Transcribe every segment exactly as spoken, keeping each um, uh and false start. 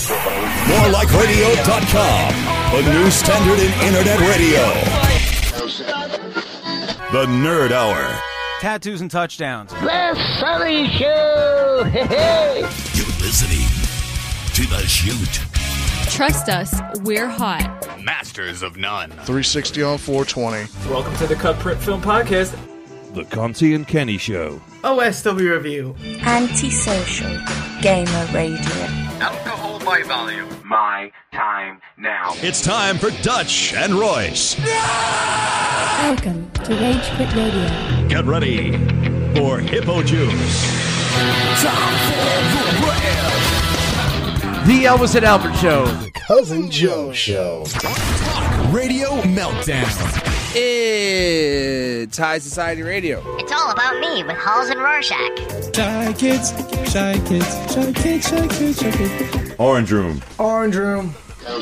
more like radio dot com, the new standard in internet radio. The Nerd Hour. Tattoos and touchdowns. The Sully Show! Hey-hey! You're listening to The Shoot. Trust us, we're hot. Masters of none. three sixty on four twenty. Welcome to the Cut Print Film Podcast. The Conti and Kenny Show. O S W Review. Antisocial Gamer Radio. Alcohol by volume. My time now. It's time for Dutch and Royce. Welcome to Rage Quit Radio. Get ready for Hippo Juice. The Elvis and Albert Show. The Cousin Joe Show. Radio Meltdown. It's High Society Radio. It's all about me with Halls and Rorschach. Shy kids, shy kids, shy kids, shy kids, shy kids. Orange Room. Orange Room.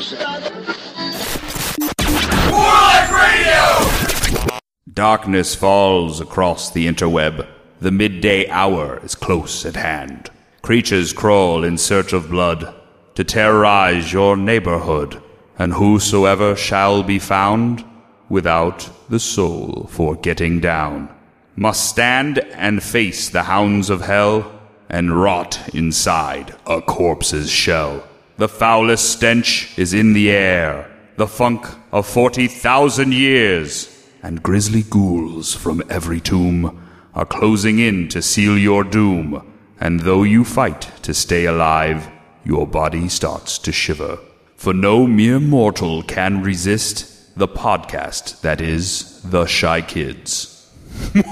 Darkness falls across the interweb. The midday hour is close at hand. Creatures crawl in search of blood to terrorize your neighborhood, and whosoever shall be found without the soul for getting down must stand and face the hounds of hell and rot inside a corpse's shell. The foulest stench is in the air, the funk of forty thousand years, and grisly ghouls from every tomb are closing in to seal your doom. And though you fight to stay alive, your body starts to shiver. For no mere mortal can resist the podcast that is The Shy Kids. Kids,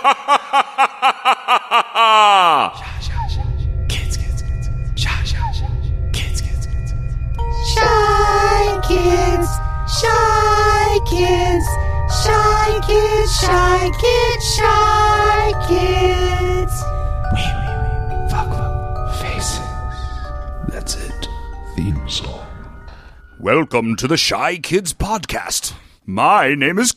kids, kids. Shy, shy, shy. Kids, kids, kids. Shy kids, shy kids, shy kids, shy kids, shy kids. Wee, wee, wee. Fuck, fuck. Faces. That's it. Theme song. Welcome to the Shy Kids Podcast. My name is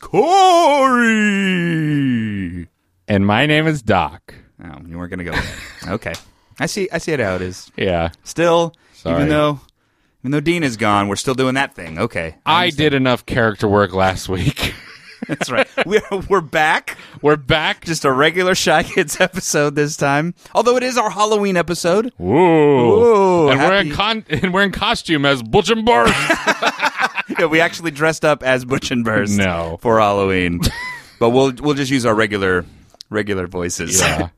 Corey. And my name is Doc. Oh, you weren't going to go there. Okay. I see I see it how it is. Yeah. Still, Sorry. even though even though Dean is gone, we're still doing that thing. Okay. I, I did enough character work last week. That's right. We're, we're back. We're back. Just a regular Shy Kids episode this time. Although it is our Halloween episode. Ooh. Ooh, and, happy... we're in con- and we're in costume as Butch and Burst. Yeah, we actually dressed up as Butch and Burst no. for Halloween. But we'll we'll just use our regular regular voices. Yeah.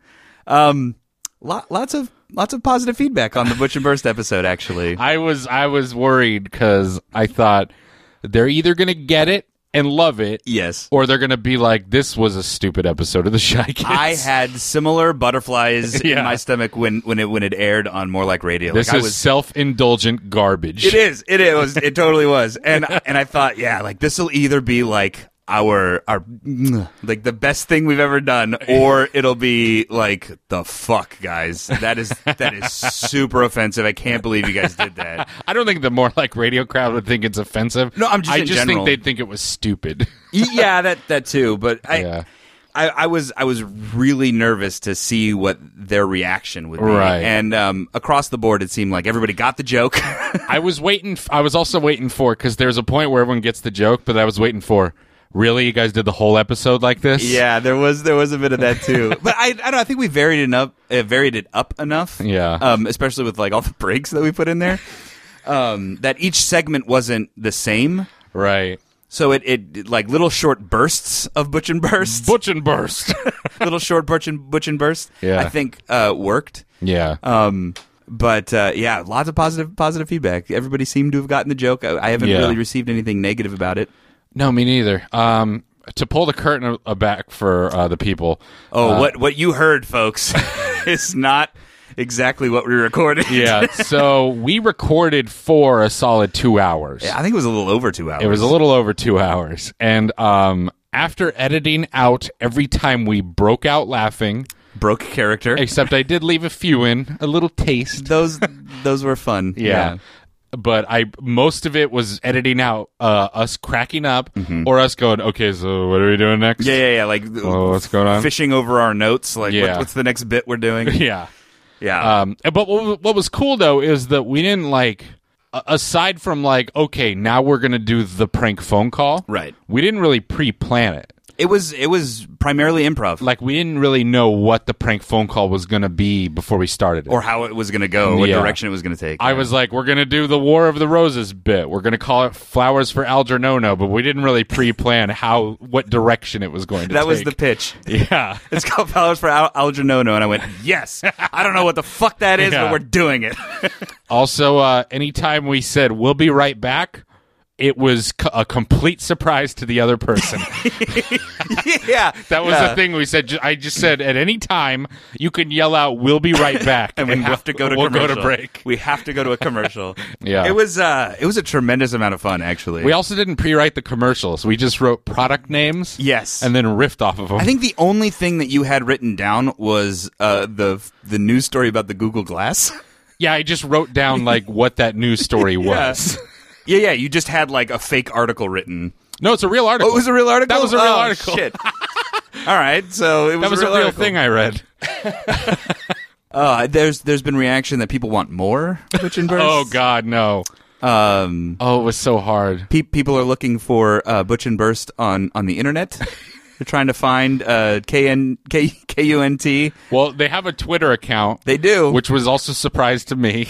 um lot, lots of lots of positive feedback on the Butch and Burst episode, actually. I was I was worried because I thought they're either going to get it and love it, yes, or they're going to be like, this was a stupid episode of the Shy Kids. I had similar butterflies yeah. in my stomach when, when it when it aired on More Like Radio. This like, is I was, self-indulgent garbage. It is. It is. It totally was. And and I thought, yeah, like this will either be like our our like the best thing we've ever done, or it'll be like the fuck, guys. That is that is super offensive. I can't believe you guys did that. I don't think the More Like Radio crowd would think it's offensive. No, I'm just I in just general. think they'd think it was stupid. Yeah, that that too. But I, yeah. I I was I was really nervous to see what their reaction would be. Right. And um, across the board, it seemed like everybody got the joke. I was waiting. F- I was also waiting for because there's a point where everyone gets the joke, but I was waiting for. Really, you guys did the whole episode like this? Yeah, there was there was a bit of that too. But I I don't know. I think we varied it up, uh, varied it up enough. Yeah. Um, especially with like all the breaks that we put in there. Um, that each segment wasn't the same. Right. So it, it like little short bursts of Butch and Burst. Butch and Burst. Little short Butch and Butch and Burst. Yeah. I think uh, worked. Yeah. Um. But uh, yeah, lots of positive positive feedback. Everybody seemed to have gotten the joke. I, I haven't Yeah. really received anything negative about it. No, me neither. Um, to pull the curtain a- back for uh, the people. Oh, uh, what what you heard, folks, is not exactly what we recorded. Yeah, so we recorded for a solid two hours. Yeah, I think it was a little over two hours. It was a little over two hours. And um, after editing out every time we broke out laughing... Broke character. Except I did leave a few in, a little taste. Those those were fun. Yeah. yeah. But I most of it was editing out uh, us cracking up mm-hmm. or us going, okay, so what are we doing next? Yeah, yeah, yeah. Like, oh, what's going on? Fishing over our notes. Like, yeah. what, what's the next bit we're doing? yeah. Yeah. Um, but what, what was cool, though, is that we didn't, like, a- aside from like, okay, now we're gonna do the prank phone call. Right. We didn't really pre-plan it. It was it was primarily improv. Like, we didn't really know what the prank phone call was going to be before we started it. Or how it was going to go, what Yeah. direction it was going to take. I yeah. was like, we're going to do the War of the Roses bit. We're going to call it Flowers for Algernon, but we didn't really pre-plan how what direction it was going to That take. was the pitch. Yeah. It's called Flowers for Al- Algernon, and I went, yes. I don't know what the fuck that is, Yeah. but we're doing it. Also, uh, anytime we said, we'll be right back, it was c- a complete surprise to the other person. yeah. That was yeah. the thing we said. Ju- I just said, at any time, you can yell out, we'll be right back. and we and have we'll, to go to we'll commercial. go to break. We have to go to a commercial. Yeah. It was uh it was a tremendous amount of fun, actually. We also didn't pre-write the commercials. We just wrote product names. Yes. And then riffed off of them. I think the only thing that you had written down was uh the the news story about the Google Glass. Yeah, I just wrote down like what that news story Yeah. was. Yeah, yeah, you just had like a fake article written. No, it's a real article. Oh, it was a real article? That was a real Oh, article. Shit. All right, so it was That was a a real, real article. thing I read. Uh, there's there's been reaction that people want more Butch and Burst. Oh God, no. Um, oh, it was so hard. Pe- people are looking for uh, Butch and Burst on, on the internet. They're trying to find uh, K N K K U N T. Well, they have a Twitter account. They do, which was also a surprise to me.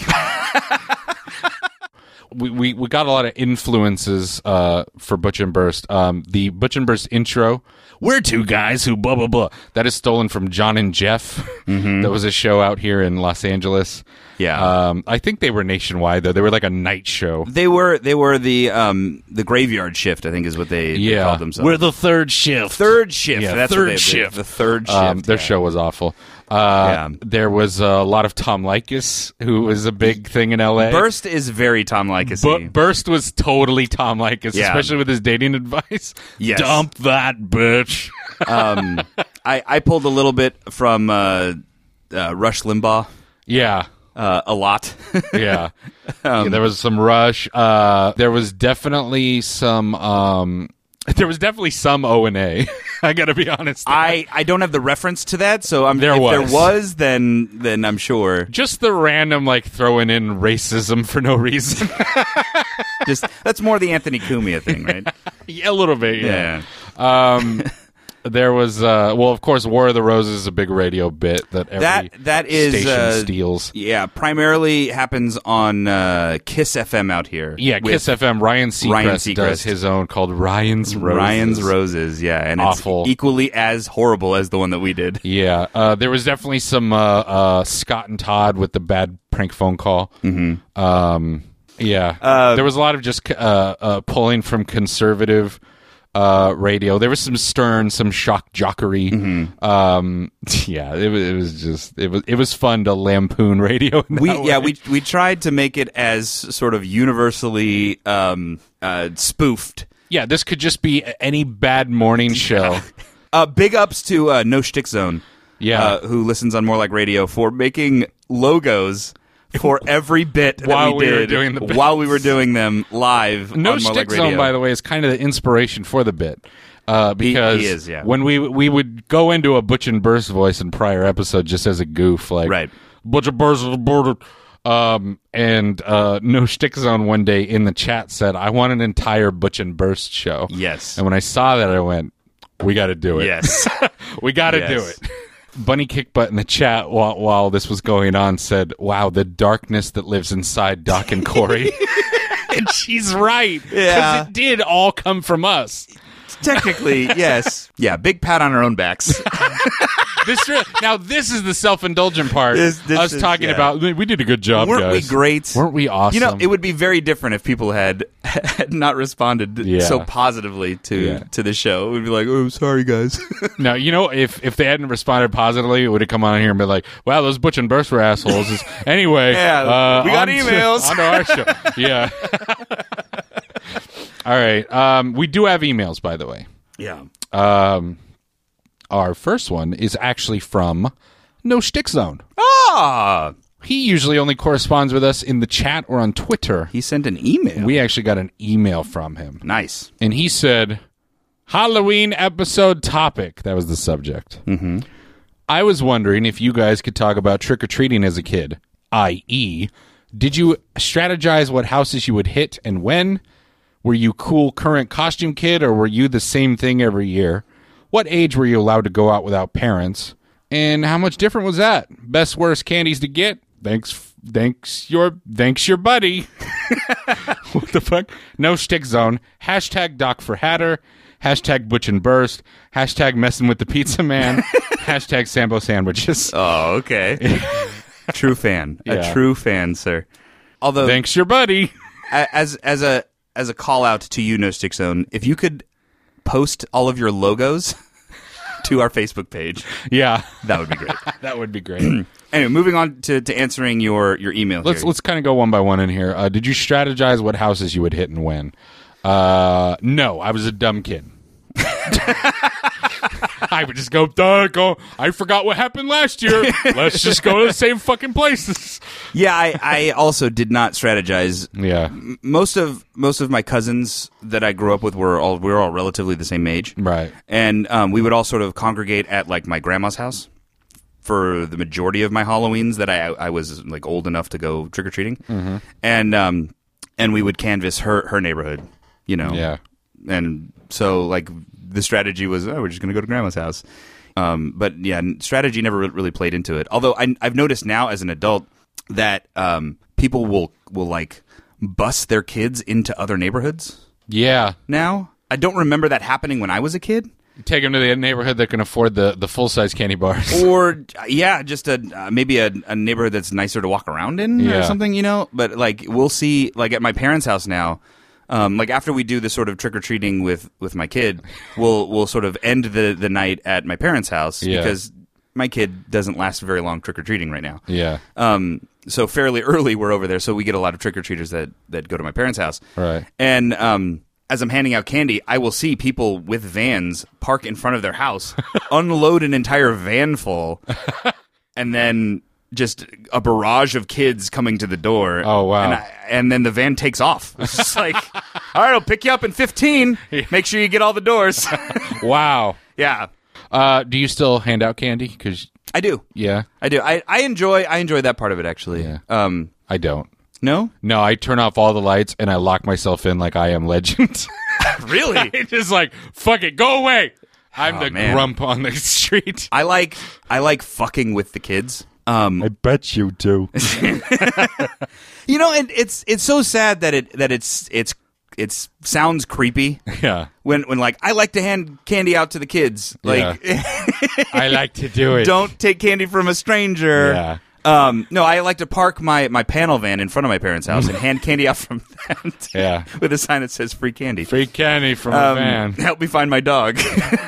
we, we we got a lot of influences uh, for Butch and Burst. Um, the Butch and Burst intro, "We're two guys who blah blah blah," that is stolen from John and Jeff. Mm-hmm. That was a show out here in Los Angeles. Yeah, um, I think they were nationwide though. They were like a night show. They were they were the um, the graveyard shift, I think, is what they, yeah. they called themselves. We're the third shift. Third shift. Yeah, That's third what they, shift. The, the third shift. Um, their yeah. show was awful. Uh, Yeah. There was a lot of Tom Likas, who was a big thing in L A. Burst is very Tom Likas. Bu- Burst was totally Tom Likas, Yeah. especially with his dating advice. Yes. Dump that bitch. um, I, I pulled a little bit from uh, uh, Rush Limbaugh. Yeah. Uh, a lot. yeah. Um, yeah. There was some Rush. Uh, there was definitely some. Um, there was definitely some O and A. I got to be honest. I, I don't have the reference to that, so I'm, There if was. there was, then then I'm sure. Just the random like throwing in racism for no reason. Just that's more the Anthony Cumia thing, right? Yeah, a little bit. Yeah. Yeah. Um, there was uh, well, of course, War of the Roses is a big radio bit that every that that is station uh, steals. Yeah, primarily happens on uh, Kiss F M out here. Yeah, with Kiss F M. Ryan Seacrest, Ryan Seacrest does his own called Ryan's Roses. Ryan's Roses, yeah, and Awful. it's equally as horrible as the one that we did. Yeah, uh, there was definitely some uh, uh, Scott and Todd with the bad prank phone call. Mm-hmm. Um, yeah, Uh, there was a lot of just uh, uh, pulling from conservative uh, radio. There was some stern, some shock jockery. Mm-hmm. Um, yeah, it was, it was just it was it was fun to lampoon radio. in We that yeah way. we we tried to make it as sort of universally um, uh, spoofed. Yeah, this could just be any bad morning show. Uh, big ups to uh, No Shtick Zone, Yeah. uh, who listens on More Like Radio, for making logos for every bit that While we we were did doing the bits. while we were doing them live. No on More Like Shtick Radio. Zone, by the way, is kind of the inspiration for the bit. Uh, He- because he is, yeah. when we we would go into a Butch and Burst voice in prior episode just as a goof, like Right. Butch and Burst is aborted. Um, and uh, No Shtick Zone one day in the chat said, "I want an entire Butch and Burst show." Yes. And when I saw that, I went, "We got to do it. Yes. we got to Yes. do it." Bunny Kickbutt in the chat while, while this was going on said, "Wow, the darkness that lives inside Doc and Corey." And she's right. Because Yeah. it did all come from us. Technically, yes. Yeah, big pat on our own backs. This re- Now, this is the self-indulgent part. This- this us is- talking yeah. about, we did a good job, Weren't guys. we great? Weren't we awesome? You know, it would be very different if people had, had not responded Yeah. so positively to Yeah. to the show. It would be like, oh, sorry, guys. No, you know, if if they hadn't responded positively, it would have come on here and been like, "Wow, those Butch and Burst were assholes." Is- anyway, Yeah, uh, we got on to- emails. on to our show. Yeah. All right. Um, we do have emails, by the way. Yeah. Um, our first one is actually from No Shtick Zone. Ah, He usually only corresponds with us in the chat or on Twitter. he sent an email. We actually got an email from him. Nice. And he said, Halloween episode topic. That was the subject. Mm-hmm. I was wondering if you guys could talk about trick-or-treating as a kid, that is, Did you strategize what houses you would hit and when? Were you cool current costume kid, or were you the same thing every year? What age were you allowed to go out without parents? And how much different was that? Best, worst candies to get? Thanks, thanks your, thanks your buddy. What the fuck? No shtick zone. Hashtag Doc for Hatter. Hashtag Butch and Burst. Hashtag messing with the pizza man. Hashtag Sambo sandwiches. Oh, okay. True fan. Yeah. A true fan, sir. Although, thanks your buddy. As as a as a call out to you, No Stick Zone, if you could post all of your logos to our Facebook page, yeah, that would be great. That would be great. Anyway, moving on to, to answering your, your email. Let's here. let's kind of go one by one in here. Uh, did you strategize what houses you would hit and when? Uh, no, I was a dumb kid. I would just go, duh, go. I forgot what happened last year. Let's just go to the same fucking places. Yeah, I, I also did not strategize. Yeah, M- most of most of my cousins that I grew up with were all we were all relatively the same age, right? And um, we would all sort of congregate at like my grandma's house for the majority of my Halloweens that I I was like old enough to go trick or treating, mm-hmm. and um and we would canvass her her neighborhood, you know, yeah, and so like. The strategy was, oh, we're just going to go to grandma's house. Um, but yeah, strategy never re- really played into it. Although I, I've noticed now as an adult that um, people will, will like bus their kids into other neighborhoods. Yeah. Now, I don't remember that happening when I was a kid. Take them to the neighborhood that can afford the, the full-size candy bars. Or, yeah, just a uh, maybe a, a neighborhood that's nicer to walk around in yeah. or something, you know? But like we'll see, like at my parents' house now, Um, like after we do the sort of trick or treating with, with my kid, we'll we'll sort of end the, the night at my parents' house yeah. because my kid doesn't last very long trick or treating right now. Yeah. Um. So fairly early we're over there, so we get a lot of trick or treaters that, that go to my parents' house. Right. And um, as I'm handing out candy, I will see people with vans park in front of their house, unload an entire van full, and then. Just a barrage of kids coming to the door. Oh, wow. And, I, and then the van takes off. It's just like, all right, I'll pick you up in fifteen. Make sure you get all the doors. Wow. Yeah. Uh, do you still hand out candy? 'Cause I do. Yeah. I do. I, I enjoy I enjoy that part of it, actually. Yeah. Um, I don't. No? No, I turn off all the lights and I lock myself in like I am Legend. Really? It's just like, fuck it, go away. I'm Oh, the man. grump on the street. I like I like fucking with the kids. Um, I bet you do. you know, and it's it's so sad that it that it's it's it's sounds creepy. Yeah. When when like I like to hand candy out to the kids. Like Yeah. I like to do it. Don't take candy from a stranger. Yeah. Um, no, I like to park my, my panel van in front of my parents' house and hand candy out from that. Yeah. With a sign that says free candy. Free candy from um, a van. Help me find my dog.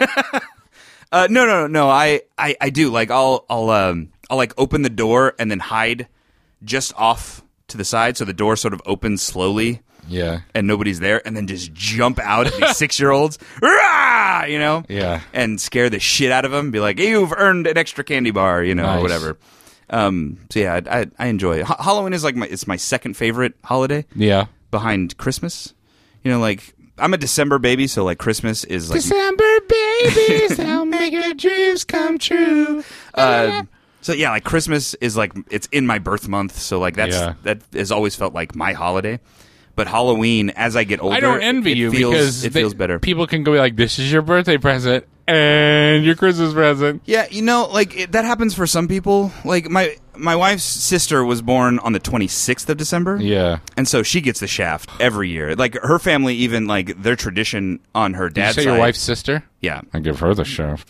uh, no, no, no, no. I, I, I do. Like, I'll, I'll, um, I'll like open the door and then hide just off to the side so the door sort of opens slowly. Yeah. And nobody's there, and then just jump out at these six-year-olds, Rah! you know? Yeah. And scare the shit out of them. Be like, you've earned an extra candy bar, you know, Nice. or whatever. Um, so yeah, I, I, I enjoy it. Ha- Halloween is like my, it's my second favorite holiday. Yeah. Behind Christmas. You know, like, I'm a December baby, so like Christmas is like... December babies, I'll make your dreams come true. Uh, so yeah, like Christmas is like, it's in my birth month, so like that's, Yeah. that has always felt like my holiday. But Halloween, as I get older, I don't envy it you feels, because it they- feels better. People can go like, this is your birthday present and your Christmas present. Yeah, you know, like it, that happens for some people. Like my my wife's sister was born on the twenty-sixth of December. Yeah. And so she gets the shaft every year. Like her family, even like their tradition on her Did you dad's say side. your wife's sister? Yeah. I give her the shaft.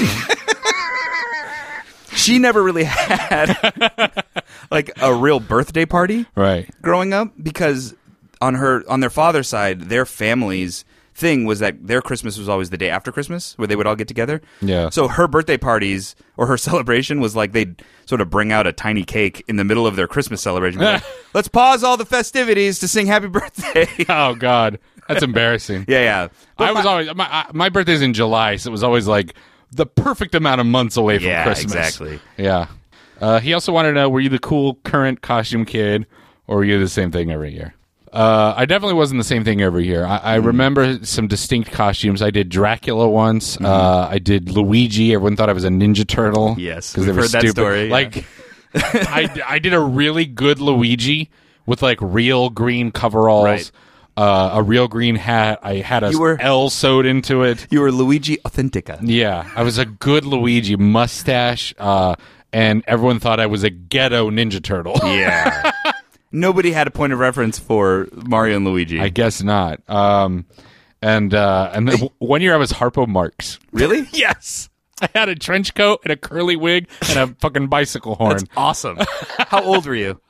She never really had like a real birthday party Right. growing up because on her on their father's side, their family's thing was that their Christmas was always the day after Christmas, where they would all get together. Yeah. So her birthday parties or her celebration was like they'd sort of bring out a tiny cake in the middle of their Christmas celebration. Be like, let's pause all the festivities to sing happy birthday. Oh, God. That's embarrassing. yeah, yeah. But I was my- always, my, I- my birthday's in July, so it was always like the perfect amount of months away from Yeah, Christmas. exactly. Yeah. Uh, he also wanted to know, were you the cool current costume kid, or were you the same thing every year? Uh, I definitely wasn't the same thing every year. I, I Mm. remember some distinct costumes. I did Dracula once. Mm-hmm. Uh, I did Luigi. Everyone thought I was a Ninja Turtle. Yes, because we've they were heard that stupid. story, yeah. Like, I, I did a really good Luigi with like real green coveralls, Right. uh, a real green hat. I had a You were- L sewed into it. You were Luigi Authentica. Yeah, I was a good Luigi, mustache, uh, and everyone thought I was a ghetto Ninja Turtle. Yeah. Nobody had a point of reference for Mario and Luigi. I guess not. Um, and uh, and then w- one year I was Harpo Marx. Really? Yes. I had a trench coat and a curly wig and a fucking bicycle horn. That's awesome. How old were you?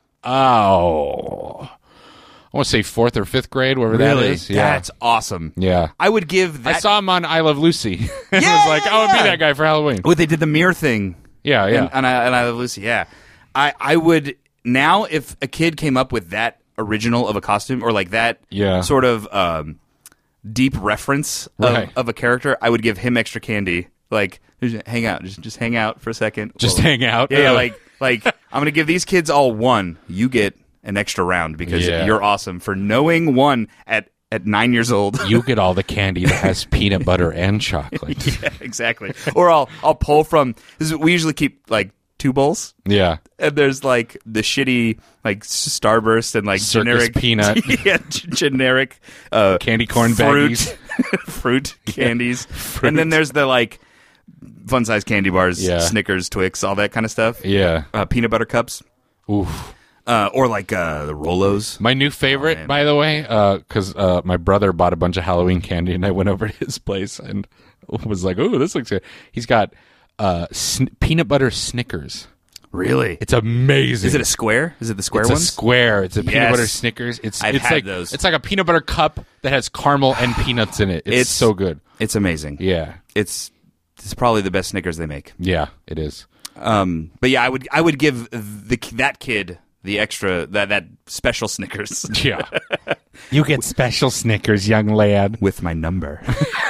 Oh, I want to say fourth or fifth grade, wherever that Really? is. Yeah. That's awesome. Yeah. I would give that. I saw him on I Love Lucy. and Yeah, I was like, yeah, I would yeah. be that guy for Halloween. Oh, they did the mirror thing. Yeah, yeah. And, and, I, and I Love Lucy, yeah. I, I would, now, if a kid came up with that original of a costume, or like that Yeah. sort of um, deep reference of, Right. of a character, I would give him extra candy. Like, just hang out. Just just hang out for a second. Just Well, hang out? Yeah, yeah, Ugh. like, like I'm going to give these kids all one. You get an extra round because Yeah. you're awesome for knowing one at, at nine years old. You get all the candy that has peanut butter and chocolate. Yeah, exactly. Or I'll I'll pull from. This is, we usually keep like two bowls, Yeah. and there's like the shitty like Starburst and like Circus generic peanut. yeah, g- generic uh, Candy corn fruit, baggies. fruit candies, and then there's the like fun size candy bars, Yeah. Snickers, Twix, all that kind of stuff. Yeah. Uh, peanut butter cups, Oof. uh, or like uh, the Rolos. My new favorite, man. by the way, because uh, uh, my brother bought a bunch of Halloween candy, and I went over to his place and was like, "Oh, this looks good." He's got uh, sn- peanut butter Snickers. Really? It's amazing. Is it a square? Is it the square It's ones? a square. It's a peanut Yes. butter Snickers. It's I've it's had like those. it's like a peanut butter cup that has caramel and peanuts in it. It's, It's- so good. It's amazing. Yeah, It's it's probably the best Snickers they make. yeah, it is. Um, but yeah, I would I would give the that kid the extra that that special Snickers Yeah, you get special Snickers, young lad. with my number.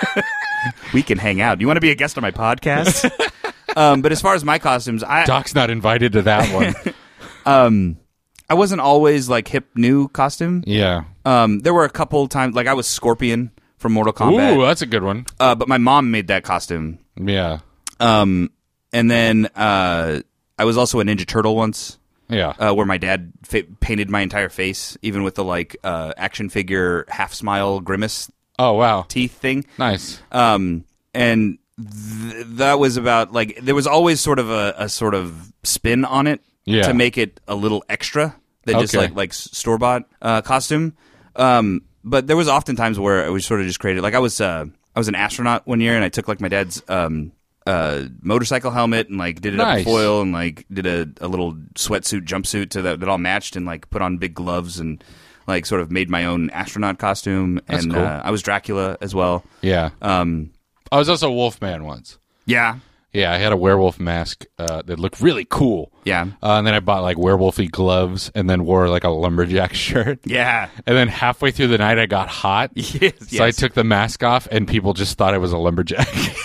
We can hang out. You want to be a guest on my podcast? um, but as far as my costumes, I Doc's not invited to that one. um I wasn't always like hip new costume. Yeah. Um, there were a couple times like I was Scorpion from Mortal Kombat. Ooh, that's a good one. Uh, but my mom made that costume. Yeah. Um, and then uh, I was also a Ninja Turtle once. Yeah. Uh, where my dad fa- painted my entire face, even with the like uh, action figure half smile grimace Oh wow. teeth thing. Nice. Um, and th- that was about like there was always sort of a, a sort of spin on it Yeah. to make it a little extra than just Okay. like like store bought uh, costume. Um, but there was often times where it was sort of just created. Like I was uh, I was an astronaut one year, and I took like my dad's um, uh, motorcycle helmet and like did it up Nice. in foil and like did a, a little sweatsuit jumpsuit to that that all matched and like put on big gloves and like sort of made my own astronaut costume. That's and cool. uh, I was Dracula as well. Yeah. Um, I was also Wolfman once. yeah, Yeah, I had a werewolf mask uh, that looked really cool. yeah, Uh, and then I bought like werewolfy gloves and then wore like a lumberjack shirt. yeah. And then halfway through the night, I got hot. Yes, So I yes. took the mask off, and people just thought I was a lumberjack.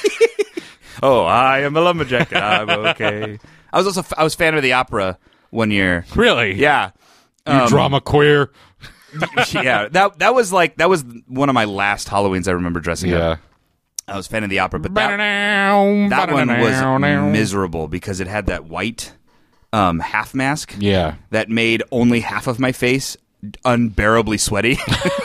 Oh, I am a lumberjack. I'm okay. I was also I was fan of the opera one year. Really? Yeah, You Um, drama queer. yeah. That that was like that was one of my last Halloweens I remember dressing Yeah. up. I was fan of the opera, but that, that one was miserable because it had that white um, half mask Yeah. that made only half of my face unbearably sweaty.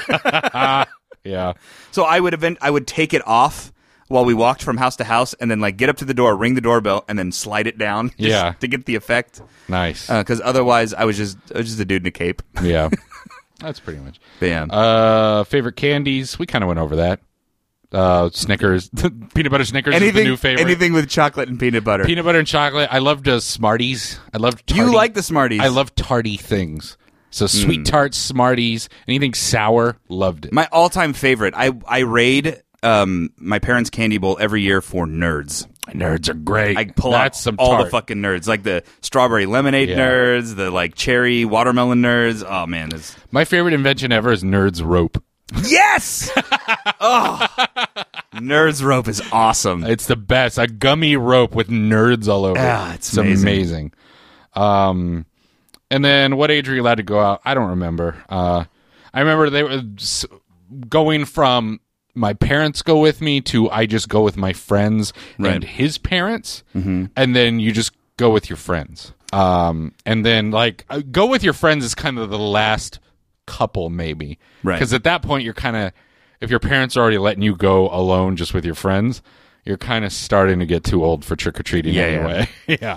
Yeah. So I would event I would take it off while we walked from house to house, and then like get up to the door, ring the doorbell, and then slide it down. Just Yeah. to get the effect. Nice. Because otherwise, I was just I was just a dude in a cape. yeah. That's pretty much. But yeah. Uh, favorite candies? We kind of went over that. Uh, Snickers, peanut butter Snickers is the new favorite. anything with chocolate and peanut butter. Peanut butter and chocolate. I loved uh, Smarties. I loved. Tardy. You like the Smarties? I love tardy things. So sweet tarts, Smarties, anything sour, loved it. My all-time favorite. I I raid um, my parents' candy bowl every year for Nerds. Nerds are great. I pull That's out some all tart. the fucking Nerds, like the strawberry lemonade Yeah. Nerds, the like cherry watermelon Nerds. Oh man, it's My favorite invention ever is Nerds rope. yes. Oh, Nerds rope is awesome. It's the best. A gummy rope with nerds all over Ah, it. it's It's amazing. amazing. Um, and then what age are you allowed to go out? I don't remember. Uh, I remember they were s- going from my parents go with me to I just go with my friends Right. and his parents, Mm-hmm. and then you just go with your friends. Um, and then, like, uh, go with your friends is kind of the last couple, maybe. Right. Because at that point, you're kind of, if your parents are already letting you go alone just with your friends, you're kind of starting to get too old for trick-or-treating Yeah, anyway. yeah. yeah.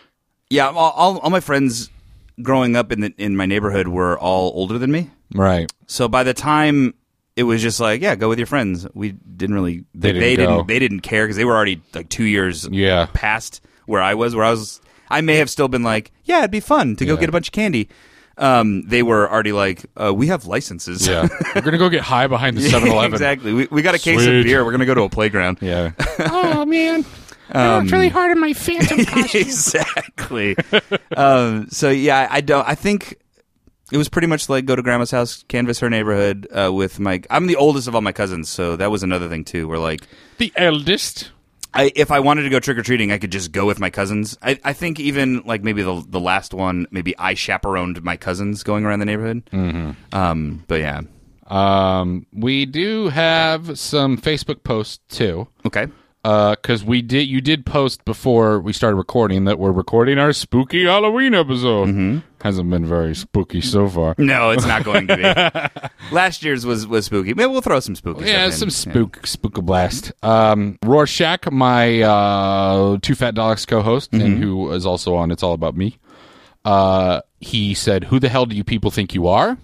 Yeah, all, all, all my friends growing up in the, in my neighborhood were all older than me. Right. So by the time it was just like, yeah, go with your friends, we didn't really, They didn't they go. didn't, they didn't care because they were already like two years Yeah. past where I was, where I was, I may have still been like, yeah, it'd be fun to go Yeah. get a bunch of candy. Um, they were already like, uh, we have licenses. Yeah. We're going to go get high behind the seven eleven. Exactly. We, we got a case Sweet. of beer. We're going to go to a playground. Yeah. Oh, man. I Um, worked really hard on my Phantom costume. Exactly. um, so, yeah, I don't, I think it was pretty much like go to grandma's house, canvass her neighborhood uh, with my, I'm the oldest of all my cousins. So that was another thing too, where like, The eldest. I, if I wanted to go trick-or-treating, I could just go with my cousins. I, I think even, like, maybe the the last one, maybe I chaperoned my cousins going around the neighborhood. Mm-hmm. Um, but, yeah. Um, we do have some Facebook posts, too. Okay. Because we did, you did post before we started recording that we're recording our spooky Halloween episode. Mm-hmm. Hasn't been very spooky so far. No, it's not going to be. Last year's was, was spooky. Maybe we'll throw some spooky Yeah, stuff in. some spook, spook blast. Um, Rorschach, my uh, Two Fat Dollars co-host, Mm-hmm. and who is also on It's All About Me, uh, he said, "Who the hell do you people think you are?"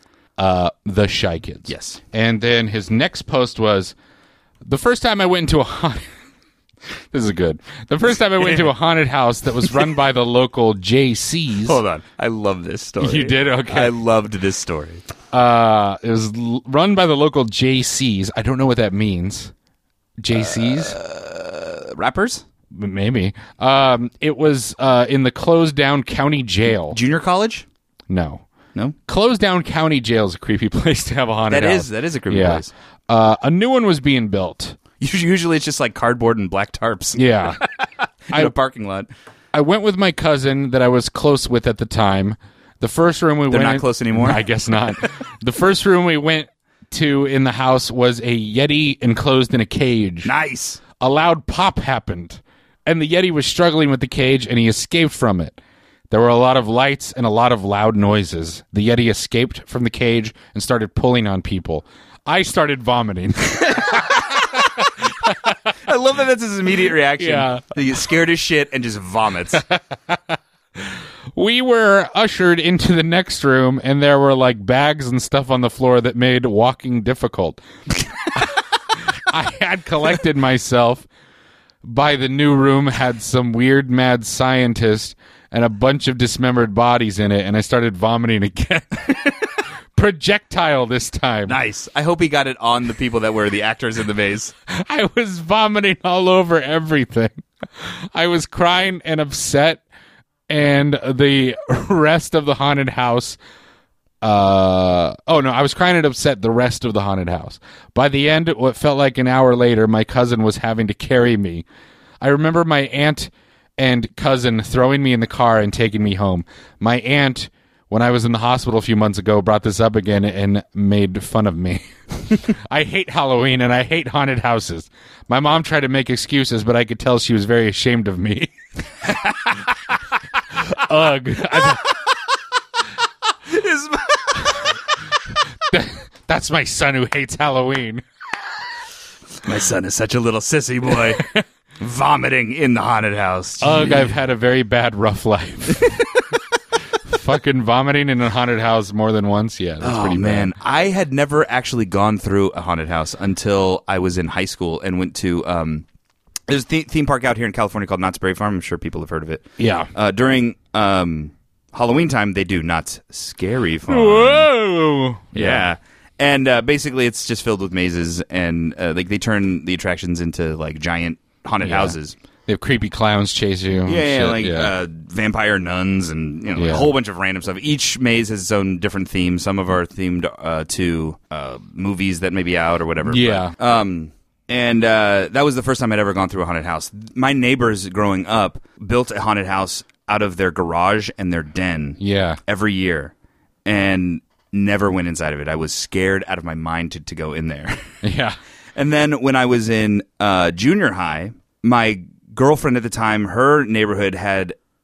Uh, the Shy Kids. Yes. And then his next post was, the first time I went into a haunted... This is good. The first time I went to a haunted house that was run by the local J Cs. Hold on. I love this story. You did? Okay. I loved this story. Uh, it was l- run by the local J Cs. I don't know what that means. J Cs? Uh, rappers? M- Maybe. Um, it was uh, in the closed down county jail. Junior college? No. No? Closed down county jail is a creepy place to have a haunted That house. is, that is a creepy yeah. place. Uh, a new one was being built. Usually it's just like cardboard and black tarps. Yeah. in I- a parking lot. I went with my cousin that I was close with at the time. The first room we They're went not in- close anymore? I guess not. The first room we went to in the house was a Yeti enclosed in a cage. Nice. A loud pop happened, and the Yeti was struggling with the cage, and he escaped from it. There were a lot of lights and a lot of loud noises. The Yeti escaped from the cage and started pulling on people. I started vomiting. I love that that's his immediate reaction. Yeah. He gets scared as shit and just vomits. We were ushered into the next room, and there were like bags and stuff on the floor that made walking difficult. I had collected myself by the new room, had some weird mad scientist and a bunch of dismembered bodies in it, and I started vomiting again. Projectile this time. Nice. I hope he got it on the people that were the actors in the maze. I was vomiting all over everything. I was crying and upset, and the rest of the haunted house... Uh, oh, no, I was crying and upset the rest of the haunted house. By the end, what felt like an hour later, my cousin was having to carry me. I remember my aunt and cousin throwing me in the car and taking me home. My aunt... when I was in the hospital a few months ago, brought this up again and made fun of me. I hate Halloween and I hate haunted houses. My mom tried to make excuses, but I could tell she was very ashamed of me. Ugh. That's my son who hates Halloween. My son is such a little sissy boy. Vomiting in the haunted house. Ugh, I've had a very bad, rough life. Fucking vomiting in a haunted house more than once. Yeah, that's oh, pretty man. bad. I had never actually gone through a haunted house until I was in high school and went to um, there's a th- theme park out here in California called Knott's Berry Farm. I'm sure people have heard of it. Yeah. Uh, during um, Halloween time, they do Knott's Scary Farm. Whoa. Yeah. And uh, basically, it's just filled with mazes, and uh, like they turn the attractions into like giant haunted Yeah. houses. They have creepy clowns chase you. and Yeah, yeah, shit, like yeah. Uh, vampire nuns and you know Yeah. a whole bunch of random stuff. Each maze has its own different theme. Some of are themed uh, to uh, movies that may be out or whatever. Yeah. But, um, and uh, that was the first time I'd ever gone through a haunted house. My neighbors growing up built a haunted house out of their garage and their den. Yeah. Every year, and never went inside of it. I was scared out of my mind to, to go in there. Yeah. And then when I was in uh, junior high, my girlfriend at the time, her neighborhood had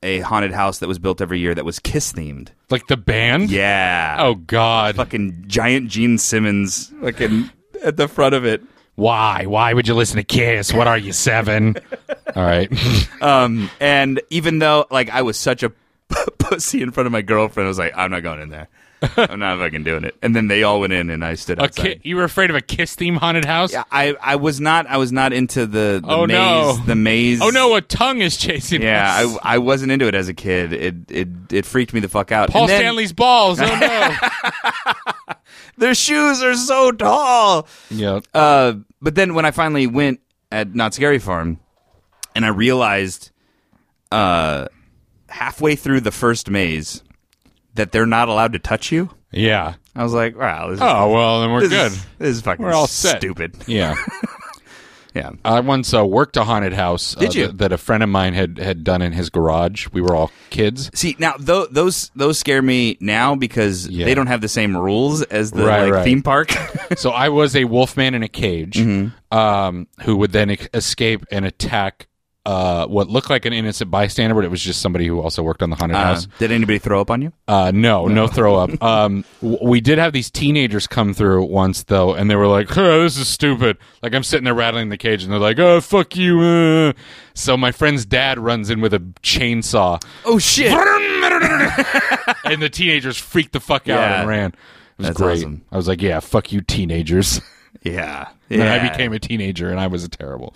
a haunted house that was built every year that was Kiss themed. Like the band? Yeah. Oh God. Fucking giant Gene Simmons fucking at the front of it. Why? Why would you listen to Kiss? What are you, seven? All right. um, and even though like I was such a pussy in front of my girlfriend, I was like, I'm not going in there. I'm not fucking doing it. And then they all went in, and I stood outside. Ki- you were afraid of a Kiss theme haunted house? Yeah, I, I was not. I was not into the, the oh, maze. No. The maze. Oh no! A tongue is chasing yeah, us. Yeah, I, I wasn't into it as a kid. It it it freaked me the fuck out. Paul and then, Stanley's balls. Oh no! Their shoes are so tall. Yeah. Uh, but then when I finally went at Not Scary Farm, and I realized, uh, halfway through the first maze, that they're not allowed to touch you. Yeah. I was like, wow. This is, oh, well, then we're this good. Is, this is fucking we're all set. Stupid. Yeah. yeah. I once uh, worked a haunted house Did uh, you? That, that a friend of mine had, had done in his garage. We were all kids. See, now, th- those those scare me now because yeah. they don't have the same rules as the right, like, right. theme park. So I was a wolfman in a cage mm-hmm. um, who would then e- escape and attack Uh, what looked like an innocent bystander, but it was just somebody who also worked on the haunted uh, house. Did anybody throw up on you? Uh, no, no, no throw up. Um, w- we did have these teenagers come through once, though, and they were like, oh, this is stupid. Like, I'm sitting there rattling the cage, and they're like, oh, fuck you. Uh. So my friend's dad runs in with a chainsaw. Oh, shit. And the teenagers freaked the fuck out yeah. and ran. It was That's great. Awesome. I was like, yeah, fuck you, teenagers. Yeah. And yeah. then I became a teenager, and I was terrible.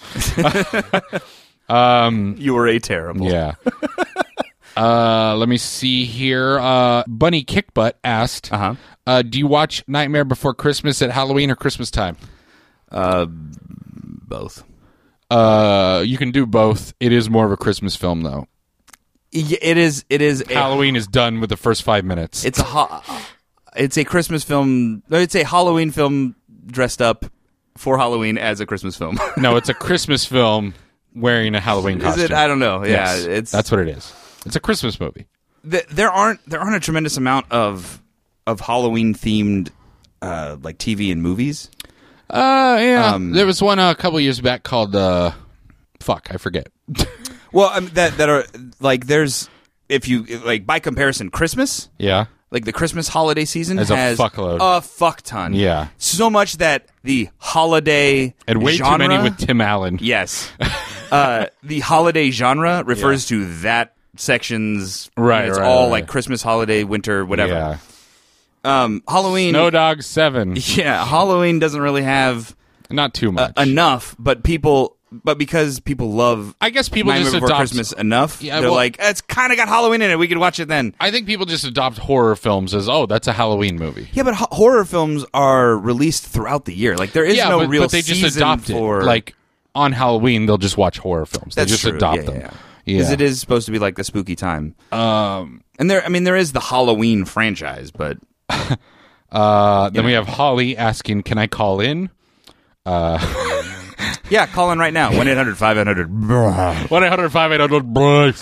Um, you were a terrible. Yeah. uh, let me see here. Uh, Bunny Kickbutt asked, uh-huh. uh, do you watch Nightmare Before Christmas at Halloween or Christmas time? Uh, both. Uh, you can do both. It is more of a Christmas film, though. It is. It is. Halloween a, is done with the first five minutes. It's a. Ho- it's a Christmas film. It's a Halloween film dressed up for Halloween as a Christmas film. No, it's a Christmas film wearing a Halloween costume. Is it? I don't know. Yeah, yes, it's that's what it is. It's a Christmas movie. The, there aren't there aren't a tremendous amount of of Halloween themed uh, like T V and movies. Uh, yeah. Um, there was one uh, a couple years back called uh, fuck, I forget. Well, um, that that are like there's if you like by comparison, Christmas. Yeah. Like the Christmas holiday season Has has a fuckload. a fuck ton. Yeah. So much that the holiday and way genre, too many with Tim Allen. Yes. uh, the holiday genre refers yeah. to that section's right. It's right, all right. like Christmas, holiday, winter, whatever. Yeah. Um, Halloween. Snow Dog seven. Yeah, Halloween doesn't really have not too much uh, enough, but people. But because people love, I guess people Nightmare just Before adopt Christmas enough. Yeah, they're well, like, it's kind of got Halloween in it. We could watch it then. I think people just adopt horror films as, oh, that's a Halloween movie. Yeah, but ho- horror films are released throughout the year. Like there is yeah, no but, real but they just season adopt for it. Like on Halloween, they'll just watch horror films. That's they just true. adopt yeah, them. Yeah, yeah. Because it is supposed to be like the spooky time. Um, and there, I mean, there is the Halloween franchise, but uh, then know. we have Holly asking, "Can I call in?" Uh, yeah, call in right now. one eight hundred five eight hundred one eight hundred five eight hundred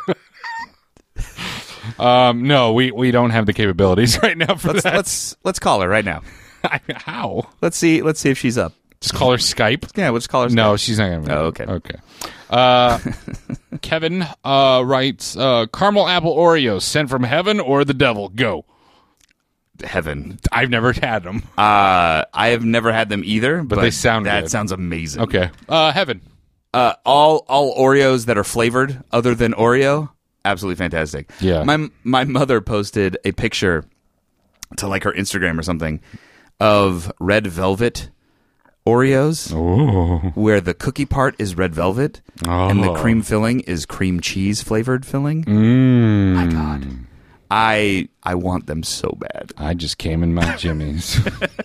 Um, no, we, we don't have the capabilities right now for let's, that. Let's let's call her right now. How? Let's see. Let's see if she's up. Just call her Skype. Yeah, we'll just call her Skype. No, she's not going to. Oh, okay. Okay. Uh, Kevin uh, writes, uh, caramel apple Oreos sent from heaven or the devil? Go. Heaven. I've never had them. Uh, I have never had them either, but, but they sound that good. sounds amazing. Okay. Uh, heaven. Uh, all all Oreos that are flavored other than Oreo, absolutely fantastic. Yeah. My my mother posted a picture to like her Instagram or something of red velvet Oreos, Ooh. where the cookie part is red velvet oh. and the cream filling is cream cheese flavored filling. Mm. My God. I I want them so bad. I just came in my jimmies.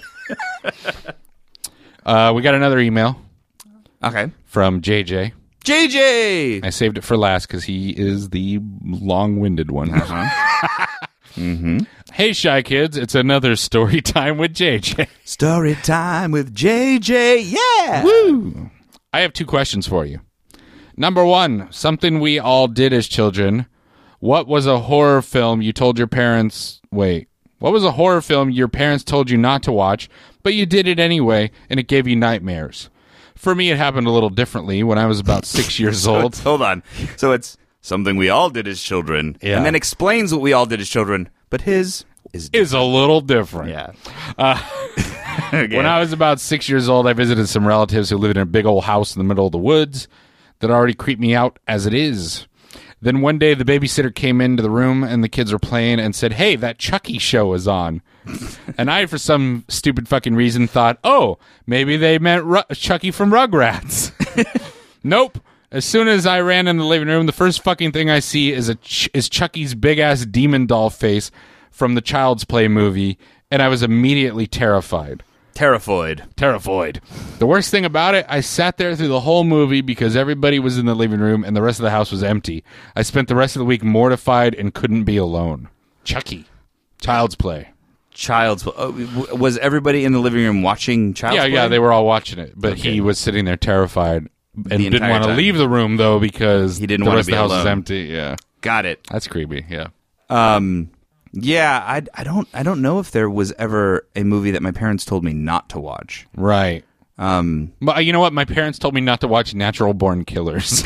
uh, we got another email. Okay. From J J. J J! I saved it for last because he is the long-winded one. Uh-huh. mm-hmm. Hey, Shy Kids, it's another story time with J J. Story time with J J, yeah! Woo! I have two questions for you. Number one, something we all did as children. What was a horror film you told your parents... Wait. What was a horror film your parents told you not to watch, but you did it anyway, and it gave you nightmares? For me, it happened a little differently when I was about six years so old. Hold on. So it's something we all did as children, Yeah. and then explains what we all did as children, but his is Is a little different. Yeah. Uh, When I was about six years old, I visited some relatives who lived in a big old house in the middle of the woods that already creeped me out as it is. Then one day, the babysitter came into the room and the kids were playing and said, "Hey, that Chucky show is on." And I, for some stupid fucking reason, thought, "Oh, maybe they meant Ru- Chucky from Rugrats." Nope. As soon as I ran in the living room, the first fucking thing I see is a ch- is Chucky's big ass demon doll face from the Child's Play movie, and I was immediately terrified. Terrified. Terrified. The worst thing about it, I sat there through the whole movie because everybody was in the living room and the rest of the house was empty. I spent the rest of the week mortified and couldn't be alone. Chucky. Child's Play. Child's uh, was everybody in the living room watching Child's yeah, Play? Yeah, they were all watching it, but Okay. he was sitting there terrified and The didn't entire want to time. leave the room though because He didn't the wanna rest be of the house alone. is empty. Yeah, Got it. that's creepy. Yeah. Um, yeah, I, I don't I don't know if there was ever a movie that my parents told me not to watch. Right. Um, But you know what? My parents told me not to watch Natural Born Killers.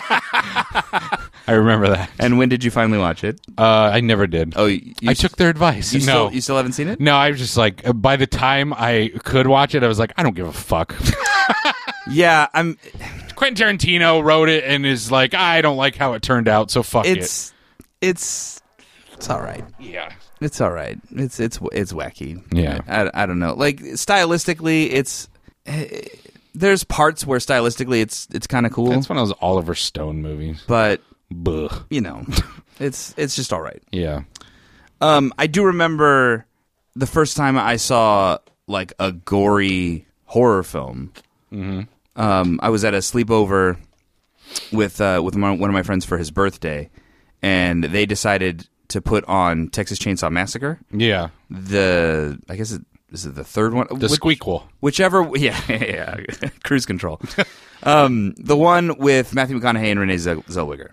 I remember that. And when did you finally watch it? Uh, I never did. Oh, you, you I took their advice. You no, still you still haven't seen it? no. I was just like, uh, by the time I could watch it, I was like, I don't give a fuck. Yeah, I'm. Quentin Tarantino wrote it and is like, I don't like how it turned out, so fuck It's it's it's all right. it. Yeah. It's all right. It's it's it's wacky. Yeah. I, I don't know. Like stylistically, it's eh, there's parts where stylistically it's it's kind of cool, It's one of those Oliver Stone movies. but Buh. you know, it's it's just all right. Yeah. Um, I do remember the first time I saw like a gory horror film. Mm-hmm. Um, I was at a sleepover with uh, with my, one of my friends for his birthday, and they decided to put on Texas Chainsaw Massacre. Yeah. The I guess it, is it the third one? The Which- Squeakquel. Whichever, yeah, yeah, cruise control. um, the one with Matthew McConaughey and Renee Zell- Zellweger.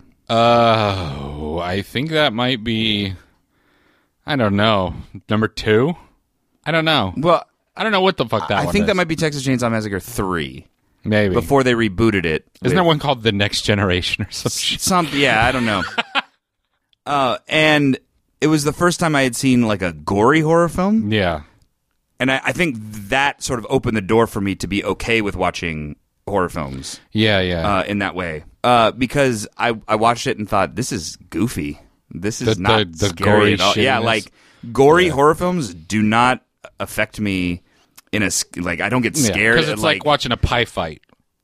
Oh, I think that might be. I don't know. Number two. I don't know. Well, I don't know what the fuck that I one think is. that might be Texas Chainsaw Massacre three. Maybe Before they rebooted it. Isn't with- there one called The Next Generation or some shit? Some, yeah, I don't know. uh, and it was the first time I had seen like a gory horror film, Yeah. and I, I think that sort of opened the door for me to be okay with watching horror films Yeah, yeah. uh, in that way. Uh, because I I watched it and thought, this is goofy. This is The- not the- the scary gory at all. Yeah, shittiness? like gory Yeah. horror films do not affect me in a s- like I don't get scared Because it's at, like, watching a pie fight.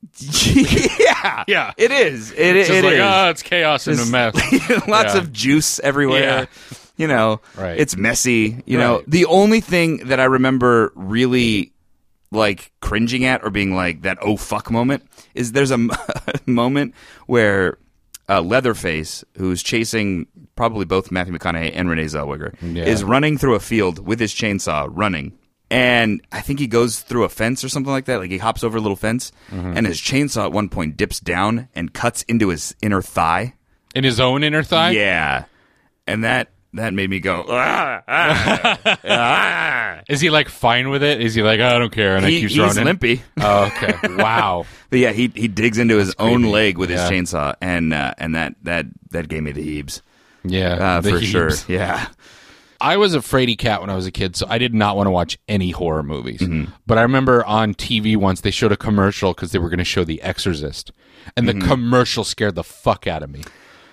yeah, Yeah. it is. It, It's it, just it like, is. oh, it's chaos and a Just mess. lots Yeah. of juice everywhere. Yeah. You know, Right. it's messy. You know, Right. the only thing that I remember really like cringing at or being like that oh fuck moment is there's a m- moment where uh, Leatherface, who's chasing probably both Matthew McConaughey and Renee Zellweger, Yeah. is running through a field with his chainsaw running. And I think he goes through a fence or something like that. Like he hops over a little fence, Mm-hmm. and his chainsaw at one point dips down and cuts into his inner thigh. In his own inner thigh? Yeah, and that that made me go. Ah, ah, ah. Is he like fine with it? Is he like, oh, I don't care, and He- I keeps he's running? limpy. Oh, okay. Wow. But yeah, he he digs into his own creepy. leg with Yeah. his chainsaw, and uh, and that that that gave me the heebs Yeah. uh, the for sure. heaps. Yeah, I was a fraidy cat when I was a kid, so I did not want to watch any horror movies. Mm-hmm. But I remember on T V once they showed a commercial because they were going to show The Exorcist, and Mm-hmm. the commercial scared the fuck out of me.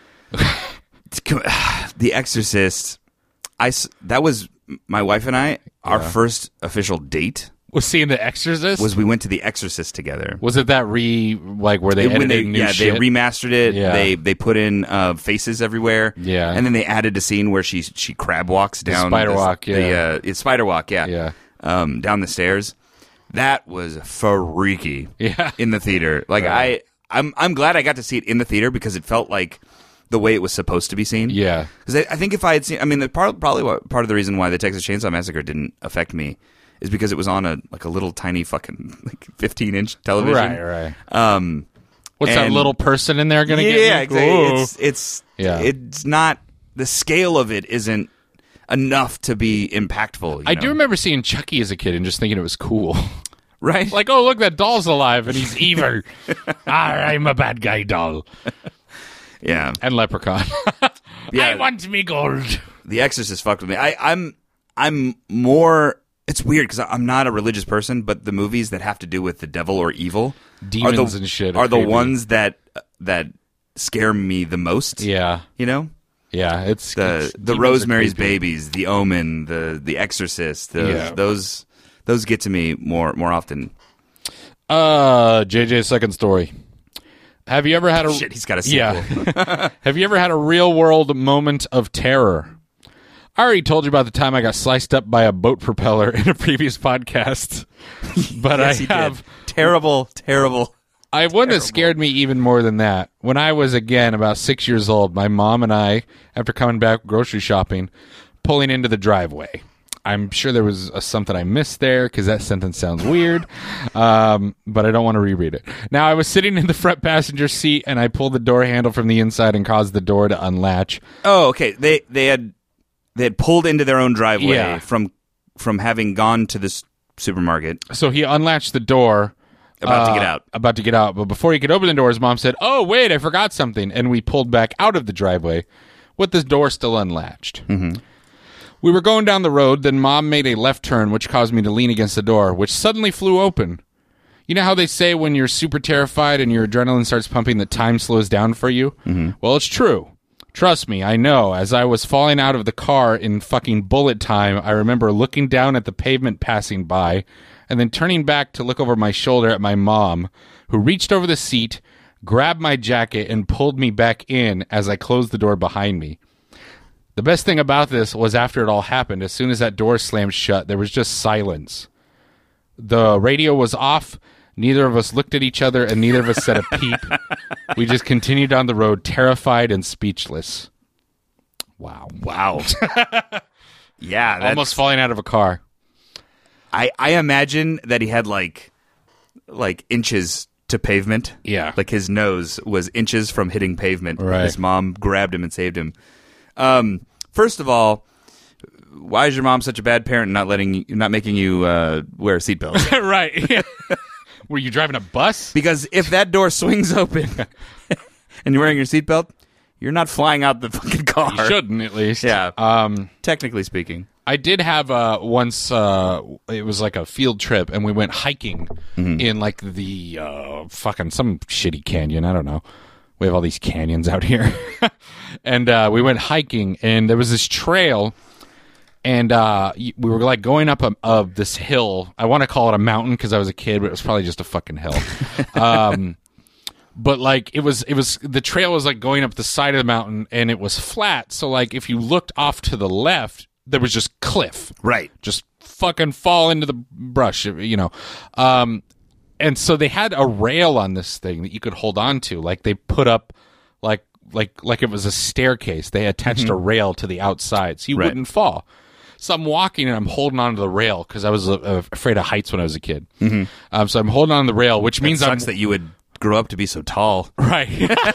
The Exorcist. I s- that was my wife and I. Our first official date Was seeing The Exorcist? was we went to The Exorcist together. Was it that re like where they It- edited when they, new yeah, shit? they remastered it. Yeah. They they put in uh, faces everywhere. Yeah. and then they added a scene where she she crab walks down spider walk, The, yeah. uh, it's spider walk. Yeah, Yeah. Um, down the stairs. That was freaky. Yeah. in the theater. Like Right. I, I'm I'm glad I got to see it in the theater because it felt like the way it was supposed to be seen. Yeah. Because I, I think if I had seen, I mean, the part, probably what, part of the reason why the Texas Chainsaw Massacre didn't affect me is because it was on a like a little tiny fucking like fifteen inch television. Right, right. Um, What's that and- little person in there going to yeah, get? me? exactly. Whoa. It's it's Yeah. it's not the scale of it isn't enough to be impactful. you I know? do remember seeing Chucky as a kid and just thinking it was cool. right? Like, oh, look, that doll's alive and he's evil. ah, I'm a bad guy doll. Yeah. And Leprechaun. Yeah. I want me gold. The Exorcist fucked with me. I, I'm I'm more. It's weird because I'm not a religious person, but the movies that have to do with the devil or evil, demons are the, and shit, are, are the creepy. ones that that scare me the most. Yeah, you know. Yeah, it's the it's, the Rosemary's Babies, the Omen, the the Exorcist. The, Yeah. Those those get to me more more often. Uh, J J's second story. Have you ever had a Shit, he's got a sequel. Yeah. Have you ever had a real world moment of terror? I already told you about the time I got sliced up by a boat propeller in a previous podcast, but Yes, I he did. have terrible, terrible. I have one that scared me even more than that. When I was, again, about six years old, my mom and I, after coming back grocery shopping, pulling into the driveway. I'm sure there was a, something I missed there because that sentence sounds weird, um, but I don't want to reread it. Now, I was sitting in the front passenger seat, and I pulled the door handle from the inside and caused the door to unlatch. Oh, okay. They they had they had pulled into their own driveway Yeah. from from having gone to this supermarket. So he unlatched the door. About to uh, get out. About to get out. But before he could open the door, his mom said, "Oh, wait, I forgot something." And we pulled back out of the driveway with the door still unlatched. Mm-hmm. We were going down the road, then Mom made a left turn, which caused me to lean against the door, which suddenly flew open. You know how they say when you're super terrified and your adrenaline starts pumping that time slows down for you? Mm-hmm. Well, it's true. Trust me, I know. As I was falling out of the car in fucking bullet time, I remember looking down at the pavement passing by and then turning back to look over my shoulder at my mom, who reached over the seat, grabbed my jacket, and pulled me back in as I closed the door behind me. The best thing about this was after it all happened, as soon as that door slammed shut, there was just silence. The radio was off. Neither of us looked at each other, and neither of us said a peep. We just continued down the road, terrified and speechless. Wow. Wow. Yeah. That's, Almost falling out of a car. I, I imagine that he had like like inches to pavement. Yeah. Like his nose was inches from hitting pavement. Right. His mom grabbed him and saved him. Um, first of all, why is your mom such a bad parent, not letting, not making you uh, wear a seatbelt? Right. Yeah. Were you driving a bus? Because if that door swings open and you're wearing your seatbelt, you're not flying out the fucking car. You shouldn't, at least. Yeah. Um, technically speaking. I did have uh, once, uh, it was like a field trip, and we went hiking Mm-hmm. in like the uh, fucking some shitty canyon. I don't know. We have all these canyons out here. And uh, we went hiking, and there was this trail, and uh, y- we were like going up a, of this hill. I want to call it a mountain because I was a kid, but it was probably just a fucking hill. um, but like it was, it was the trail was like going up the side of the mountain, and it was flat. So like if you looked off to the left, there was just cliff, Right. just fucking fall into the brush, you know. Um, and so they had a rail on this thing that you could hold on to. Like they put up like like like it was a staircase. They attached Mm-hmm. a rail to the outside so you Right. wouldn't fall. So I'm walking and I'm holding onto the rail because I was uh, afraid of heights when I was a kid. Mm-hmm. Um, so I'm holding on to the rail, which means It I'm sucks that you would grow up to be so tall. right.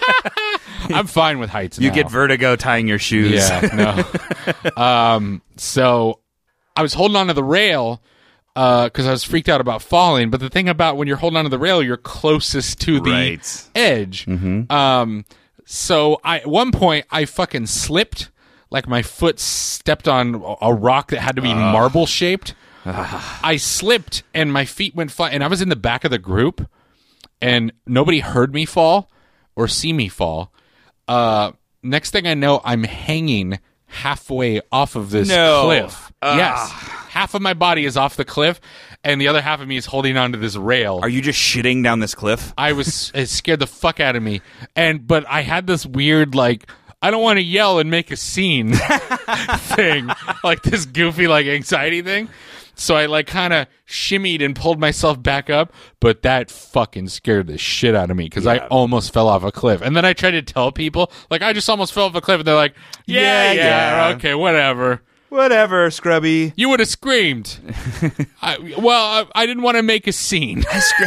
I'm fine with heights. You now. get vertigo tying your shoes. Yeah, no. um, so I was holding onto the rail because I was freaked out about falling. But the thing about when you're holding onto the rail, you're closest to the Right. edge. Mm-hmm. Um, so I, at one point, I fucking slipped. Like my foot stepped on a rock that had to be marble shaped. I slipped and my feet went flat. And I was in the back of the group, and nobody heard me fall or see me fall. Uh, next thing I know, I'm hanging halfway off of this No. cliff. Ah. Yes. Half of my body is off the cliff, and the other half of me is holding onto this rail. Are you just shitting down this cliff? I was it scared the fuck out of me. And but I had this weird like I don't want to yell and make a scene thing. Like this goofy like anxiety thing. So I like kind of shimmied and pulled myself back up, but that fucking scared the shit out of me because I Yeah. almost fell off a cliff. And then I tried to tell people, like, I just almost fell off a cliff, and they're like, yeah, Yeah, yeah, yeah. okay, whatever. Whatever, scrubby. You would have screamed. I, well, I, I didn't want to make a scene.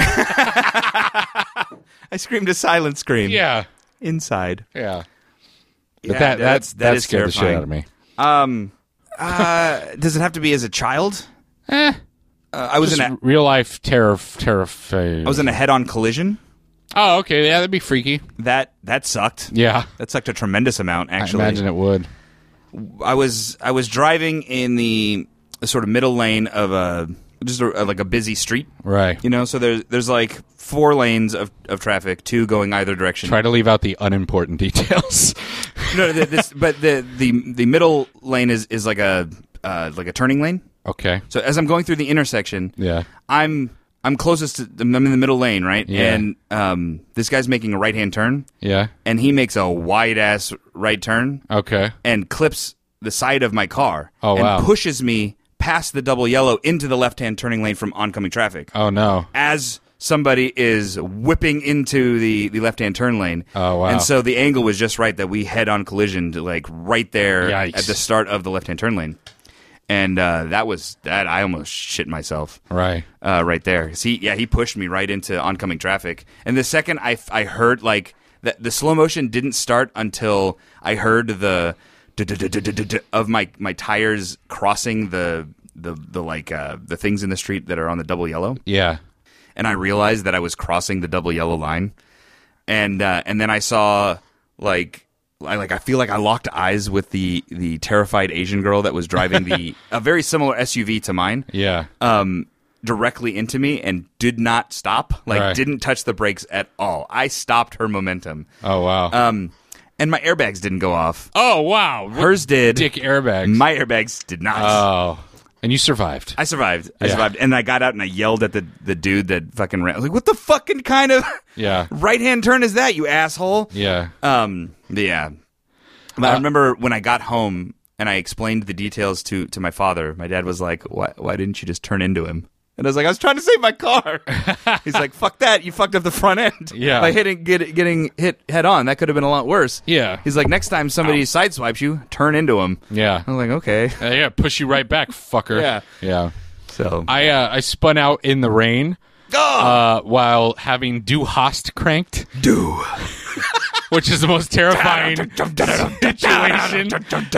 I screamed a silent scream. Yeah, Inside. yeah. But Yeah, that that's- that that that is scared the shit terrifying. out of me. Um, uh, does it have to be as a child? Eh, Uh, I was just in a real life terror, terror. I was in a head-on collision. Oh, okay. Yeah, that'd be freaky. That that sucked. Yeah. That sucked a tremendous amount, actually. I imagine it would. I was I was driving in the sort of middle lane of a just a, like a busy street, right? You know, so there's there's like four lanes of, of traffic, two going either direction. Try to leave out the unimportant details. no, the, this, but the, the the middle lane is, is like a uh, like a turning lane. Okay. So as I'm going through the intersection, yeah, I'm I'm closest to I'm in the middle lane, right? Yeah. And um, this guy's making a right hand turn. Yeah. And he makes a wide ass right turn. Okay. And clips the side of my car. Oh, and wow. pushes me past the double yellow into the left hand turning lane from oncoming traffic. Oh no. As somebody is whipping into the, the left hand turn lane. Oh wow. And so the angle was just right that we head on collision to like right there Yikes. at the start of the left hand turn lane. And uh, that was that. I almost shit myself. Right, uh, right there. See, yeah, he pushed me right into oncoming traffic. And the second I, I heard like the, the slow motion didn't start until I heard the of my, my tires crossing the the the like uh, the things in the street that are on the double yellow. Yeah, and I realized that I was crossing the double yellow line, and uh, and then I saw like. I like I feel like I locked eyes with the, the terrified Asian girl that was driving the a very similar S U V to mine. Yeah. Um, directly into me and did not stop. Like right. didn't touch the brakes at all. I stopped her momentum. Oh wow. Um, and my airbags didn't go off. Oh wow. Hers did. Dick airbags. My airbags did not. Oh. And you survived. I survived. I yeah. survived. And I got out and I yelled at the, the dude that fucking ran. I was like, what the fucking kind of yeah. right-hand turn is that, you asshole? Yeah. Um. Yeah. But uh, I remember when I got home and I explained the details to, to my father, my dad was like, why, why didn't you just turn into him? And I was like, I was trying to save my car. He's like, fuck that. You fucked up the front end. Yeah. By hitting, get, getting hit head on. That could have been a lot worse. Yeah. He's like, next time somebody Ow. sideswipes you, turn into him. Yeah. I'm like, okay. Uh, yeah, push you right back, fucker. Yeah. Yeah. So I uh, I spun out in the rain oh! uh, while having Du Hast cranked. Du. Which is the most terrifying situation.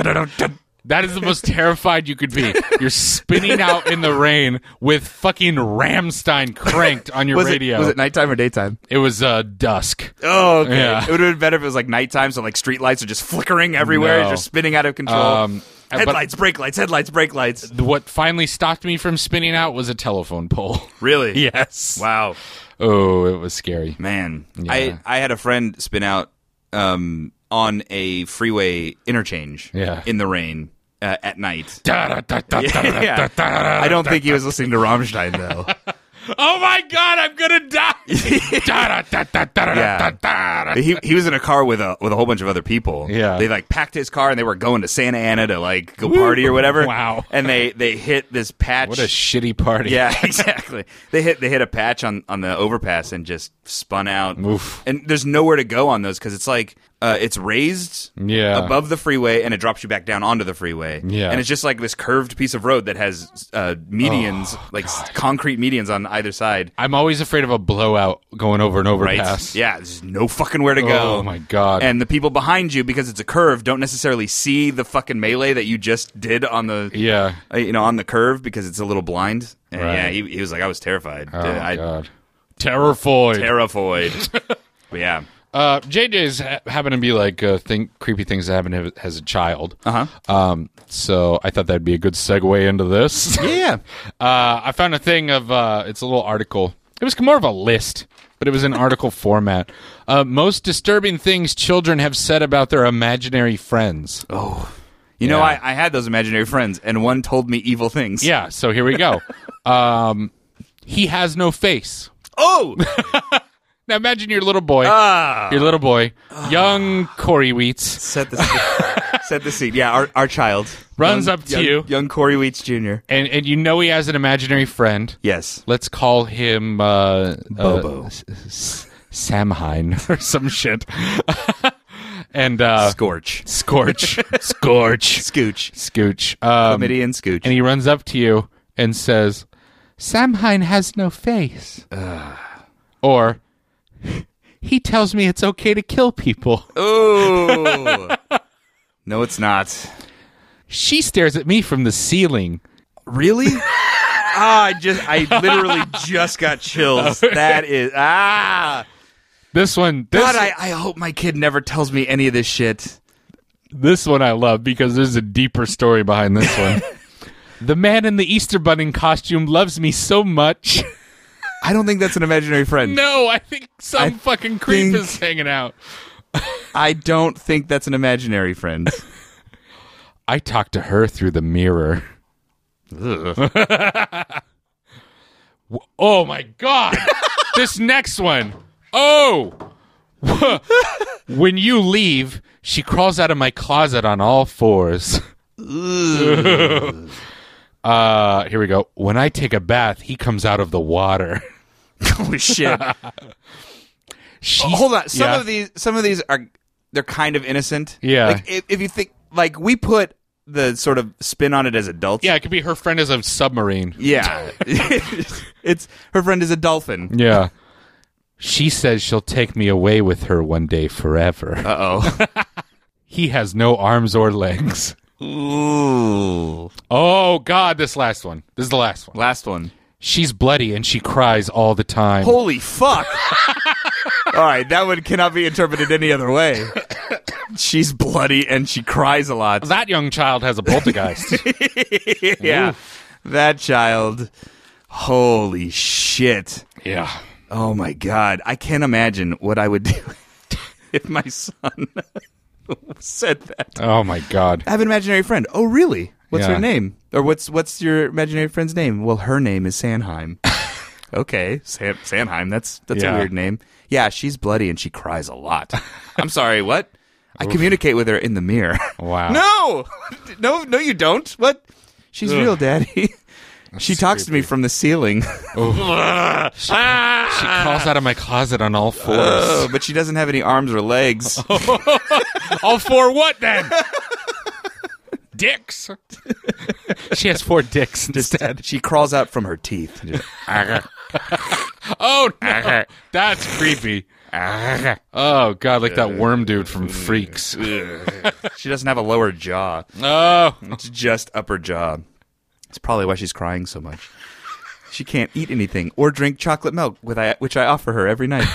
That is the most terrified you could be. You're spinning out in the rain with fucking Rammstein cranked on your was radio. It, was it nighttime or daytime? It was uh, dusk. Oh, okay. Yeah. It would have been better if it was like nighttime, so like street lights are just flickering everywhere. No. You're spinning out of control. Um, headlights, brake lights, headlights, brake lights. What finally stopped me from spinning out was a telephone pole. Really? Yes. Wow. Oh, it was scary. Man. Yeah. I, I had a friend spin out um, on a freeway interchange yeah. in the rain. Uh, at night. Da, da, da, yeah. da, da, da, I don't think he was listening to Rammstein, though. Oh my god, I'm gonna die! da, da, da, da, yeah. da, da. He he was in a car with a with a whole bunch of other people. Yeah. They like packed his car and they were going to Santa Ana to like go party or whatever. Wow. And they, they hit this patch. What a shitty party. Yeah, exactly. They hit they hit a patch on, on the overpass and just spun out. Oof. And there's nowhere to go on those because it's like uh, it's raised yeah. above the freeway and it drops you back down onto the freeway. Yeah. And it's just like this curved piece of road that has uh, medians, oh, like God. concrete medians on either side. I'm always afraid of a blowout going over an overpass. Right? Yeah, there's no fucking where to go. Oh my god! And the people behind you, because it's a curve, don't necessarily see the fucking melee that you just did on the yeah, uh, you know, on the curve because it's a little blind. And right. yeah, he, he was like, I was terrified. Oh I, my god, terrified, terrified. But yeah. Uh, J J's ha- happen to be like uh, thing, creepy things that happen as a child. Uh huh. Um, so I thought that'd be a good segue into this. Yeah. uh, I found a thing of uh, it's a little article. It was more of a list, but it was in article format. Uh, most disturbing things children have said about their imaginary friends. Oh. You yeah. know, I, I had those imaginary friends, and one told me evil things. Yeah. So here we go. um, he has no face. Oh. Now imagine your little boy, ah. your little boy, young Corey Wheats. Set the set the scene. Yeah, our our child runs young, up to young, you, young Corey Wheats Junior, and and you know he has an imaginary friend. Yes, let's call him uh, Bobo, uh, S- Samhain or some shit. And uh, Scorch, Scorch, Scorch, Scooch, Scooch, um, Chlamydia and Scooch, and he runs up to you and says, "Samhain has no face," uh. or he tells me it's okay to kill people. Oh. No, it's not. She stares at me from the ceiling. Really? ah, I just, I literally just got chills. That is, ah. This one. This, God, I, I hope my kid never tells me any of this shit. This one I love because there's a deeper story behind this one. The man in the Easter Bunny costume loves me so much. I don't think that's an imaginary friend. No, I think some I fucking creep think- is hanging out. I don't think that's an imaginary friend. I talked to her through the mirror. Oh my God. This next one. Oh. When you leave, she crawls out of my closet on all fours. uh, here we go. When I take a bath, he comes out of the water. Holy shit. Oh, hold on. Some yeah. of these some of these are they're kind of innocent. Yeah. Like if, if you think like we put the sort of spin on it as adults. Yeah, it could be her friend is a submarine. Yeah. It's her friend is a dolphin. Yeah. She says she'll take me away with her one day forever. Uh-oh. He has no arms or legs. Ooh. Oh, God, this last one. This is the last one. Last one. She's bloody and she cries all the time. Holy fuck. All right, that one cannot be interpreted any other way. She's bloody and she cries a lot. That young child has a poltergeist. Yeah. Oof. That child. Holy shit. Yeah. Oh my God. I can't imagine what I would do if my son said that. Oh my God. I have an imaginary friend. Oh, really? What's Yeah. her name? Or what's what's your imaginary friend's name? Well, her name is Sanheim. Okay, San- Sanheim. That's that's Yeah. a weird name. Yeah, she's bloody and she cries a lot. I'm sorry, what? I communicate with her in the mirror. Wow. No! No, no you don't. What? She's Ugh. real, Daddy. She talks to me from the ceiling. she, she crawls out of my closet on all fours. Oh, but she doesn't have any arms or legs. All four what then? Dicks. She has four dicks instead. She crawls out from her teeth. Oh, no. That's creepy. Oh, God, like that worm dude from Freaks. She doesn't have a lower jaw. Oh. It's just upper jaw. It's probably why she's crying so much. She can't eat anything or drink chocolate milk, with I, which I offer her every night.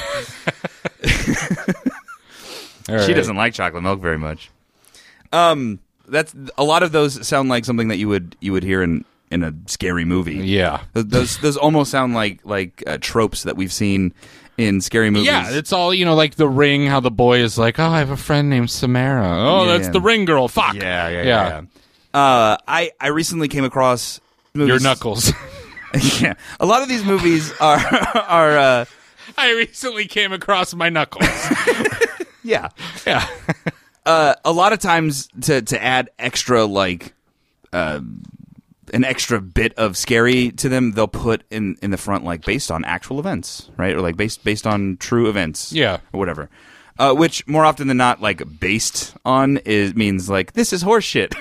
All She right. doesn't like chocolate milk very much. Um, that's a lot of those sound like something that you would you would hear in, in a scary movie. Yeah. Th- those those almost sound like like uh, tropes that we've seen in scary movies. Yeah, it's all, you know, like The Ring, how the boy is like, oh, I have a friend named Samara. Oh, Yeah, that's yeah. the Ring girl. Fuck. Yeah, yeah, yeah. Yeah. yeah. Uh, I I recently came across movies. Your Knuckles. Yeah, a lot of these movies are are. Uh, I recently came across my Knuckles. yeah, yeah. uh, a lot of times to to add extra like uh, an extra bit of scary to them, they'll put in in the front like based on actual events, right? Or like based based on true events, Yeah. or whatever. Uh, which more often than not, like based on is means like this is horse shit.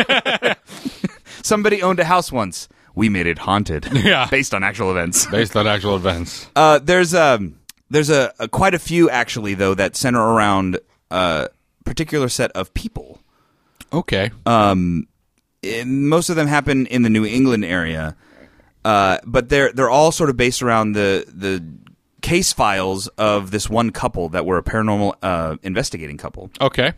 Somebody owned a house once. We made it haunted. Yeah. Based on actual events. Based on actual events. Uh, there's um there's a, a quite a few actually though that center around a particular set of people. Okay. Um, and most of them happen in the New England area, uh, but they're they're all sort of based around the the case files of this one couple that were a paranormal uh, investigating couple. Okay.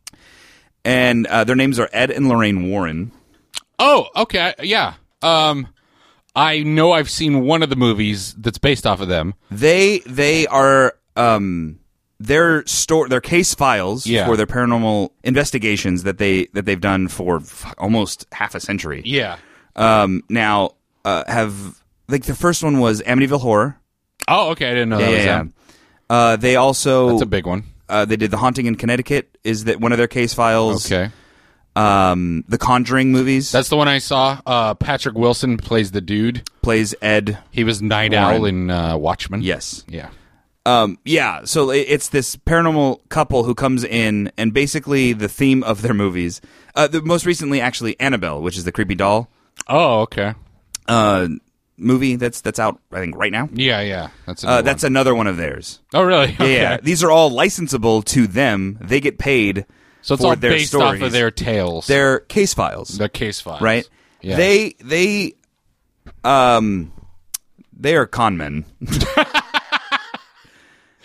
And uh, their names are Ed and Lorraine Warren. Oh, okay. Yeah. Um, I know I've seen one of the movies that's based off of them. They they are um their store their case files Yeah. for their paranormal investigations that they that they've done for f- almost half a century. Yeah. Um, now uh, have like the first one was Amityville Horror. Oh, okay. I didn't know Yeah, that was yeah, yeah. them. Uh, they also That's a big one. Uh, they did The Haunting in Connecticut. Is that one of their case files? Okay. Um, the Conjuring movies. That's the one I saw. Uh, Patrick Wilson plays the dude. Plays Ed. He was Night Warren. Owl in uh, Watchmen. Yes. Yeah. Um, yeah, so it- it's this paranormal couple who comes in, and basically the theme of their movies, uh, the most recently actually Annabelle, which is the creepy doll Oh, okay. uh, movie that's that's out, I think, right now. Yeah, yeah. That's a new Uh, one. that's another one of theirs. Oh, really? Yeah, yeah, Okay. these are all licensable to them. They get paid So it's for all their based stories. off of their tales. Their case files. Their case files. Right? Yeah. They they um they are con men.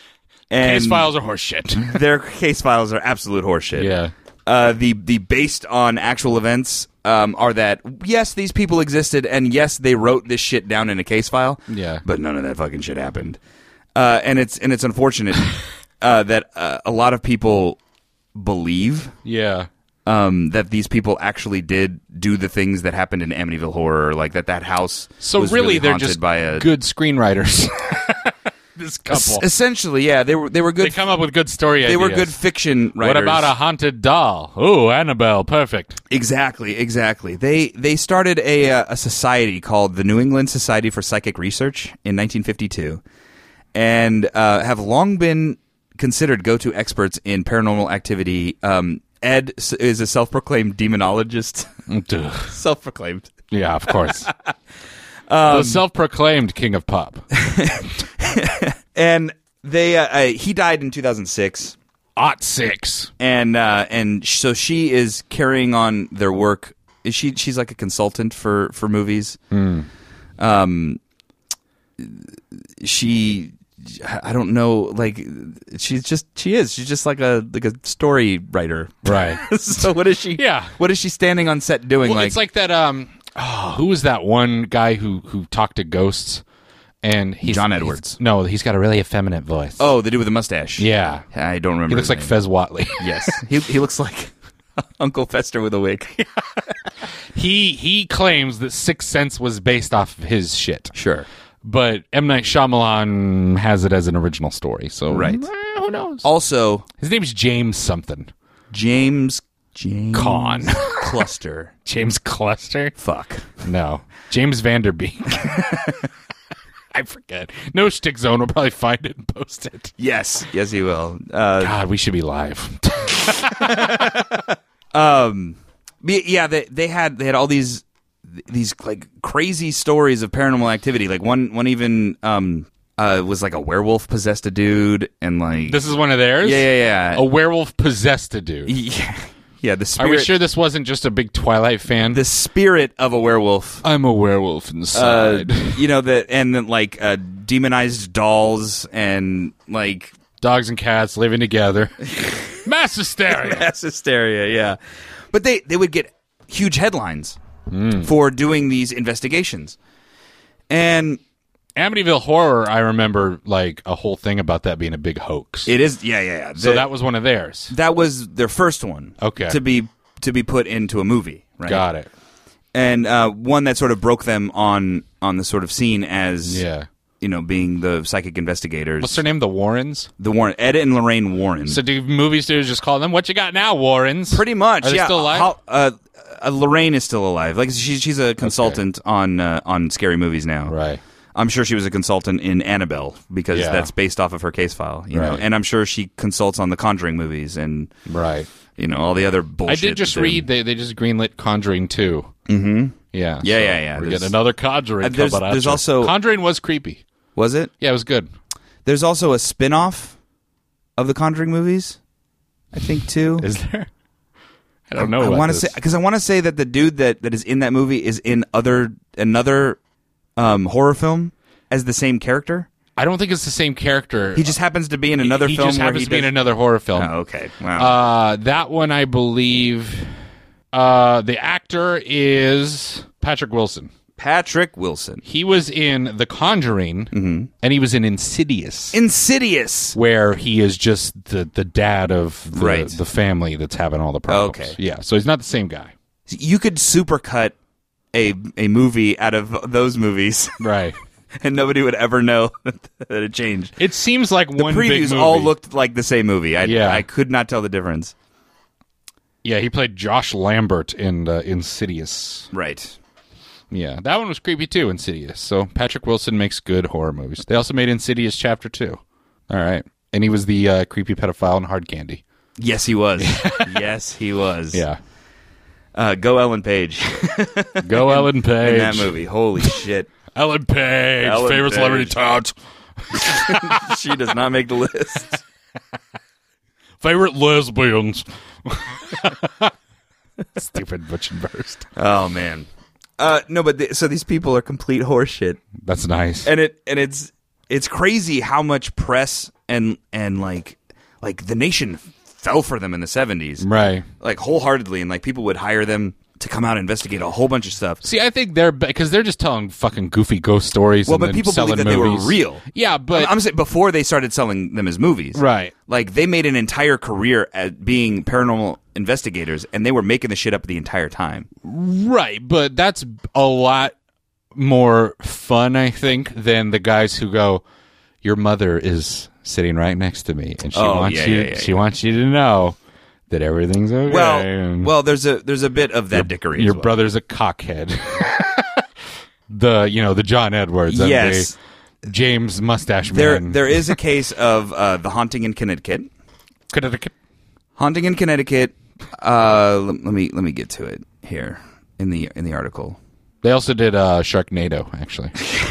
And case files are horseshit. Their case files are absolute horseshit. Yeah. Uh, the the based on actual events um, are that yes, these people existed, and yes, they wrote this shit down in a case file. Yeah. But none of that fucking shit happened. Uh, and it's and it's unfortunate uh, that uh, a lot of people believe. Yeah. Um, that these people actually did do the things that happened in Amityville Horror, like that that house. So was really, really they're haunted just by a good screenwriters. This couple, Es- essentially, yeah, they were they were good. They come up with good story They ideas. were good fiction writers. What about a haunted doll? Ooh, Annabelle, perfect. Exactly, exactly. They they started a uh, a society called the New England Society for Psychic Research in nineteen fifty-two, and uh, have long been considered go-to experts in paranormal activity. Um, Ed s- is a self-proclaimed demonologist. Self-proclaimed. Yeah, of course. um, the self-proclaimed king of pop. And they uh, uh, he died in two thousand six. Ot six. And uh, and so she is carrying on their work. Is she? She's like a consultant for for movies. Mm. Um, she, I don't know. Like she's just she is. She's just like a like a story writer, right? So what is she? Yeah. What is she standing on set doing? Well, like it's like that. Um, oh, who was that one guy who who talked to ghosts? And he's John Edwards. He's, no, he's got a really effeminate voice. Oh, the dude with the mustache. Yeah, I don't remember. He looks his like name. Fez Whatley. Yes, he he looks like Uncle Fester with a wig. he he claims that Sixth Sense was based off of his shit. Sure, but M. Night Shyamalan has it as an original story. So right, eh, who knows? Also, his name's James something. James James Caan Cluster. James Cluster. Fuck no, James Vanderbeek. I forget. No Stick Zone will probably find it and post it. Yes, yes, he will. Uh, God, we should be live. um, yeah, they they had they had all these these like crazy stories of paranormal activity. Like one one even um uh was like a werewolf possessed a dude, and like this is one of theirs. Yeah, yeah, yeah. A werewolf possessed a dude. Yeah. Yeah, the spirit. Are we sure this wasn't just a big Twilight fan? The spirit of a werewolf. I'm a werewolf inside. Uh, you know that, and then like uh, demonized dolls and like dogs and cats living together. Mass hysteria. Mass hysteria. Yeah, but they they would get huge headlines mm. for doing these investigations, and Amityville Horror, I remember like a whole thing about that being a big hoax. It is, yeah, yeah, yeah. So the, that was one of theirs. That was their first one. Okay. To be to be put into a movie, right? Got it. And uh, one that sort of broke them on on the sort of scene as, yeah, you know, being the psychic investigators. What's their name? The Warrens? The Warren, Ed and Lorraine Warren. So do movie studios just call them, what you got now, Warrens? Pretty much, Are they yeah. still alive? How, uh, uh, Lorraine is still alive. Like she's she's a consultant okay. on uh, on scary movies now. Right. I'm sure she was a consultant in Annabelle because yeah. that's based off of her case file, you right. know. And I'm sure she consults on the Conjuring movies and right, you know, all the other bullshit. I did just read they they just greenlit Conjuring two. Mm-hmm. Yeah, yeah, so yeah, yeah. We're getting another Conjuring. Uh, there's, there's also Conjuring was creepy. Was it? Yeah, it was good. There's also a spin-off of the Conjuring movies, I think too. Is there? I don't know. I, I want to say because I want to say that the dude that, that is in that movie is in other another um, horror film as the same character. I don't think it's the same character. He just happens to be in another he, film. He just where happens he to be does... in another horror film. Oh, okay. Wow. Uh, that one, I believe, uh, the actor is Patrick Wilson. Patrick Wilson. He was in The Conjuring, mm-hmm. and he was in Insidious. Insidious, where he is just the, the dad of the, right. the family that's having all the problems. Okay. Yeah, so he's not the same guy. You could supercut a a movie out of those movies, right? And nobody would ever know that it changed. It seems like the one previews big movie. all looked like the same movie. I, yeah. I could not tell the difference. Yeah, he played Josh Lambert in uh, Insidious. Right. Yeah, that one was creepy too, Insidious. So Patrick Wilson makes good horror movies. They also made Insidious Chapter two. All right. And he was the uh, creepy pedophile in Hard Candy. Yes, he was. Yes, he was. Yeah. Uh, go Ellen Page. Go Ellen Page. In that movie. Holy shit. Ellen Page. Ellen favorite Page. celebrity tout. She does not make the list. Favorite lesbians. Stupid Butch and Burst. Oh, man. Uh, no, but th- so these people are complete horseshit. That's nice. And it and it's it's crazy how much press and and like like the nation fell for them in the seventies, right? Like wholeheartedly, and like people would hire them to come out and investigate a whole bunch of stuff. See, I think they're because they're just telling fucking goofy ghost stories. Well, and but then people selling believe that movies. they were real. Yeah, but I'm, I'm saying before they started selling them as movies, right? Like they made an entire career at being paranormal investigators, and they were making the shit up the entire time. Right, but that's a lot more fun, I think, than the guys who go, "Your mother is sitting right next to me, and she Oh, wants yeah, you. yeah, yeah, she yeah. wants you to know that everything's okay." Well, and well, there's a there's a bit of that your, dickery. Your as well. brother's a cockhead. the you know the John Edwards. And Yes. the James Mustache There, Man. there is a case of uh, the haunting in Connecticut. Connecticut. Haunting in Connecticut. Uh, let, let me let me get to it here in the in the article. They also did uh, Sharknado, actually.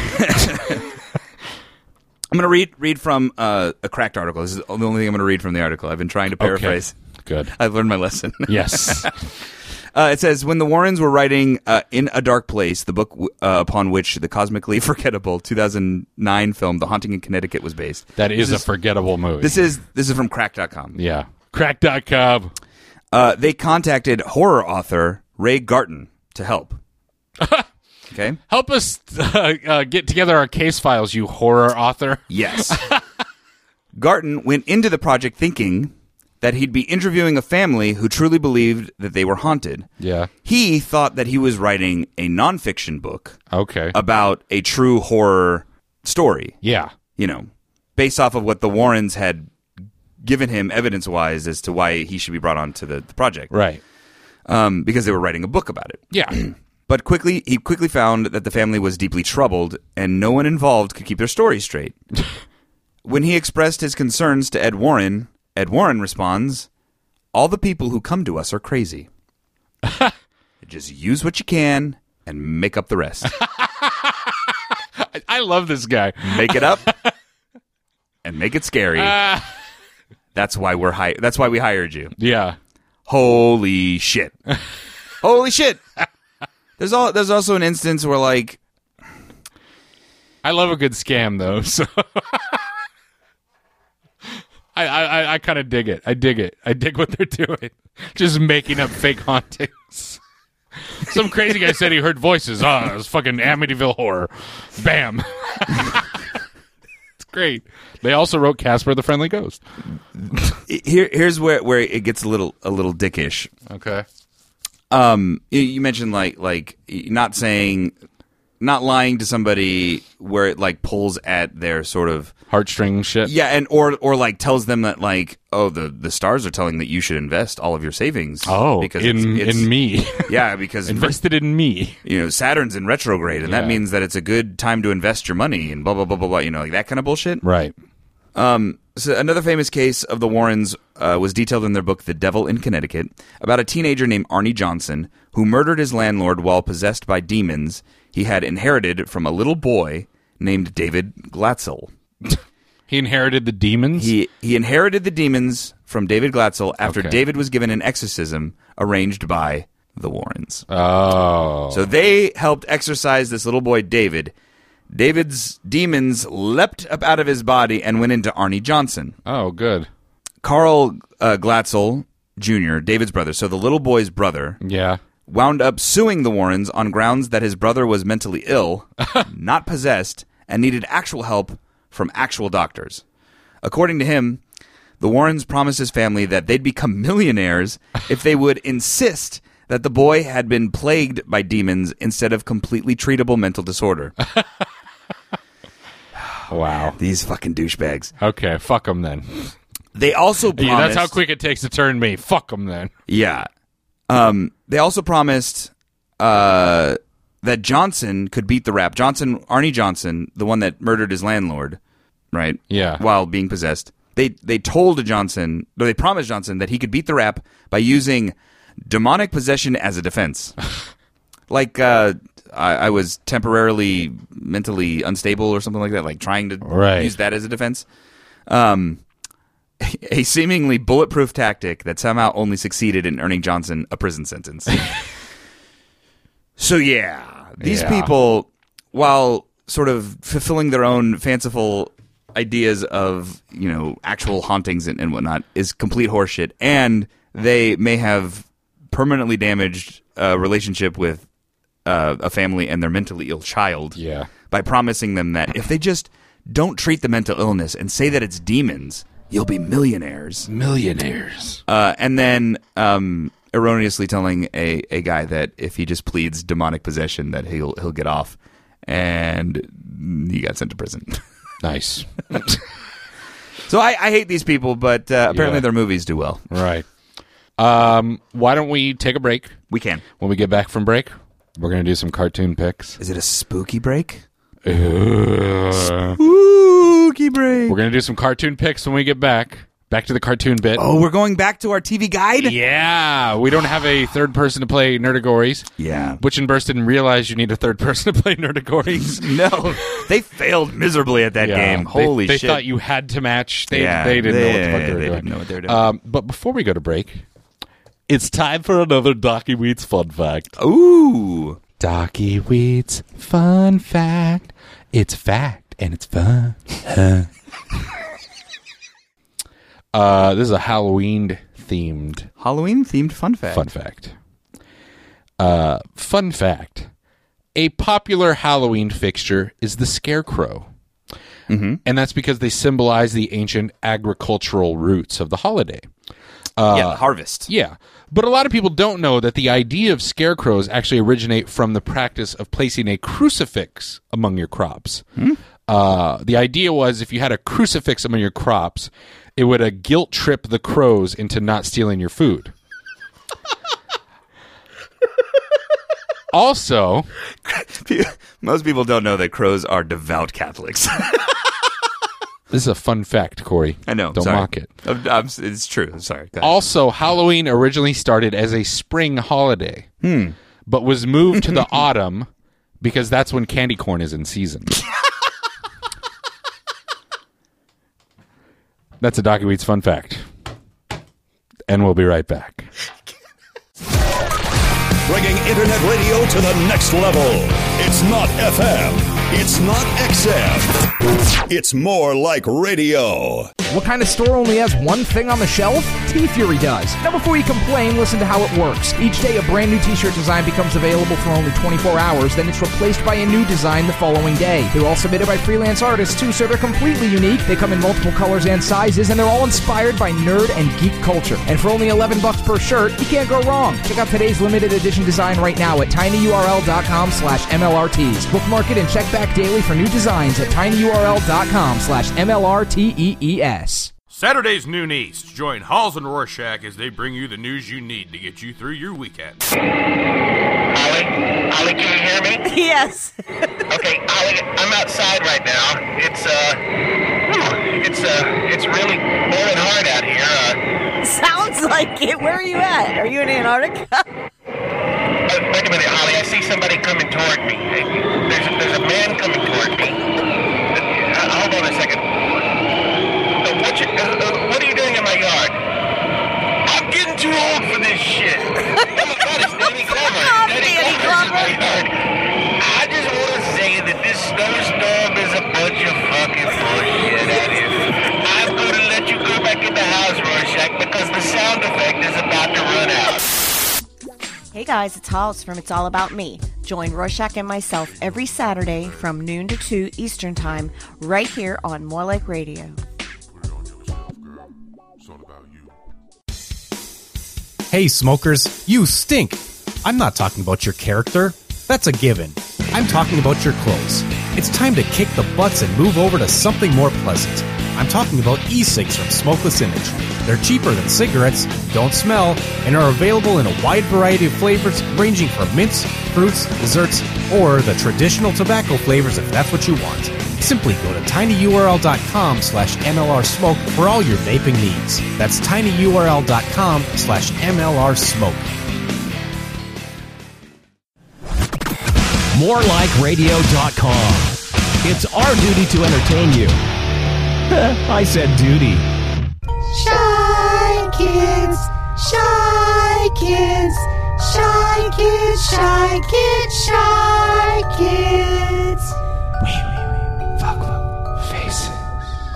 I'm going to read read from uh, a Cracked article. This is the only thing I'm going to read from the article. I've been trying to paraphrase. Okay. Good. I've learned my lesson. Yes. Uh, it says, when the Warrens were writing uh, In a Dark Place, the book uh, upon which the cosmically forgettable two thousand nine film The Haunting in Connecticut was based. That is, This a forgettable movie. This is this is from crack dot com. Yeah. Crack dot com. Uh, they contacted horror author Ray Garton to help. Okay? Help us uh, uh, get together our case files, you horror author. Yes. Garton went into the project thinking that he'd be interviewing a family who truly believed that they were haunted. Yeah. He thought that he was writing a nonfiction book Okay. about a true horror story. Yeah. You know, based off of what the Warrens had given him evidence-wise as to why he should be brought on to the, the project. Right. Um, because they were writing a book about it. Yeah. But quickly, he quickly found that the family was deeply troubled, and no one involved could keep their story straight. When he expressed his concerns to Ed Warren, Ed Warren responds, "All the people who come to us are crazy. Just use what you can and make up the rest." I, I love this guy. Make it up and make it scary. Uh, That's why we're hi- That's why we hired you. yeah. Holy shit! Holy shit! There's all. There's also an instance where, like, I love a good scam, though. So I, I, I kind of dig it. I dig it. I dig what they're doing. Just making up fake hauntings. Some crazy guy said he heard voices. Oh, it was fucking Amityville Horror. Bam. It's great. They also wrote Casper the Friendly Ghost. Here, here's where where it gets a little a little dickish. Okay. Um, you, you mentioned like like not saying, not lying to somebody where it like pulls at their sort of heartstring shit. Yeah, and or or like tells them that like, oh, the, the stars are telling that you should invest all of your savings. Oh, because in it's, it's, in me. Yeah, because invested in me. You know, Saturn's in retrograde, and Yeah. that means that it's a good time to invest your money and blah blah blah blah blah. You know, like that kind of bullshit. Right. Um, so another famous case of the Warrens uh, was detailed in their book, The Devil in Connecticut, about a teenager named Arnie Johnson who murdered his landlord while possessed by demons he had inherited from a little boy named David Glatzel. He inherited the demons? He he inherited the demons from David Glatzel after Okay. David was given an exorcism arranged by the Warrens. Oh. So they helped exorcise this little boy, David. David's demons leapt up out of his body and went into Arnie Johnson. Oh, good. Carl uh, Glatzel Junior, David's brother, so the little boy's brother, Yeah. wound up suing the Warrens on grounds that his brother was mentally ill, not possessed, and needed actual help from actual doctors. According to him, the Warrens promised his family that they'd become millionaires if they would insist that the boy had been plagued by demons instead of completely treatable mental disorder. Wow. These fucking douchebags. Okay, fuck them then. They also promised... Yeah, that's how quick it takes to turn me. Fuck them then. Yeah. Um, they also promised uh, that Johnson could beat the rap. Johnson, Arnie Johnson, the one that murdered his landlord, right? Yeah. While being possessed. They they told Johnson, or they promised Johnson that he could beat the rap by using demonic possession as a defense. Like uh, I, I was temporarily mentally unstable or something like that, like trying to Right. use that as a defense. Um, a seemingly bulletproof tactic that somehow only succeeded in earning Johnson a prison sentence. So yeah, these Yeah. people, while sort of fulfilling their own fanciful ideas of, you know, actual hauntings and, and whatnot is complete horseshit, and they may have permanently damaged a relationship with uh, a family and their mentally ill child yeah. by promising them that if they just don't treat the mental illness and say that it's demons, you'll be millionaires. Millionaires. Uh, and then um, erroneously telling a, a guy that if he just pleads demonic possession that he'll he'll get off, and he got sent to prison. Nice. So I, I hate these people, but uh, apparently Yeah. their movies do well. Right. Um, why don't we take a break? We can. When we get back from break, we're going to do some cartoon picks. Is it a spooky break? Uh, Spooky break. We're going to do some cartoon picks when we get back. Back to the cartoon bit. Oh, we're going back to our T V guide? Yeah. We don't have a third person to play Nerdagories. Yeah. Butch and Burst didn't realize you need a third person to play Nerdagories. No. They failed miserably at that Yeah. game. Holy they, they shit. They thought you had to match. They, yeah, they didn't they, know what the fuck they were they doing. didn't know what they were doing. Um, but before we go to break, it's time for another Docky Weeds fun fact. Ooh. Docky Weeds fun fact. It's fact and it's fun. uh, this is a Halloween themed Halloween themed fun fact. Fun fact. Uh, fun fact. A popular Halloween fixture is the scarecrow. Mm-hmm. And that's because they symbolize the ancient agricultural roots of the holiday. Uh, yeah, harvest. Yeah. But a lot of people don't know that the idea of scarecrows actually originate from the practice of placing a crucifix among your crops. Hmm? Uh, the idea was if you had a crucifix among your crops, it would uh, guilt trip the crows into not stealing your food. Also, most people don't know that crows are devout Catholics. This is a fun fact, Corey. I know. Don't sorry. mock it. I'm, I'm, it's true. I'm sorry. Go ahead. Also, Halloween originally started as a spring holiday, Hmm. but was moved to the autumn because that's when candy corn is in season. That's a Docky Weeds fun fact. And we'll be right back. Bringing internet radio to the next level. It's not F M. It's not X M. It's more like radio. What kind of store only has one thing on the shelf? T-Fury does. Now before you complain, listen to how it works. Each day a brand new t-shirt design becomes available for only twenty-four hours, then it's replaced by a new design the following day. They're all submitted by freelance artists too, so they're completely unique. They come in multiple colors and sizes, and they're all inspired by nerd and geek culture. And for only eleven bucks per shirt, you can't go wrong. Check out today's limited edition design right now at tinyurl.com slash MLRTs. Bookmark it and check back daily for new designs at tinyurl.com slash MLRTEES. Saturdays noon East. Join Halls and Rorschach as they bring you the news you need to get you through your weekend. Ollie? Ollie, can you hear me? Yes. Okay, Ollie, I'm outside right now. It's, uh, whew, it's, uh, it's really blowing hard out here. Uh, Sounds like it. Where are you at? Are you in Antarctica? uh, wait a minute, Ollie, I see somebody coming toward me. There's a, there's a man coming toward me. Uh, hold on a second. What, you, uh, uh, what are you doing in my yard? I'm getting too old for this shit. Oh my God, it's Danny Glover. Oh, Danny, Danny Glover's Glover. in my yard. I just want to say that this snowstorm is a bunch of fucking bullshit out here. I'm going to let you go back in the house, Rorschach, because the sound effect is about to run out. Hey guys, it's Halls from It's All About Me. Join Rorschach and myself every Saturday from noon to two Eastern Time right here on More Like Radio. Hey smokers, you stink! I'm not talking about your character. That's a given. I'm talking about your clothes. It's time to kick the butts and move over to something more pleasant. I'm talking about e-cigs from Smokeless Image. They're cheaper than cigarettes, don't smell, and are available in a wide variety of flavors ranging from mints, fruits, desserts, or the traditional tobacco flavors if that's what you want. Simply go to tinyurl.com slash MLRsmoke for all your vaping needs. That's tinyurl.com slash MLRsmoke. more like radio dot com. It's our duty to entertain you. I said duty. Shy Kids, Shy Kids, Shy Kids, Shy Kids, Shy Kids. Fuck, faces.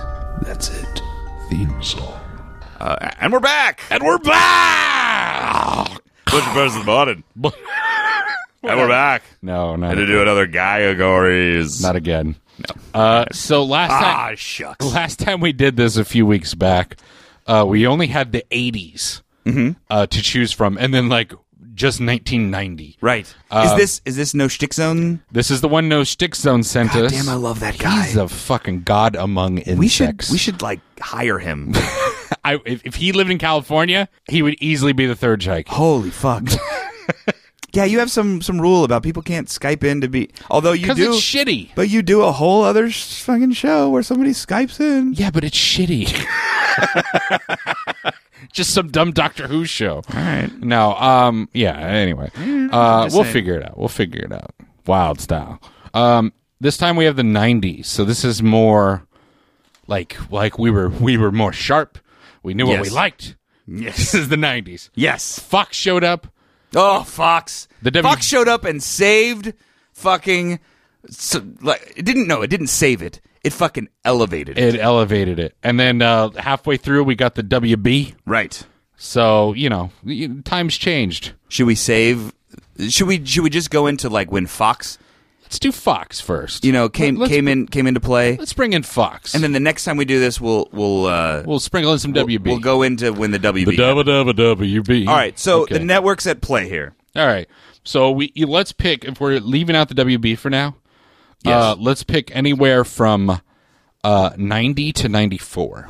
theme song. Uh, and we're back! And we're back! Butcher Burns in the morning. And we're back. No, not And to again. do another Gaiagories. Not again. No. Uh, so last Ah, time, shucks. last time we did this a few weeks back, uh, we only had the eighties Mm-hmm. uh, to choose from, and then like just nineteen ninety. Right. Uh, is this is this No Shtick Zone? This is the one No Shtick Zone sent God us. damn, I love that guy. He's a fucking god among insects. We should we should like hire him. I, if, if he lived in California, he would easily be the third Jike. Holy fuck. Yeah, you have some some rule about people can't Skype in to be. Although you 'Cause do, it's shitty. But you do a whole other sh- fucking show where somebody Skypes in. Yeah, but it's shitty. Just some dumb Doctor Who show. All right. No, um, yeah. Anyway, Mm, uh, just we'll saying. figure it out. We'll figure it out. Wild style. Um, this time we have the nineties, so this is more like like we were we were more sharp. We knew what Yes. we liked. Yes. This is the nineties. Yes. Fox showed up. Oh, Fox. The W- Fox showed up and saved fucking. So, like, it didn't. No, it didn't save it. It fucking elevated it. It elevated it, and then uh, halfway through we got the W B. Right. So you know, y- times changed. Should we save? Should we? Should we just go into like when Fox? Let's do Fox first. You know, came Let's- came in came into play, Let's bring in Fox, and then the next time we do this, we'll we'll uh, we'll sprinkle in some we'll, W B. We'll go into when the W B. The W W W B. All right. So Okay. the network's at play here. All right. So we you- let's pick if we're leaving out the W B for now. Yes. Uh, let's pick anywhere from uh, ninety to ninety-four.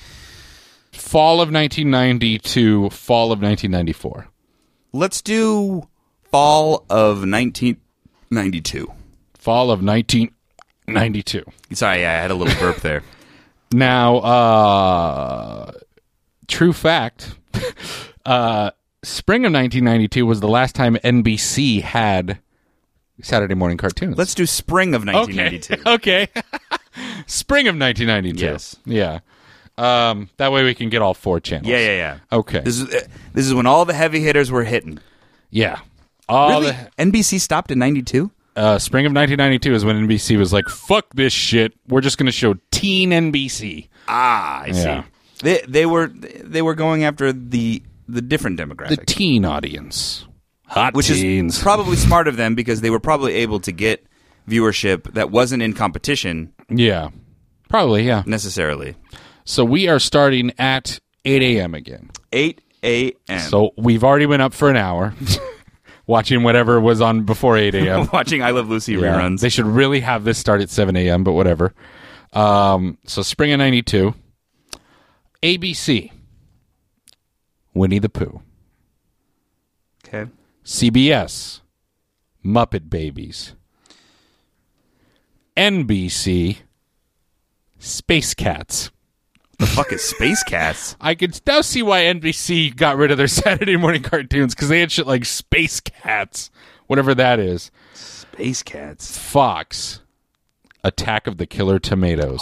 Fall of nineteen ninety to fall of nineteen ninety-four. Let's do fall of nineteen ninety-two. Fall of nineteen ninety-two. Sorry, yeah, I had a little burp there. Now, uh, true fact, uh, spring of nineteen ninety-two was the last time N B C had Saturday morning cartoons. Let's do spring of nineteen ninety-two. Okay. Spring of nineteen ninety-two. Yes. Yeah. Um, that way we can get all four channels. Yeah, yeah, yeah. Okay. This is uh, this is when all the heavy hitters were hitting. Yeah. All Really? the, N B C stopped in ninety-two? uh, spring of nineteen ninety-two is when N B C was like, fuck this shit. We're just going to show teen N B C. Ah, I Yeah. see. They they were they were going after the the different demographic. The teen audience. Hot which teens. is probably smart of them because they were probably able to get viewership that wasn't in competition Yeah. Probably, yeah. necessarily. So we are starting at eight a.m. again. eight a.m. So we've already been up for an hour watching whatever was on before eight a.m. watching I Love Lucy Yeah. reruns. They should really have this start at seven a.m., but whatever. Um, so spring of ninety-two. A B C. Winnie the Pooh. Okay. C B S. Muppet Babies. N B C. Space Cats. The fuck is Space Cats? I could now see why N B C got rid of their Saturday morning cartoons, because they had shit like Space Cats, whatever that is. Space Cats. Fox. Attack of the Killer Tomatoes.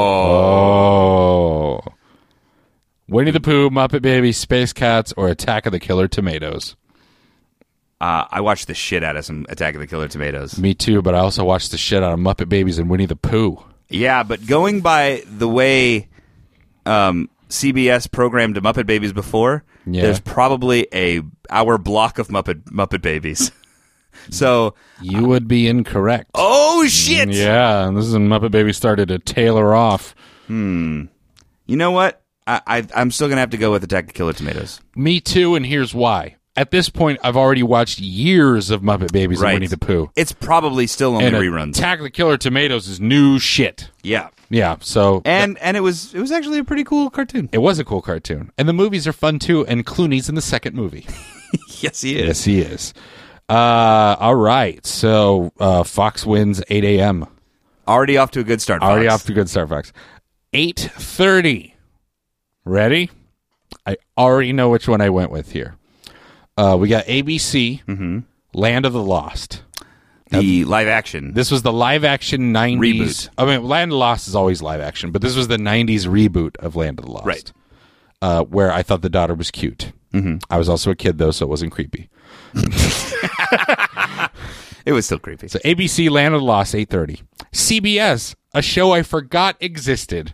Oh. Oh. Winnie the Pooh, Muppet Babies, Space Cats, or Attack of the Killer Tomatoes. Uh, I watched the shit out of some Attack of the Killer Tomatoes. Me too, but I also watched the shit out of Muppet Babies and Winnie the Pooh. Yeah, but going by the way um, C B S programmed Muppet Babies before, Yeah. there's probably a hour block of Muppet Muppet Babies. So You would be incorrect. oh shit! Yeah, and this is when Muppet Babies started to tailor off. Hmm. You know what? I, I I'm still gonna have to go with Attack of the Killer Tomatoes. Me too, and here's why. At this point, I've already watched years of Muppet Babies Right. and Winnie the Pooh. It's probably still only And reruns. Attack of the Killer Tomatoes is new shit. Yeah, Yeah, so and and it was it was actually a pretty cool cartoon. it was a cool cartoon. And the movies are fun too, and Clooney's in the second movie. Yes, he is. Yes, he is. Uh, all right, so uh, Fox wins eight a.m. Already off to a good start. Already Fox. off to a good start, Fox. eight thirty. Ready? I already know which one I went with here. Uh, we got A B C, Mm-hmm. Land of the Lost. The live action. This was the live action nineties. Reboot. I mean, Land of the Lost is always live action, but this was the nineties reboot of Land of the Lost. Right. Uh, where I thought the daughter was cute. Mm-hmm. I was also a kid, though, so it wasn't creepy. It was still creepy. So A B C, Land of the Lost, eight thirty. C B S, a show I forgot existed,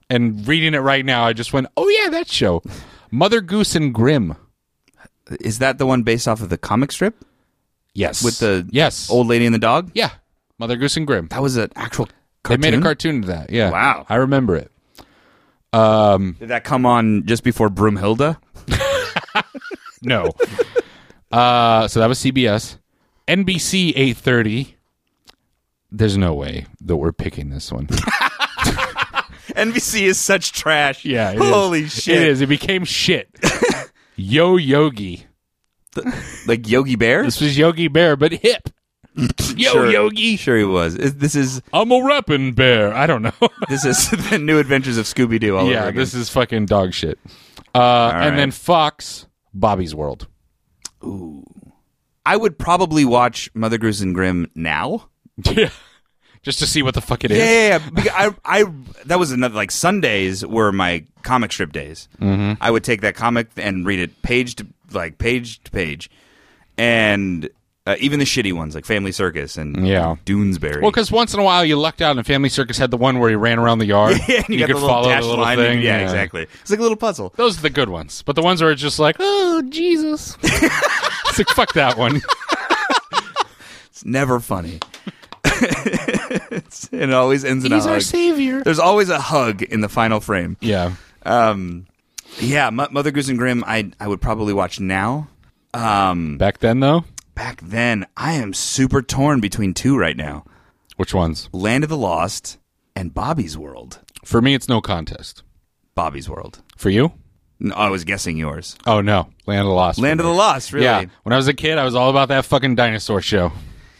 And reading it right now, I just went, oh, yeah, that show. Mother Goose and Grimm. Is that the one based off of the comic strip? Yes. With the yes. old lady and the dog? Yeah. Mother Goose and Grimm. That was an actual cartoon? They made a cartoon of that, yeah. Wow. I remember it. Um, Did that come on just before Broomhilda? No. uh, so that was C B S. N B C eight thirty. There's no way that we're picking this one. N B C is such trash. Yeah, it Holy is. shit. It is. It became shit. Yo Yogi. The, like Yogi Bear? This was Yogi Bear, but hip. Yo sure, Yogi. Sure he was. This is... I'm a rapping bear. I don't know. This is the New Adventures of Scooby-Doo all yeah, over again. this is fucking dog shit. Uh, right. And then Fox, Bobby's World. Ooh. I would probably watch Mother Goose and Grimm now. Yeah. Just to see what the fuck it is. Yeah, yeah, yeah. Because I, I, that was another, like, Sundays were my comic strip days. Mm-hmm. I would take that comic and read it page to, like, page to page. And uh, even the shitty ones, like Family Circus and yeah. Doonesbury. Well, because once in a while you lucked out and Family Circus had the one where he ran around the yard. Yeah, and you, you got could the little follow dash the little line. thing. Yeah, yeah, exactly. It's like a little puzzle. Those are the good ones. But the ones where it's just like, oh, Jesus. It's like, fuck that one. It's never funny. It's, it always ends in He's a hug. our savior. There's always a hug in the final frame. Yeah. Um, yeah, M- Mother Goose and Grimm, I I would probably watch now. Um, Back then, though? Back then, I am super torn between two right now. Which ones? Land of the Lost and Bobby's World. For me, it's no contest. Bobby's World. For you? No, I was guessing yours. Oh, no. Land of the Lost. Land of the Lost, really? Yeah. When I was a kid, I was all about that fucking dinosaur show.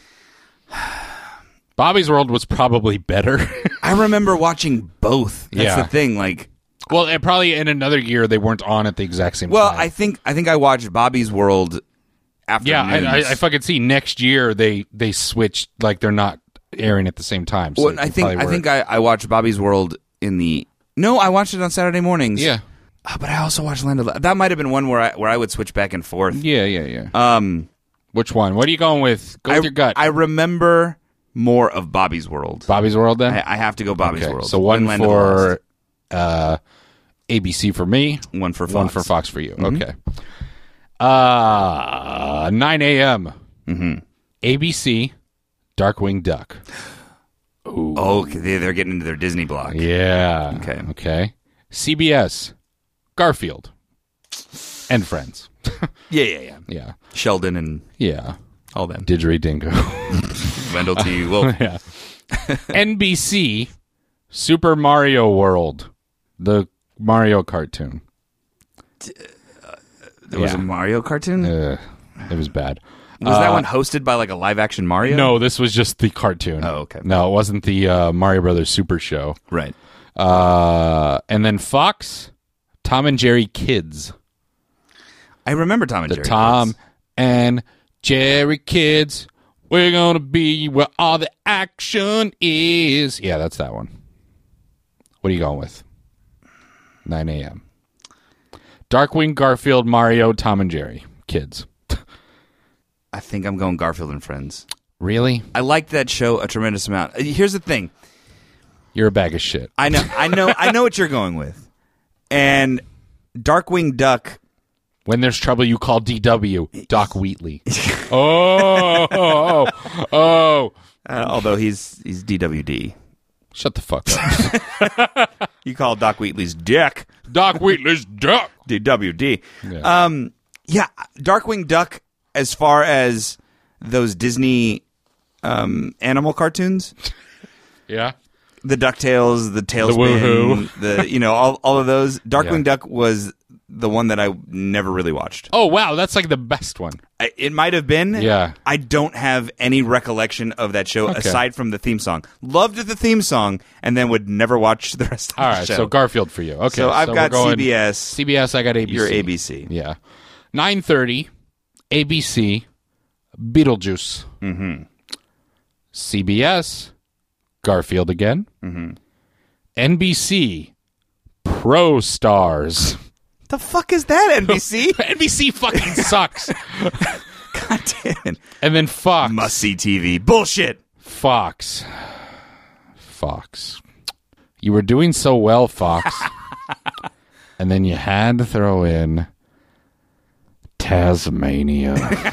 Bobby's World was probably better. I remember watching both. That's Yeah. the thing. Like, well, and probably in another year they weren't on at the exact same well, time. I think I think I watched Bobby's World after. Yeah, I, I, I fucking see next year they they switched, like they're not airing at the same time. So Well, I think I think I, I watched Bobby's World in the. No, I watched it on Saturday mornings. Yeah. Uh, but I also watched Land of the... That might have been one where I where I would switch back and forth. Yeah, yeah, yeah. Um, Which one? What are you going with? Go I, with your gut. I remember more of Bobby's World. Bobby's World, then? I, I have to go Bobby's Okay, World. So one Land of the Lost. for uh, A B C for me. One for Fox. One for Fox for you. Mhm. Okay. Uh, nine a.m. Mm-hmm. A B C, Darkwing Duck. Ooh. Oh, okay, they're getting into their Disney block. Yeah. Okay. Okay. C B S, Garfield, and Friends. Yeah, yeah, yeah. Yeah. Sheldon and Yeah. all them. Didgeridingo. Wendell T. Wolf. Yeah. N B C, Super Mario World, the Mario cartoon. There was Yeah. a Mario cartoon? Uh, it was bad. Was Uh, that one hosted by like a live action Mario? No, this was just the cartoon. Oh, okay. No, it wasn't the uh, Mario Brothers Super Show. Right. Uh, and then Fox, Tom and Jerry Kids. I remember Tom and The Jerry. Tom Kids. and Jerry Kids. We're gonna be where all the action is. Yeah, that's that one. What are you going with? nine a.m. Darkwing, Garfield, Mario, Tom and Jerry Kids. I think I'm going Garfield and Friends. Really? I liked that show a tremendous amount. Uh, Here's the thing. You're a bag of shit. I know, I know, I know what you're going with. And Darkwing Duck. When there's trouble, you call D W. Doc Wheatley. oh, oh, oh. oh. Uh, although he's he's D W D. Shut the fuck up. You call Doc Wheatley's dick. Doc Wheatley's dick. D W D. Yeah. Um, yeah, Darkwing Duck, as far as those Disney um, animal cartoons, Yeah. the DuckTales, the Tailspin, Woohoo. the you know all all of those. Darkwing Yeah. Duck was the one that I never really watched. Oh, wow. That's like the best one. I, it might have been. Yeah. I don't have any recollection of that show Okay. aside from the theme song. Loved the theme song, and then would never watch the rest of All the right. show. So Garfield for you. Okay. So I've we're got going C B S. C B S, I got A B C. You're A B C. Yeah. nine thirty, A B C, Beetlejuice. Mm-hmm. C B S, Garfield again. Mm-hmm. N B C, Pro Stars. The fuck is that, N B C? N B C fucking sucks. God damn it. And then Fox. Must see T V. Bullshit. Fox. Fox. You were doing so well, Fox. And then you had to throw in Tasmania.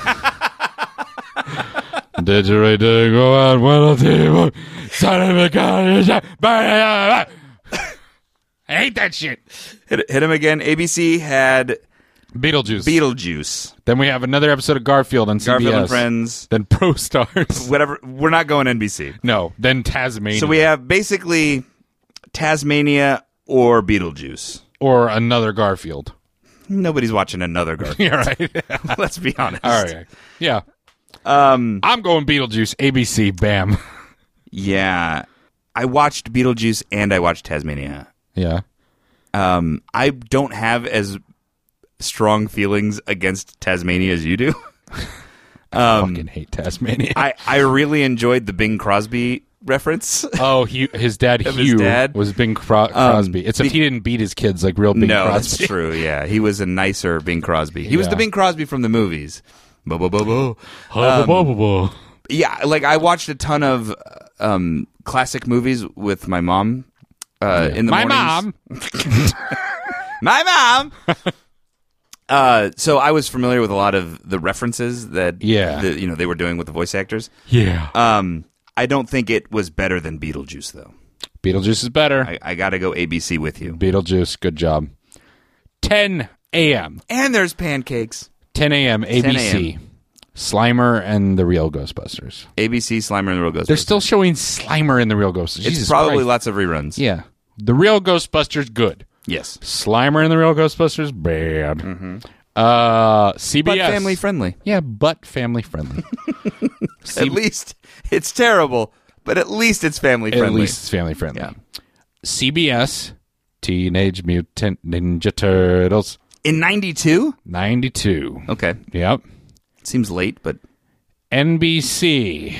Didgeridoo, go out, one, two, son of a gun. I hate that shit. Hit, hit him again. A B C had Beetlejuice. Beetlejuice. Then we have another episode of Garfield on C B S. Garfield and Friends. Then Pro Stars. Whatever. We're not going N B C. No. Then Tasmania. So we have basically Tasmania or Beetlejuice. Or another Garfield. Nobody's watching another Garfield. You're right. Let's be honest. All right. Yeah. Um, I'm going Beetlejuice. A B C. Bam. Yeah. I watched Beetlejuice and I watched Tasmania. Yeah. Um, I don't have as strong feelings against Tasmania as you do. I um, fucking hate Tasmania. I, I really enjoyed the Bing Crosby reference. Oh, he, his dad Of Hugh his dad. was Bing Cro- Crosby. Um, Except be- he didn't beat his kids like real Bing no, Crosby. that's true. Yeah, he was a nicer Bing Crosby. He Yeah. was the Bing Crosby from the movies. Bo bo bo bo. Hubba bubba bubba. Yeah, like I watched a ton of um, classic movies with my mom uh, in the My mornings. mom. My mom. Uh, so I was familiar with a lot of the references that Yeah. the, you know they were doing with the voice actors. Yeah. Um, I don't think it was better than Beetlejuice though. Beetlejuice is better. I, I got to go A B C with you. Beetlejuice, good job. ten a.m. And there's pancakes. ten a.m. A B C. ten Slimer and the Real Ghostbusters. A B C, Slimer, and the Real Ghostbusters. They're still showing Slimer and the Real Ghostbusters. It's Jesus probably Christ. lots of reruns. Yeah. The Real Ghostbusters, good. Yes. Slimer and the Real Ghostbusters, bad. Mm-hmm. Uh, C B S. But family friendly. Yeah, but family friendly. At least it's terrible, but at least it's family At friendly. least it's family friendly. Yeah. C B S, Teenage Mutant Ninja Turtles. In ninety-two? ninety-two. Okay. Yep. Seems late, but... N B C,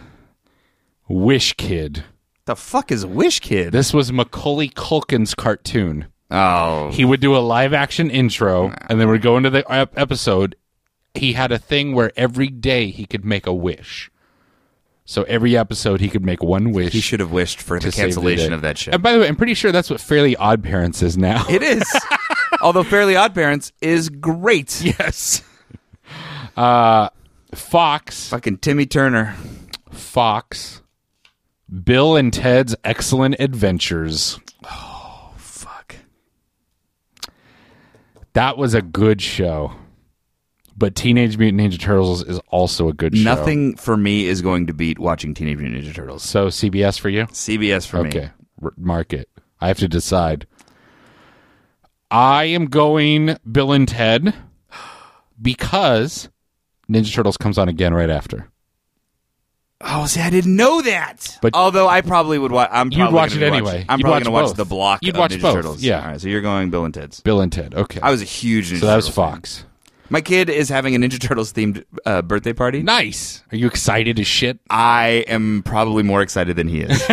Wish Kid. The fuck is Wish Kid? This was Macaulay Culkin's cartoon. Oh. He would do a live action intro and then would go into the ep- episode. He had a thing where every day he could make a wish. So every episode he could make one wish. He should have wished for the to save cancellation day. of that show. And by the way, I'm pretty sure that's what Fairly Odd Parents is now. It is. Although Fairly Odd Parents is great. Yes. Uh, Fox. Fucking Timmy Turner. Fox. Bill and Ted's Excellent Adventures. Oh, fuck. That was a good show. But Teenage Mutant Ninja Turtles is also a good show. Nothing for me is going to beat watching Teenage Mutant Ninja Turtles. So C B S for you? C B S for me. Okay. R- mark it. I have to decide. I am going Bill and Ted because Ninja Turtles comes on again right after. Oh, see, I didn't know that. But although I probably would watch, I'm you'd probably watch gonna it be anyway. Watching, I'm You'd probably watch going to watch both. the block You'd of watch Ninja both. Turtles. Yeah. All right, so you're going Bill and Ted's. Bill and Ted. Okay. I was a huge Ninja So that was Turtles Fox. fan. My kid is having a Ninja Turtles themed uh, birthday party. Nice. Are you excited as shit? I am probably more excited than he is.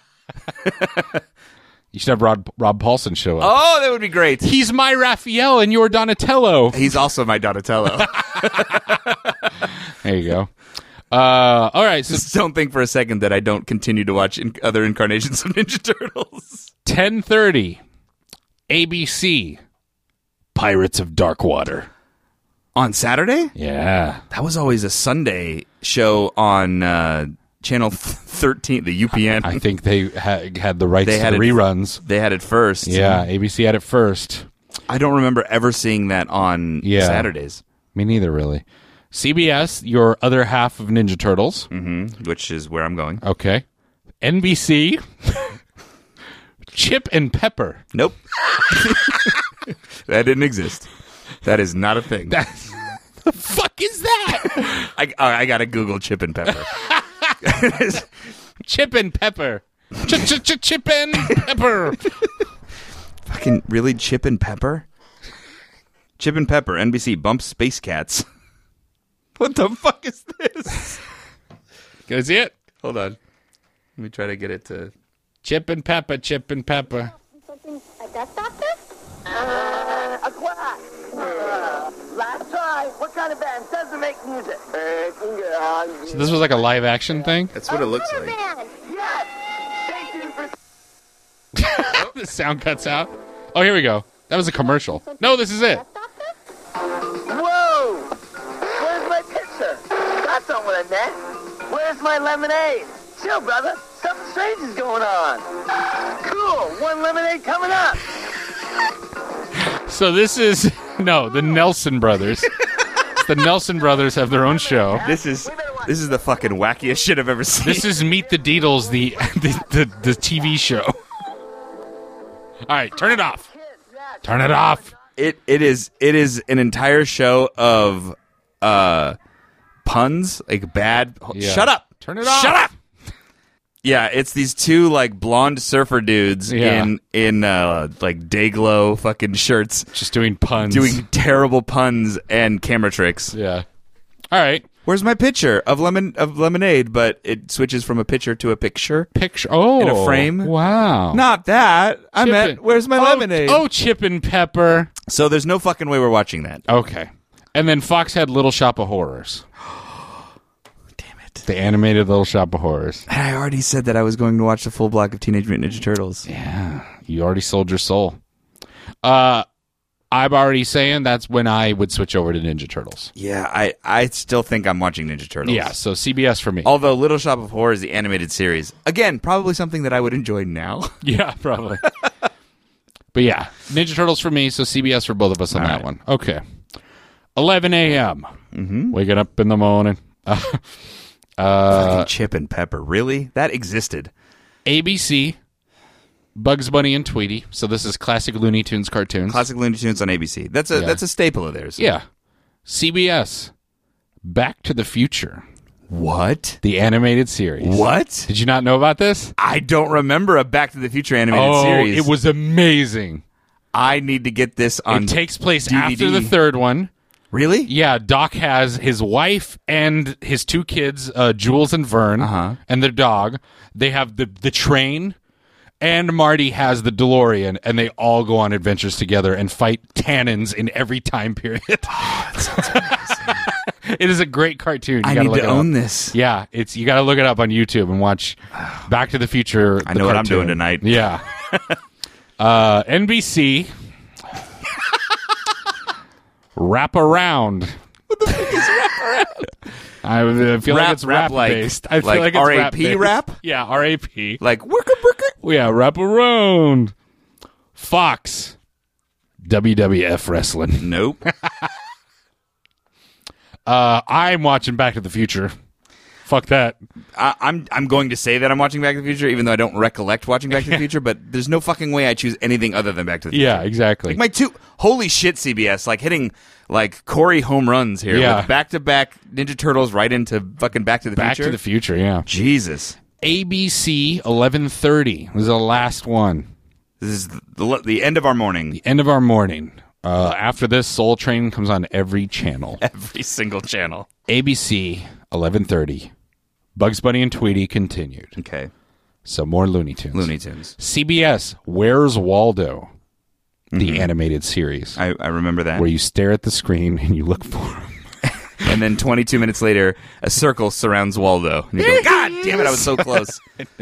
You should have Rob, Rob Paulson show up. Oh, that would be great. He's my Raphael and you're Donatello. He's also my Donatello. There you go. Uh, all right. So Just don't think for a second that I don't continue to watch in- other incarnations of Ninja Turtles. ten thirty, A B C, Pirates of Darkwater. On Saturday? Yeah. That was always a Sunday show on uh, Channel thirteen, the U P N. I think they ha- had the rights They to had the it- reruns. They had it first. Yeah, A B C had it first. I don't remember ever seeing that on Yeah. Saturdays. Me neither, really. C B S, your other half of Ninja Turtles. Mm-hmm. Which is where I'm going. Okay. N B C, Chip and Pepper. Nope. That didn't exist. That is not a thing. That, the fuck is that? I, oh, I gotta Google Chip and Pepper. Chip and Pepper. Ch-ch-ch-chip and Pepper. Fucking really, Chip and Pepper? Chip and Pepper, N B C, Bump Space Cats. What the fuck is this? Can I see it? Hold on. Let me try to get it to... Chip and Pepper, Chip and Pepper. A dust doctor? Uh, a quack. Uh, last try. What kind of band doesn't make music? So this was like a live action thing? That's what it looks like. Band. Yes. Stay tuned for... The sound cuts out. Oh, here we go. That was a commercial. No, this is it. Whoa! Where's my picture? Got something with a net. Where's my lemonade? Chill, brother. Something strange is going on. Cool. One lemonade coming up. So this is no the Nelson Brothers. The Nelson Brothers have their own show. This is this is the fucking wackiest shit I've ever seen. This is Meet the Deedles, the the, the the T V show. All right, turn it off. Turn it off. It it is it is an entire show of uh puns, like bad. Yeah. Shut up. Turn it off. Shut up. Yeah, it's these two like blonde surfer dudes Yeah. in in uh, like day glow fucking shirts, just doing puns, doing terrible puns and camera tricks. Yeah. All right. Where's my picture of lemon of lemonade? But it switches from a picture to a picture. Picture. Oh, in a frame. Wow. Not that. I Chip meant and- where's my oh, lemonade? Oh, Chip and Pepper. So there's no fucking way we're watching that. Okay. And then Fox had Little Shop of Horrors. The animated Little Shop of Horrors. And I already said that I was going to watch the full block of Teenage Mutant Ninja Turtles. Yeah, you already sold your soul. Uh, I'm already saying that's when I would switch over to Ninja Turtles. Yeah, I, I still think I'm watching Ninja Turtles. Yeah, so C B S for me. Although Little Shop of Horrors, the animated series, again, probably something that I would enjoy now. Yeah, probably. But yeah, Ninja Turtles for me, so C B S for both of us on All that right. one. Okay. eleven a.m. Mm-hmm. Waking up in the morning. Uh, uh, Fucking Chip and Pepper. Really? That existed. A B C, Bugs Bunny and Tweety. So this is classic Looney Tunes cartoons. Classic Looney Tunes on A B C. That's a Yeah. that's a staple of theirs. Yeah. C B S, Back to the Future. What? The animated series. What? Did you not know about this? I don't remember a Back to the Future animated oh, series. it was amazing. I need to get this on It takes place D V D. after the third one. Really? Yeah, Doc has his wife and his two kids, uh, Jules and Vern, Uh-huh. and their dog. They have the, the train, and Marty has the DeLorean, and they all go on adventures together and fight tannins in every time period. Oh, that sounds amazing. It is a great cartoon. You I gotta need look to it up. own this. Yeah, it's you got to look it up on YouTube and watch Back to the Future. I the know what I'm cartoon. doing tonight. Yeah. uh, N B C. Wrap Around. What the fuck is wrap around? I feel Rap- like it's rap rap, like- based. I feel like like it's R A P rap based. rap? Yeah, R A P. Like worker worker. Yeah, Wrap Around. Fox. W W F Wrestling. Nope. Uh, I'm watching Back to the Future. Fuck that. I, I'm I'm going to say that I'm watching Back to the Future, even though I don't recollect watching Back to the Future. But there's no fucking way I choose anything other than Back to the Future. Yeah, exactly. Like my two holy shit C B S, like hitting like Corey home runs here. Yeah. With back to back Ninja Turtles right into fucking Back to the Back Future. to the Future, yeah. Jesus. A B C eleven thirty was the last one. This is the, the end of our morning. The end of our morning. Uh, after this, Soul Train comes on every channel. Every single channel. A B C eleven thirty. Bugs Bunny and Tweety continued. Okay. So more Looney Tunes. Looney Tunes. C B S, Where's Waldo? The Mhm. animated series. I, I remember that. Where you stare at the screen and you look for him. And then twenty-two minutes later, a circle surrounds Waldo. And you go, God damn it, I was so close.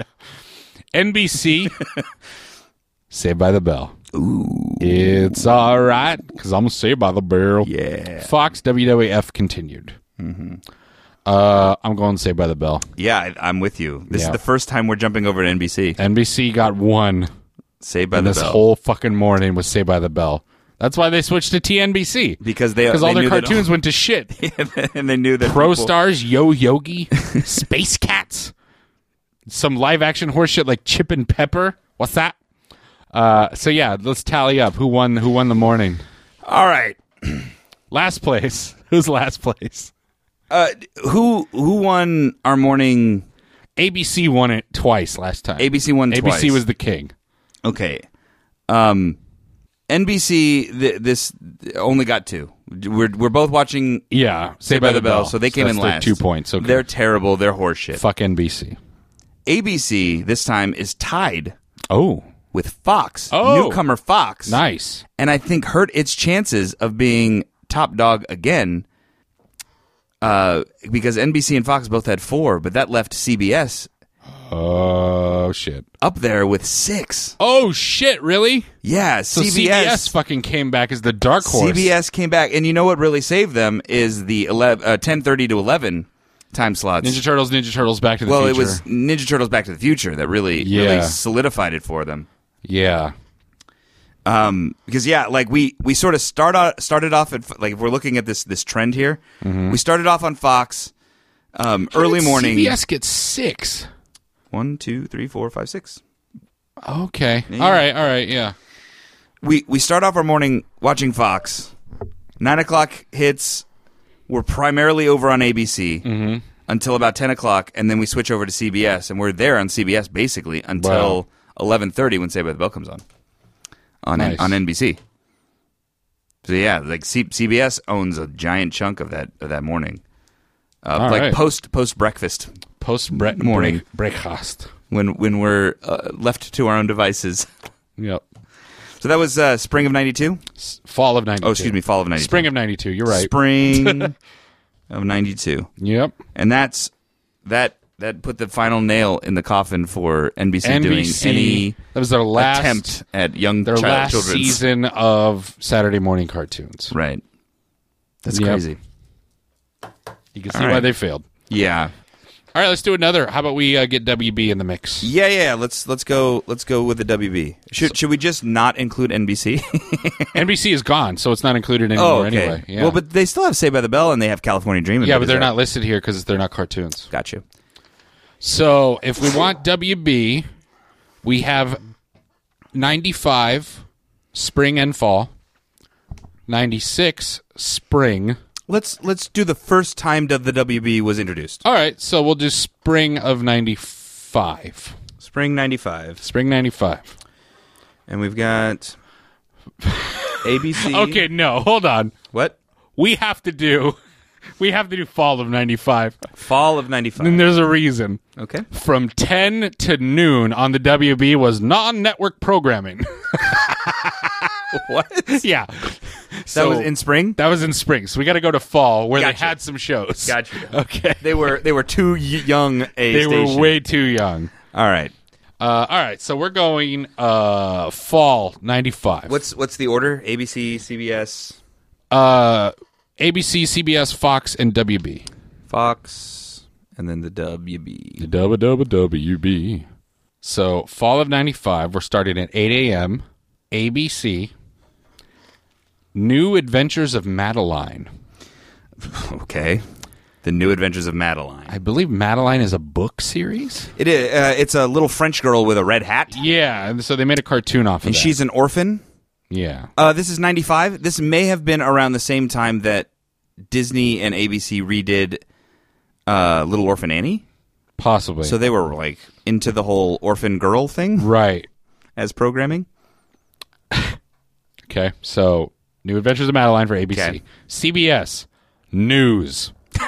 N B C, Saved by the Bell. Ooh. It's all right, because I'm Saved by the Bell. Yeah. Fox, W W F continued. Mm-hmm. Uh, I'm going Saved by the Bell. Yeah, I, I'm with you. This Yeah. is the first time we're jumping over to N B C. N B C got one. Saved by and the this Bell. whole fucking morning was Saved by the Bell. That's why they switched to T N B C. Because they Because they all their knew that- cartoons went to shit. and they knew that Pro people- Stars, Yo Yogi, Space Cats, some live action horse shit like Chip and Pepper. What's that? Uh, so yeah, let's tally up. Who won? Who won the morning? All right. Last place. Who's last place? Uh, who who won our morning? A B C won it twice last time. A B C won A B C twice. was the king. Okay. Um, N B C th- this only got two. We're we're both watching. Yeah, Saved by the Bell, so they came that's in their last. two points. Okay. They're terrible. They're horseshit. Fuck N B C. A B C this time is tied. Oh. With Fox, Oh. newcomer Fox. Nice. And I think hurt its chances of being top dog again uh, because N B C and Fox both had four, but that left C B S Oh, shit. Up there with six. Oh, shit, really? Yeah, So C B S. C B S fucking came back as the dark horse. C B S came back, and you know what really saved them is the eleven, uh, ten thirty to eleven time slots. Ninja Turtles, Ninja Turtles, Back to the well, Future. it was Ninja Turtles Back to the Future that really, Yeah. really solidified it for them. Yeah. Um, because yeah, like we, we sort of start out, started off at, like if we're looking at this this trend here, Mhm. we started off on Fox, um, How early did morning. C B S gets six. One, two, three, four, five, six. Okay. Yeah. All right. All right. Yeah. We we start off our morning watching Fox. Nine o'clock hits. We're primarily over on A B C Mhm. until about ten o'clock, and then we switch over to C B S, and we're there on C B S basically until Wow. eleven thirty when Saved by the Bell comes on on Nice. on N B C. So yeah, like C- CBS owns a giant chunk of that of that morning, uh, All like right. post post breakfast, Post bre- morning break- breakfast. when when we're uh, left to our own devices. Yep. So that was uh, spring of ninety-two? Fall of ninety-two. Oh, excuse me, fall of ninety-two. Spring of ninety-two. You're right. Spring of ninety-two. Yep. And that's that that put the final nail in the coffin for N B C, N B C doing any that was their last attempt at young their child last children's. season of Saturday morning cartoons. Right. That's Yep. crazy. You can All see why right. they failed. Yeah. All right, let's do another. How about we uh, get W B in the mix? Yeah, yeah. Let's let's go. Let's go with the W B. Should should we just not include N B C? N B C is gone, so it's not included anymore oh, okay. anyway. Yeah. Well, but they still have Saved by the Bell and they have California Dreamin'. yeah, but is they're that- not listed here because they're not cartoons. Got you. So if we want W B, we have ninety-five spring and fall, ninety-six spring. Let's let's do the first time that the W B was introduced. All right, so we'll do spring of ninety-five. Spring ninety-five. Spring ninety-five. And we've got A B C. Okay, no, hold on. What? We have to do we have to do fall of ninety-five. Fall of ninety-five. And there's a reason. Okay. From ten to noon on the W B was non-network programming. What? Yeah. That was in spring? That was in spring. So we got to go to fall where Gotcha. they had some shows. Gotcha. Okay. They were they were too y- young a They station. were way too young. All right. Uh, all right. So we're going uh, fall ninety-five. What's what's the order? A B C, C B S, Uh, A B C, C B S, Fox, and W B. Fox, and then the W B. The W W W B. So fall of ninety-five, we're starting at eight a.m. A B C. New Adventures of Madeline. Okay. The New Adventures of Madeline. I believe Madeline is a book series. It is. Uh, it's a little French girl with a red hat, Yeah, and so they made a cartoon off of and that. she's an orphan. Yeah. Uh, this is ninety-five. This may have been around the same time that Disney and A B C redid uh, Little Orphan Annie. Possibly. So they were like into the whole orphan girl thing Right. as programming. Okay, so New Adventures of Madeline for A B C. Okay. C B S, News.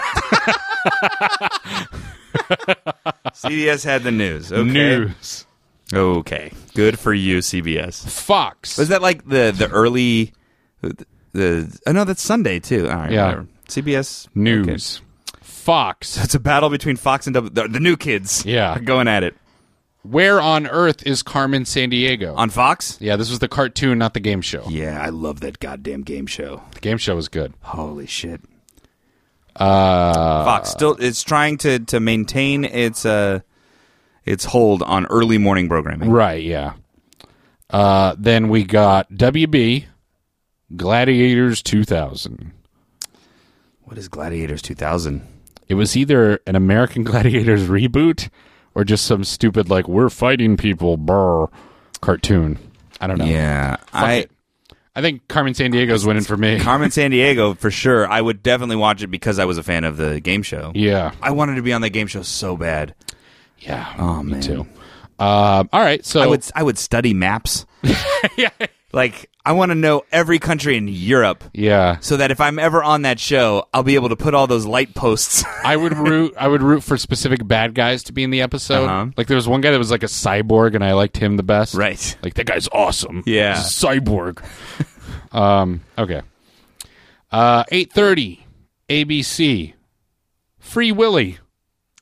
C B S had the news. Okay. News. Okay. Good for you, C B S. Fox. Was that like the the early the? Oh no, that's Sunday too. All right, Yeah. whatever. C B S News. Fox. Okay. It's a battle between Fox and W. The, the new kids. Yeah. are going at it Where on Earth is Carmen Sandiego? on Fox. Yeah, this was the cartoon, not the game show. Yeah, I love that goddamn game show. The game show was good. Holy shit. Uh, Fox still it's trying to to maintain its uh its hold on early morning programming. Right, yeah. Uh, then we got W B, Gladiators two thousand. What is Gladiators two thousand? It was either an American Gladiators reboot or just some stupid, like, we're fighting people, brr, cartoon. I don't know. Yeah, Fuck I it. I think Carmen Sandiego's winning for me. Carmen Sandiego for sure. I would definitely watch it because I was a fan of the game show. Yeah. I wanted to be on that game show so bad. Yeah. Oh me man. too. Um, all right, so I would I would study maps. yeah. Like I want to know every country in Europe. Yeah. So that if I'm ever on that show, I'll be able to put all those light posts. I would root I would root for specific bad guys to be in the episode. Uh-huh. Like there was one guy that was like a cyborg and I liked him the best. Right. Like that guy's awesome. Yeah. He's a cyborg. um okay. Uh eight thirty A B C. Free Willy.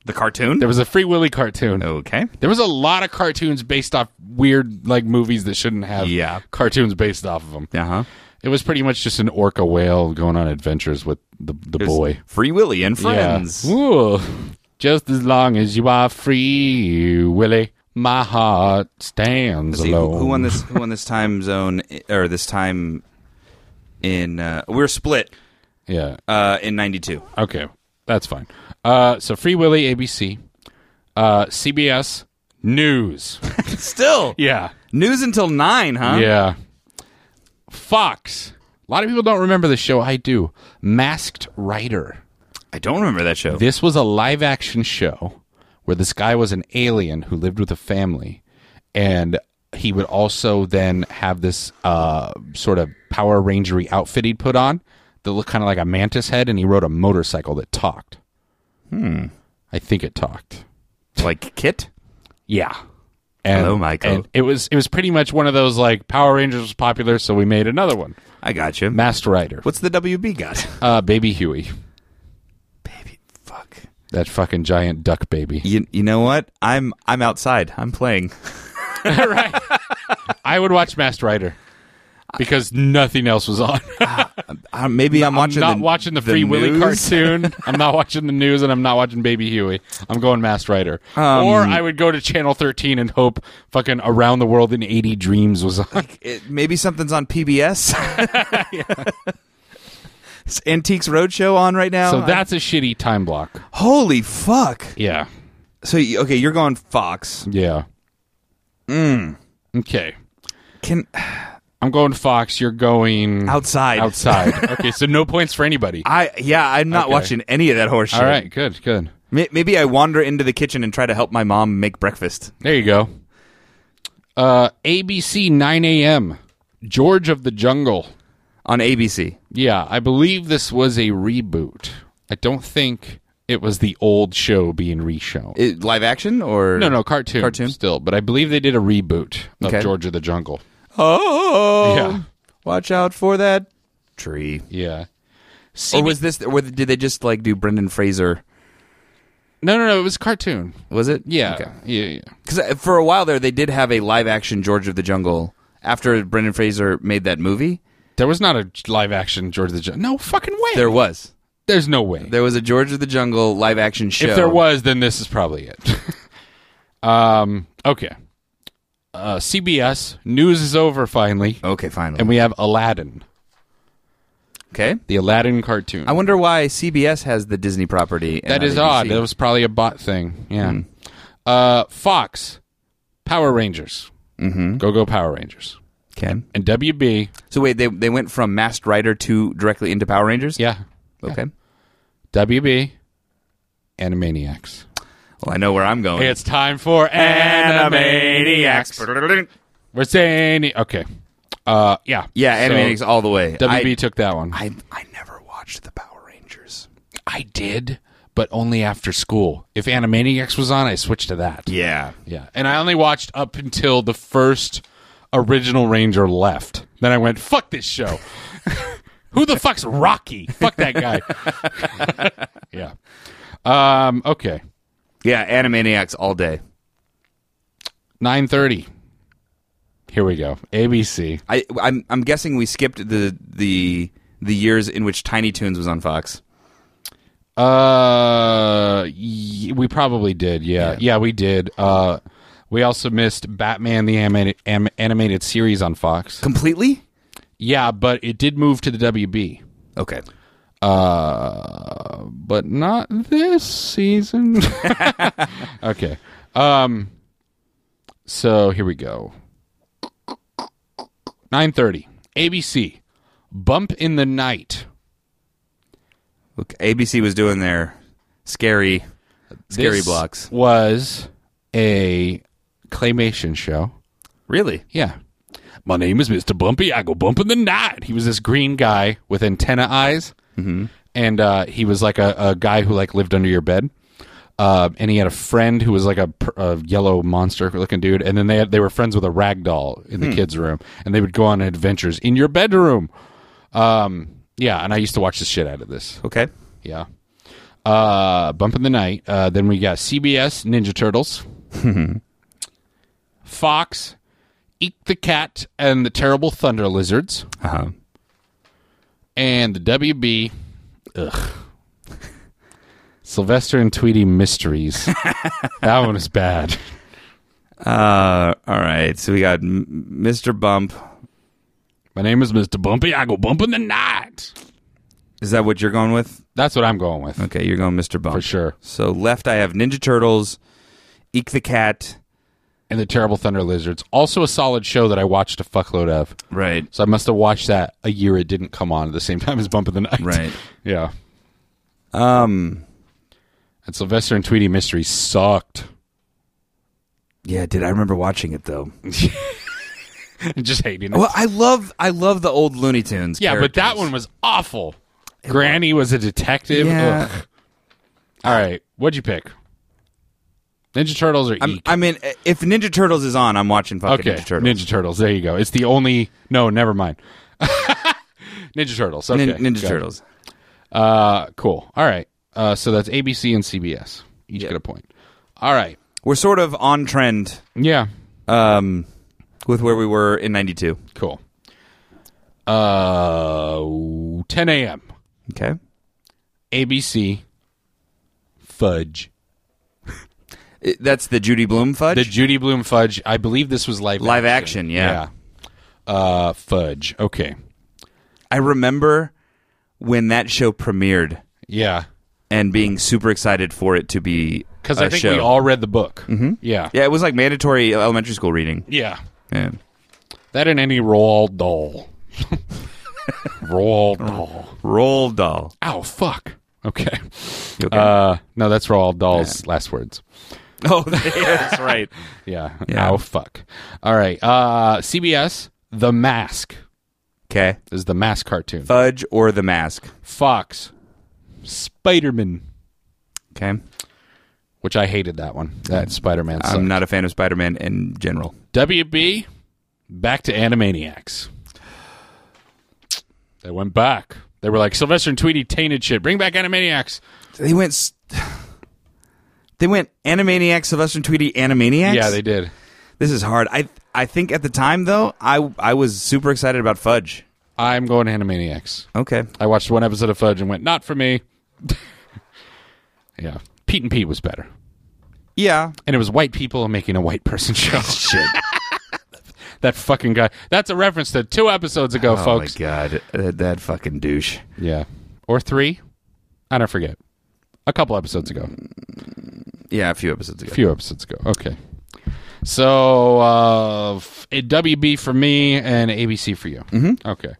The cartoon? There was a Free Willy cartoon. Okay. There was a lot of cartoons based off weird like movies that shouldn't have yeah. cartoons based off of them. Uh-huh. It was pretty much just an orca whale going on adventures with the, the boy. Free Willy and friends. Yeah. Ooh. Just as long as you are free, Willy, my heart stands See, alone. Who, who won this? Who won this time zone or this time in? Uh, we're split. Yeah. Uh, in ninety-two. Okay, that's fine. Uh, so Free Willy, A B C, uh, C B S News. Still, yeah, news until nine, huh? Yeah. Fox. A lot of people don't remember the show. I do. Masked Rider. I don't remember that show. This was a live-action show where this guy was an alien who lived with a family, and he would also then have this uh, sort of Power Ranger-y outfit he'd put on that looked kind of like a mantis head, and he rode a motorcycle that talked. Hmm. I think it talked. Like Kit? Yeah. And, Hello, Michael. And it was it was pretty much one of those, like, Power Rangers was popular, so we made another one. I got you. Masked Rider. What's the W B got? Uh, Baby Huey. Baby, fuck. That fucking giant duck baby. You you know what? I'm I'm outside. I'm playing. Right. I would watch Masked Rider because nothing else was on. uh, maybe I'm watching. I'm not the, watching the, the Free Willy news. cartoon. I'm not watching the news, and I'm not watching Baby Huey. I'm going Masked Rider. Um, or I would go to Channel thirteen and hope fucking Around the World in eighty Dreams was on. It, maybe something's on P B S. Is Antiques Roadshow on right now? So that's a shitty time block. Holy fuck. Yeah. So y- okay, you're going Fox. Yeah. Mm. Okay. Can I'm going Fox. You're going outside. Outside. Okay, so no points for anybody. I yeah, I'm not Okay. watching any of that horse shit. All right, good, good. May- Maybe I wander into the kitchen and try to help my mom make breakfast. There you go. Uh, A B C nine a.m. George of the Jungle. On A B C. Yeah, I believe this was a reboot. I don't think it was the old show being reshown. It, live action or No, no, cartoon. Cartoon? Still, but I believe they did a reboot of Okay. George of the Jungle. Oh, Yeah. Watch out for that tree. Yeah. Or was this? Or did they just like do Brendan Fraser? No, no, no. It was a cartoon. Was it? Yeah. Okay. Yeah, yeah. Because for a while there, they did have a live action George of the Jungle after Brendan Fraser made that movie. There was not a live action George of the Jungle. No fucking way. There was. There's no way. There was a George of the Jungle live action show. If there was, then this is probably it. um. Okay. Uh, C B S news is over finally, Okay, finally. and we have Aladdin, okay. the Aladdin cartoon. I wonder why C B S has the Disney property. and that not is A B C. odd. That was probably a bot thing. Yeah. Hmm. Uh, Fox, Power Rangers, Mm-hmm. Go Go Power Rangers, Okay. and W B. So wait, they they went from Masked Rider to directly into Power Rangers. Yeah. Okay. W B, Animaniacs. Well, I know where I'm going. It's time for Animaniacs. We're saying okay. Uh, yeah, yeah, So Animaniacs all the way. W B I, took that one. I I never watched the Power Rangers. I did, but only after school. If Animaniacs was on, I switched to that. Yeah. Yeah, and I only watched up until the first original Ranger left. Then I went, "Fuck this show." Who the fuck's Rocky? Fuck that guy. Yeah. Um. Okay. Yeah, Animaniacs all day. Nine thirty. Here we go. A B C. I I'm I'm guessing we skipped the the the years in which Tiny Toons was on Fox. Uh, y- we probably did. Yeah. yeah, yeah, we did. Uh, we also missed Batman the animated am- animated series on Fox. Completely? Yeah, but it did move to the W B. Okay. Uh, but not this season. Okay. Um. So here we go. Nine thirty. A B C. Bump in the Night. Look, A B C was doing their scary, scary This blocks. Was a claymation show. Really? Yeah. My name is Mister Bumpy. I go bump in the night. He was this green guy with antenna eyes. Mm-hmm. And uh, he was like a, a guy who like lived under your bed. Uh, and he had a friend who was like a, a yellow monster looking dude. And then they had, they were friends with a rag doll in the Hmm. kids' room. And they would go on adventures in your bedroom. Um, yeah, and I used to watch the shit out of this. Okay. Yeah. Uh, Bump in the Night. Uh, then we got C B S, Ninja Turtles. Fox, Eek the Cat and the Terrible Thunder Lizards. Uh-huh. And the W B, ugh. Sylvester and Tweety Mysteries. That one is bad. Uh, all right. So we got M- Mister Bump. My name is Mister Bumpy. I go bump in the night. Is that what you're going with? That's what I'm going with. Okay, you're going Mister Bump. For sure. So left, I have Ninja Turtles, Eek the Cat, and the Terrible Thunder Lizards. Also a solid show that I watched a fuckload of. Right. So I must have watched that a year it didn't come on at the same time as Bump in the Night. Right. Yeah. Um, and Sylvester and Tweety Mysteries sucked. Yeah, did I remember watching it though? Just hating it. Well, I love I love the old Looney Tunes. Yeah, characters. but that one was awful. It Granny was. was a detective. Yeah. Ugh. All right, what'd you pick? Ninja Turtles or I'm, Eek? I mean, if Ninja Turtles is on, I'm watching fucking okay. Ninja Turtles. Ninja Turtles. There you go. It's the only. No, never mind. Ninja Turtles. Okay. Nin- Ninja Go. Turtles. Uh, cool. All right. Uh, so that's A B C and C B S. Each Yep. get a point. All right. We're sort of on trend. Yeah. Um, with where we were in ninety-two. Cool. Uh, ten a.m. Okay. A B C. Fudge. It- that's the Judy Blume Fudge? The Judy Blume Fudge. I believe this was live Live action. action, yeah. yeah. Uh, Fudge. Okay. I remember when that show premiered. Yeah. And being super excited for it to be Because a I think show. we all read the book. Mhm. Yeah. Yeah, it was like mandatory elementary school reading. Yeah. Yeah. That and any Roald Dahl. Roald Dahl. Roald Dahl. Ow, fuck. Okay. You okay? Uh, no, that's Roald Dahl's last words. Oh, that's right. Yeah. Yeah. Ow, fuck. All right. Uh, C B S, The Mask. Okay. Is the Mask cartoon. Fudge or The Mask? Fox, Spider-Man. Okay. Which I hated that one. That Spider-Man sucked. I'm not a fan of Spider-Man in general. W B, back to Animaniacs. They went back. They were like, Sylvester and Tweety tainted shit. Bring back Animaniacs. They went... St- they went Animaniacs, Sylvester and Tweety, Animaniacs? Yeah, they did. This is hard. I I think at the time, though, I, I was super excited about Fudge. I'm going Animaniacs. Okay. I watched one episode of Fudge and went, not for me. Yeah. Pete and Pete was better. Yeah. And it was white people making a white person show. Shit. That fucking guy. That's a reference to two episodes ago, oh folks. Oh, my God. That, that fucking douche. Yeah. Or three? I don't forget. A couple episodes ago. Yeah, a few episodes ago. A few episodes ago. Okay. So, uh, a W B for me and A B C for you. Mm-hmm. Okay.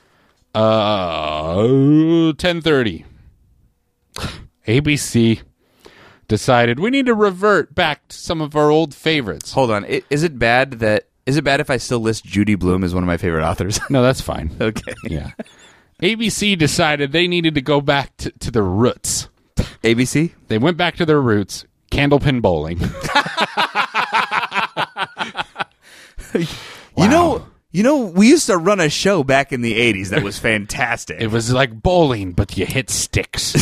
Uh, ten thirty. A B C decided we need to revert back to some of our old favorites. Hold on. I- Is it bad that... Is it bad if I still list Judy Blume as one of my favorite authors? No, that's fine. Okay. Yeah. A B C decided they needed to go back to, to their roots. A B C? They went back to their roots. Candlepin bowling. You know, you know, we used to run a show back in the eighties that was fantastic. It was like bowling, but you hit sticks.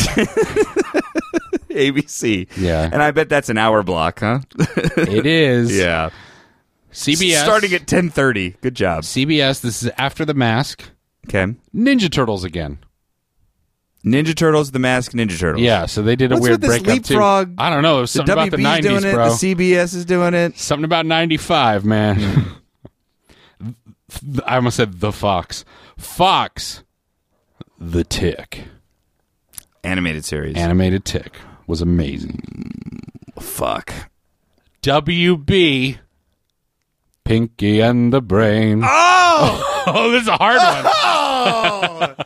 A B C. Yeah. And I bet that's an hour block, huh? It is. Yeah. C B S. Starting at ten thirty. Good job. C B S, this is after The Mask. Okay. Ninja Turtles again. Ninja Turtles, The Mask, Ninja Turtles. Yeah, so they did a What's weird with this breakup too. leapfrog? I don't know. It was The something about W the B's nineties, doing it. bro. The C B S is doing it. Something about ninety-five, man. I almost said The Fox. Fox, The Tick. Animated series. Animated Tick was amazing. Fuck. W B, Pinky and the Brain. Oh! Oh, this is a hard one. Oh!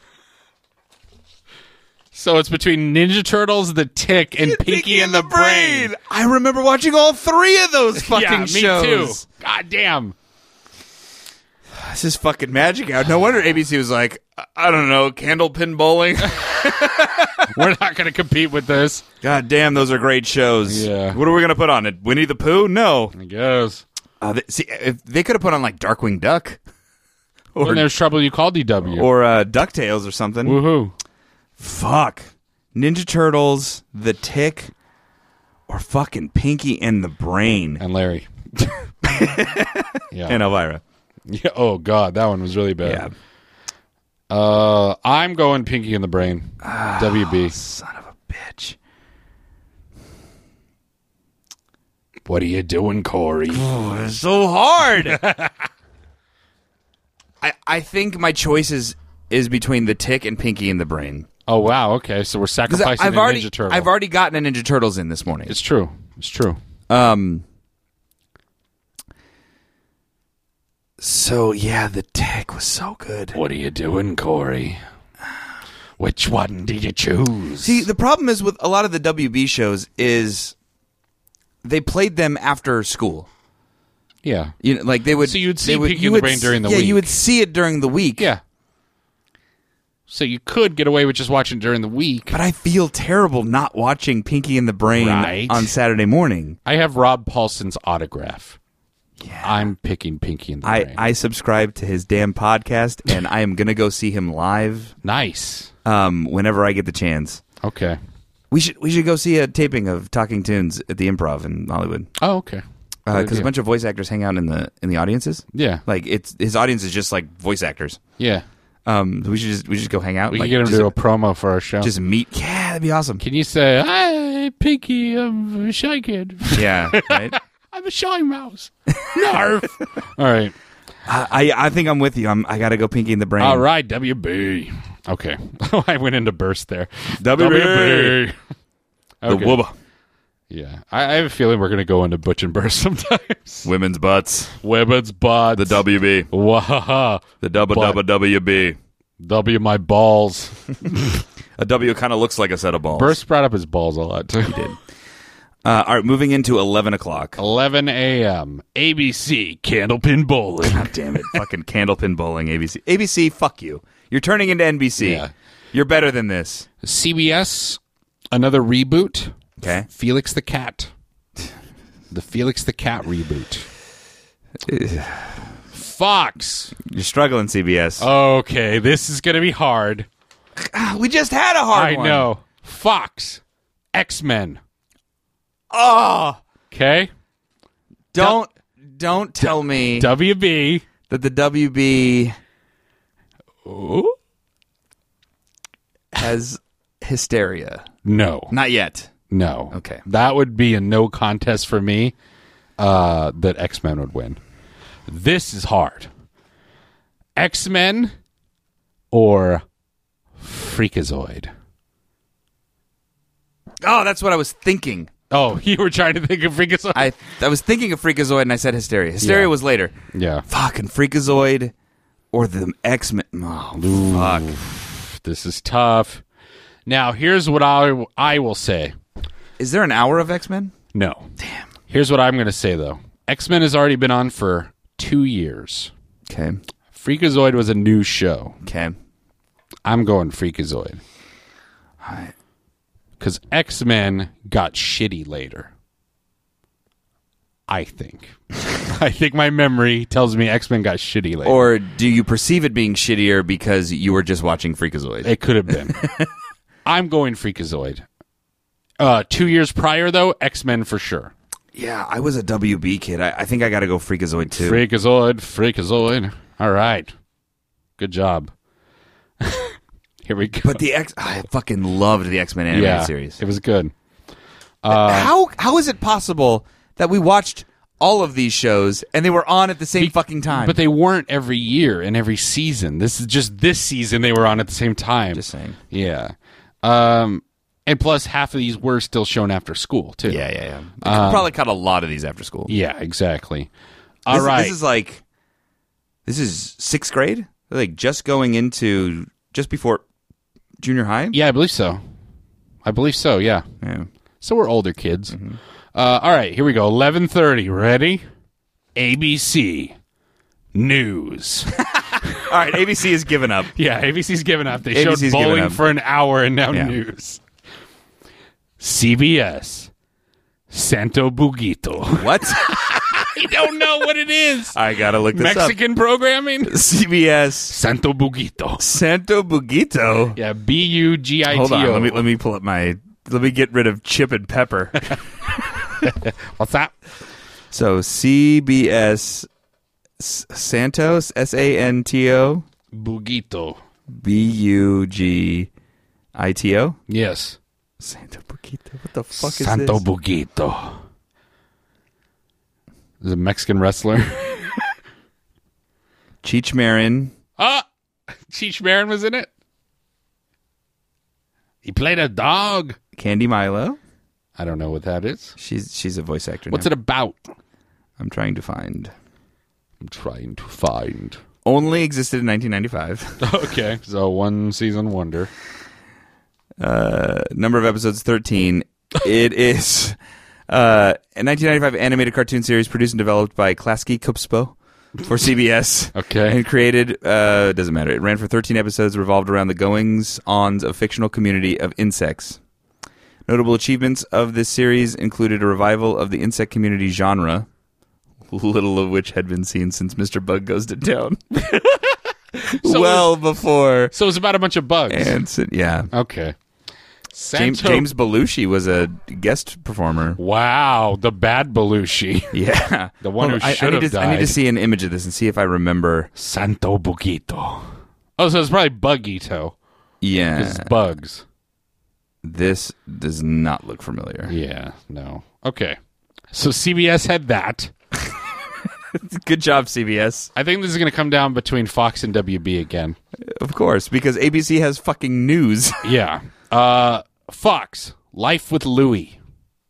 So it's between Ninja Turtles, The Tick, and Pinky, Pinky and the, the Brain. Brain. I remember watching all three of those fucking yeah, me shows. too. God damn. This is fucking magic out. No wonder A B C was like, I don't know, candlepin bowling. We're not going to compete with this. God damn, those are great shows. Yeah. What are we going to put on it? Winnie the Pooh? No. I guess. Uh, they, see, if they could have put on like Darkwing Duck. Or, when there's trouble, you call D W. Or uh, DuckTales or something. Woohoo. Fuck. Ninja Turtles, The Tick, or fucking Pinky and the Brain. And Larry. Yeah. And Elvira. Yeah. Oh, God. That one was really bad. Yeah. Uh, I'm going Pinky and the Brain. Oh, W B. Son of a bitch. What are you doing, Corey? Oh, it's so hard. I I think my choice is, is between The Tick and Pinky and the Brain. Oh, wow. Okay, so we're sacrificing I've a already, Ninja Turtle. I've already gotten a Ninja Turtles in this morning. It's true. It's true. Um. So, yeah, The Tick was so good. What are you doing, Corey? Which one did you choose? See, the problem is with a lot of the W B shows is they played them after school. Yeah. You know, like they would. So you'd see would, Pinky you and the would, Brain during the yeah, week. Yeah, you would see it during the week. Yeah. So you could get away with just watching during the week. But I feel terrible not watching Pinky and the Brain right. on Saturday morning. I have Rob Paulson's autograph. Yeah. I'm picking Pinky and the I, Brain. I subscribe to his damn podcast, and I am going to go see him live. Nice. Um, whenever I get the chance. Okay. We should we should go see a taping of Talking Tunes at the Improv in Hollywood. Oh, okay. Because uh, a bunch of voice actors hang out in the in the audiences. Yeah. Like it's his audience is just like voice actors. Yeah. Um, we should just we should just go hang out. We like, can get him to just, do a promo for our show. Just meet. Yeah, that'd be awesome. Can you say, "Hi, Pinky, I'm a shy kid." Yeah, right. I'm a shy mouse. Narf. All right. I I think I'm with you. I'm I gotta go Pinky in the Brain. All right, W B. Okay. I went into burst there. W B. Okay. The wooba. Yeah. I, I have a feeling we're gonna go into Butch and Burst sometimes. Women's butts. Women's butts. The W B. Wahaha. The double double W B. W my balls. A W kind of looks like a set of balls. Burst brought up his balls a lot too. He did. Uh, all right, moving into eleven o'clock. eleven a.m. A B C Candlepin Bowling. God damn it. Fucking Candlepin Bowling, A B C. A B C, fuck you. You're turning into N B C. Yeah. You're better than this. C B S, another reboot. Okay. Felix the Cat. The Felix the Cat reboot. Fox. You're struggling, C B S. Okay, this is going to be hard. We just had a hard I one. I know. Fox. X-Men. Oh. Okay. Don't don't tell me W B that the W B Ooh. has hysteria. No. Not yet. No. Okay. That would be a no contest for me uh, that X-Men would win. This is hard. X-Men or Freakazoid? Oh, that's what I was thinking. Oh, you were trying to think of Freakazoid? I I was thinking of Freakazoid and I said Hysteria. Hysteria Yeah. was later. Yeah. Fucking Freakazoid or the X-Men. Oh, Ooh, fuck. This is tough. Now, here's what I, I will say. Is there an hour of X-Men? No. Damn. Here's what I'm going to say, though. X-Men has already been on for two years. Okay. Freakazoid was a new show. Okay. I'm going Freakazoid. All right. Because X-Men got shitty later. I think. I think my memory tells me X-Men got shitty later. Or do you perceive it being shittier because you were just watching Freakazoid? It could have been. I'm going Freakazoid. Uh, two years prior, though, X-Men for sure. Yeah, I was a W B kid. I, I think I got to go Freakazoid, too. Freakazoid, Freakazoid. All right. Good job. Here we go. But the X... I fucking loved the X-Men animated yeah, series. It was good. Uh, how How is it possible that we watched all of these shows and they were on at the same be, fucking time? But they weren't every year and every season. This is just this season they were on at the same time. Just saying. Yeah. Um, and plus, half of these were still shown after school, too. Yeah, yeah, yeah. I um, probably caught a lot of these after school. Yeah, exactly. All this, right. This is like... This is sixth grade? Like, just going into... Just before junior high? Yeah, I believe so. I believe so, yeah. Yeah. So we're older kids. Mm-hmm. Uh, all right, here we go. eleven thirty. Ready? A B C News. All right, A B C has given up. Yeah, A B C's given up. They A B C's showed bowling for an hour and now yeah. news. C B S. Santo Bugito. What? I don't know what it is. I gotta look this Mexican up. programming? C B S. Santo Bugito. Santo Bugito. Yeah, B U G I T O. Hold on, let me let me pull up my. Let me get rid of Chip and Pepper. What's that? So C B S S- Santos S A N T O Bugito. B U G I T O. Yes. Santo Bugito. What the fuck is Santo this? Bugito. Is a Mexican wrestler. Cheech Marin. Ah, Cheech Marin was in it. He played a dog. Candy Milo. I don't know what that is. She's she's a voice actor. What's now. it about? I'm trying to find. I'm trying to find. Only existed in nineteen ninety-five. Okay, so one season wonder. Uh, number of episodes thirteen. It is uh, a nineteen ninety-five animated cartoon series produced and developed by Klasky Csupo for C B S. Okay. And created, uh, doesn't matter. It ran for thirteen episodes, revolved around the goings-ons of fictional community of insects. Notable achievements of this series included a revival of the insect community genre, little of which had been seen since Mister Bug Goes to Town. So well it was, before. So it was about a bunch of bugs. And, yeah. Okay. James, Santo- James Belushi was a guest performer. Wow, the bad Belushi. Yeah. The one Hold who on, I- should I, have need to, died. I need to see an image of this and see if I remember. Santo Bugito. Oh, so it's probably Bugito. Yeah. Because it's bugs. This does not look familiar. Yeah, no. Okay. So C B S had that. Good job, C B S. I think this is going to come down between Fox and W B again. Of course, because A B C has fucking news. Yeah. Uh, Fox, Life with Louie.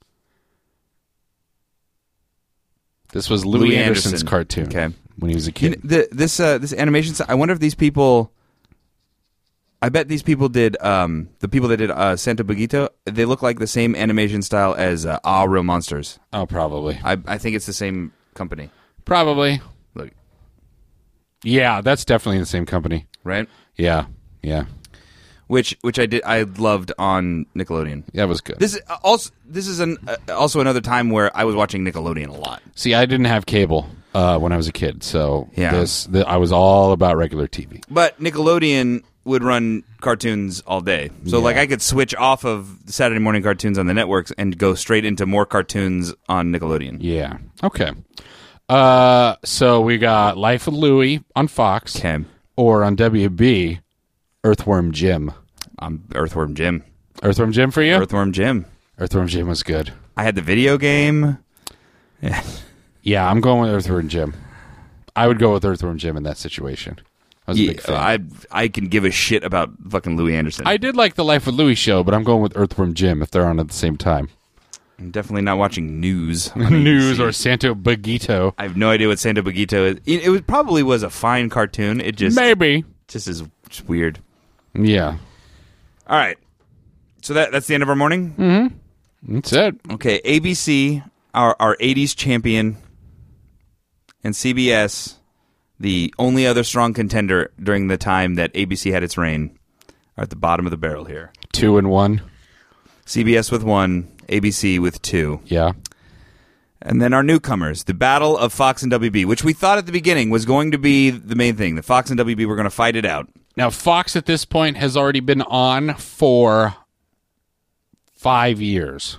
This was Louis, Louis Anderson's Anderson. cartoon Okay. when he was a You kid. know, the, this uh, this animation style, I wonder if these people. I bet these people did. Um, the people that did uh, Santo Bugito, they look like the same animation style as uh, Ah Real Monsters. Oh, probably. I I think it's the same company. Probably. Look, Yeah, that's definitely the same company. right? Yeah, yeah. Which which I did I loved on Nickelodeon. That was good. This is also this is an uh, also another time where I was watching Nickelodeon a lot. See, I didn't have cable uh, when I was a kid, so Yeah. this the, I was all about regular T V. But Nickelodeon would run cartoons all day. So Yeah. like I could switch off of Saturday morning cartoons on the networks and go straight into more cartoons on Nickelodeon. Yeah. Okay. Uh, so we got Life of Louie on Fox, Okay. or on W B, Earthworm Jim. I'm Earthworm Jim. Earthworm Jim for you? Earthworm Jim. Earthworm Jim was good. I had the video game. Yeah. Yeah, I'm going with Earthworm Jim. I would go with Earthworm Jim in that situation. I was a Yeah, big fan. I I can give a shit about fucking Louis Anderson. I did like the Life of Louie show, but I'm going with Earthworm Jim if they're on at the same time. I'm definitely not watching News. on News A B C. or Santo Bugito. I have no idea what Santo Bugito is. It, it was, probably was a fine cartoon. It just Maybe. just is just weird. Yeah. All right. So that that's the end of our morning? Mm-hmm. That's it. Okay, A B C, our our eighties champion, and C B S, the only other strong contender during the time that A B C had its reign, are at the bottom of the barrel here. Two and one. C B S with one, A B C with two. Yeah. And then our newcomers, the battle of Fox and W B, which we thought at the beginning was going to be the main thing. The Fox and W B were going to fight it out. Now, Fox at this point has already been on for five years.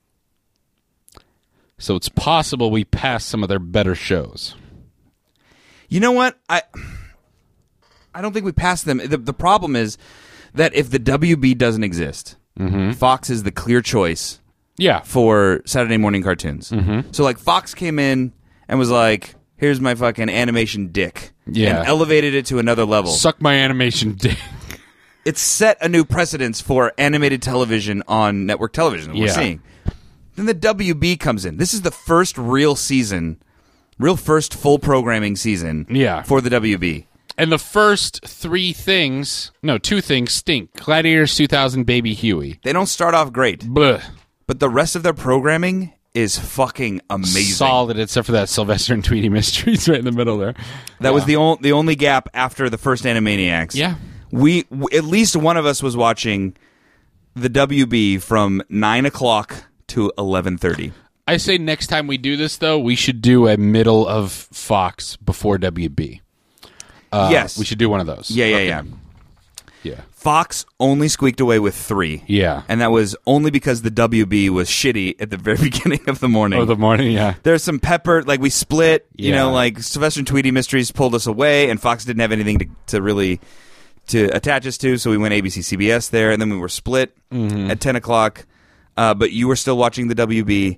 So it's possible we passed some of their better shows. You know what? I I don't think we passed them. The, the problem is that if the W B doesn't exist, Mm-hmm. Fox is the clear choice Yeah. for Saturday morning cartoons. Mm-hmm. So, like, Fox came in and was like, here's my fucking animation dick. Yeah. And elevated it to another level. Suck my animation dick. It set a new precedence for animated television on network television that we're Yeah. seeing. Then the W B comes in. This is the first real season, real first full programming season Yeah. for the W B. And the first three things, no, two things stink. Gladiators two thousand, Baby Huey. They don't start off great, Blech. but the rest of their programming is fucking amazing. Solid, except for that Sylvester and Tweety Mysteries right in the middle there. That was the only the only gap after the first Animaniacs. Yeah. we w- at least one of us was watching the W B from nine o'clock to eleven thirty. I say next time we do this, though, we should do a middle of Fox before W B. Uh, yes. We should do one of those. Yeah, yeah, Okay. yeah. Yeah. Fox only squeaked away with three. Yeah. And that was only because the W B was shitty at the very beginning of the morning. Oh, the morning, yeah. There's some pepper, like we split, you Yeah. know, like Sylvester and Tweety Mysteries pulled us away, and Fox didn't have anything to, to really to attach us to, so we went A B C, C B S there, and then we were split Mhm. at ten o'clock, uh, but you were still watching the W B.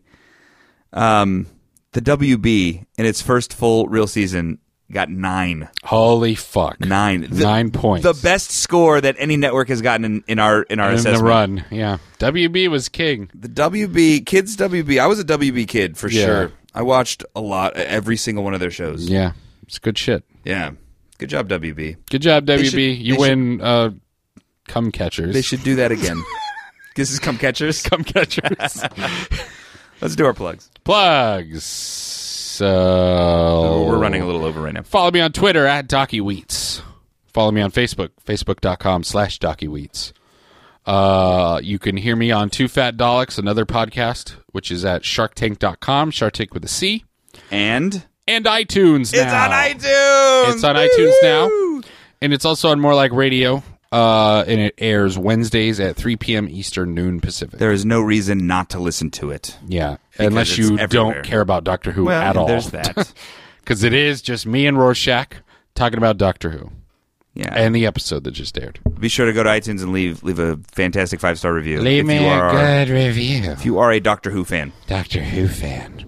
Um, the W B, in its first full real season, got nine. Holy fuck. Nine. The, Nine points. The best score that any network has gotten in, in our in our in assessment. the run, yeah. W B was king. The W B, kids W B. I was a W B kid for Yeah. sure. I watched a lot, every single one of their shows. Yeah. It's good shit. Yeah. Good job, W B. Good job, W B. They should- you they win uh, cum catchers. They should do that again. This is Come Catchers. Cum catchers. Let's do our plugs. Plugs. So Oh, we're running a little over right now. Follow me on Twitter at Docky Wheats. Follow me on Facebook, facebook.com slash Docky Wheats. Uh, you can hear me on Two Fat Daleks, another podcast, which is at shark tank dot com, Shark Tank with a C. And? And iTunes now. It's on iTunes! It's on iTunes now. And it's also on More Like Radio. Uh, and it airs Wednesdays at three p.m. Eastern, noon Pacific. There is no reason not to listen to it. Yeah, Because unless it's you everywhere. don't care about Doctor Who Well, at all. there's that. Because it is just me and Rorschach talking about Doctor Who. Yeah. And the episode that just aired. Be sure to go to iTunes and leave leave a fantastic five-star review. Leave if me you a are, good review. If you are a Doctor Who fan. Doctor Who fan.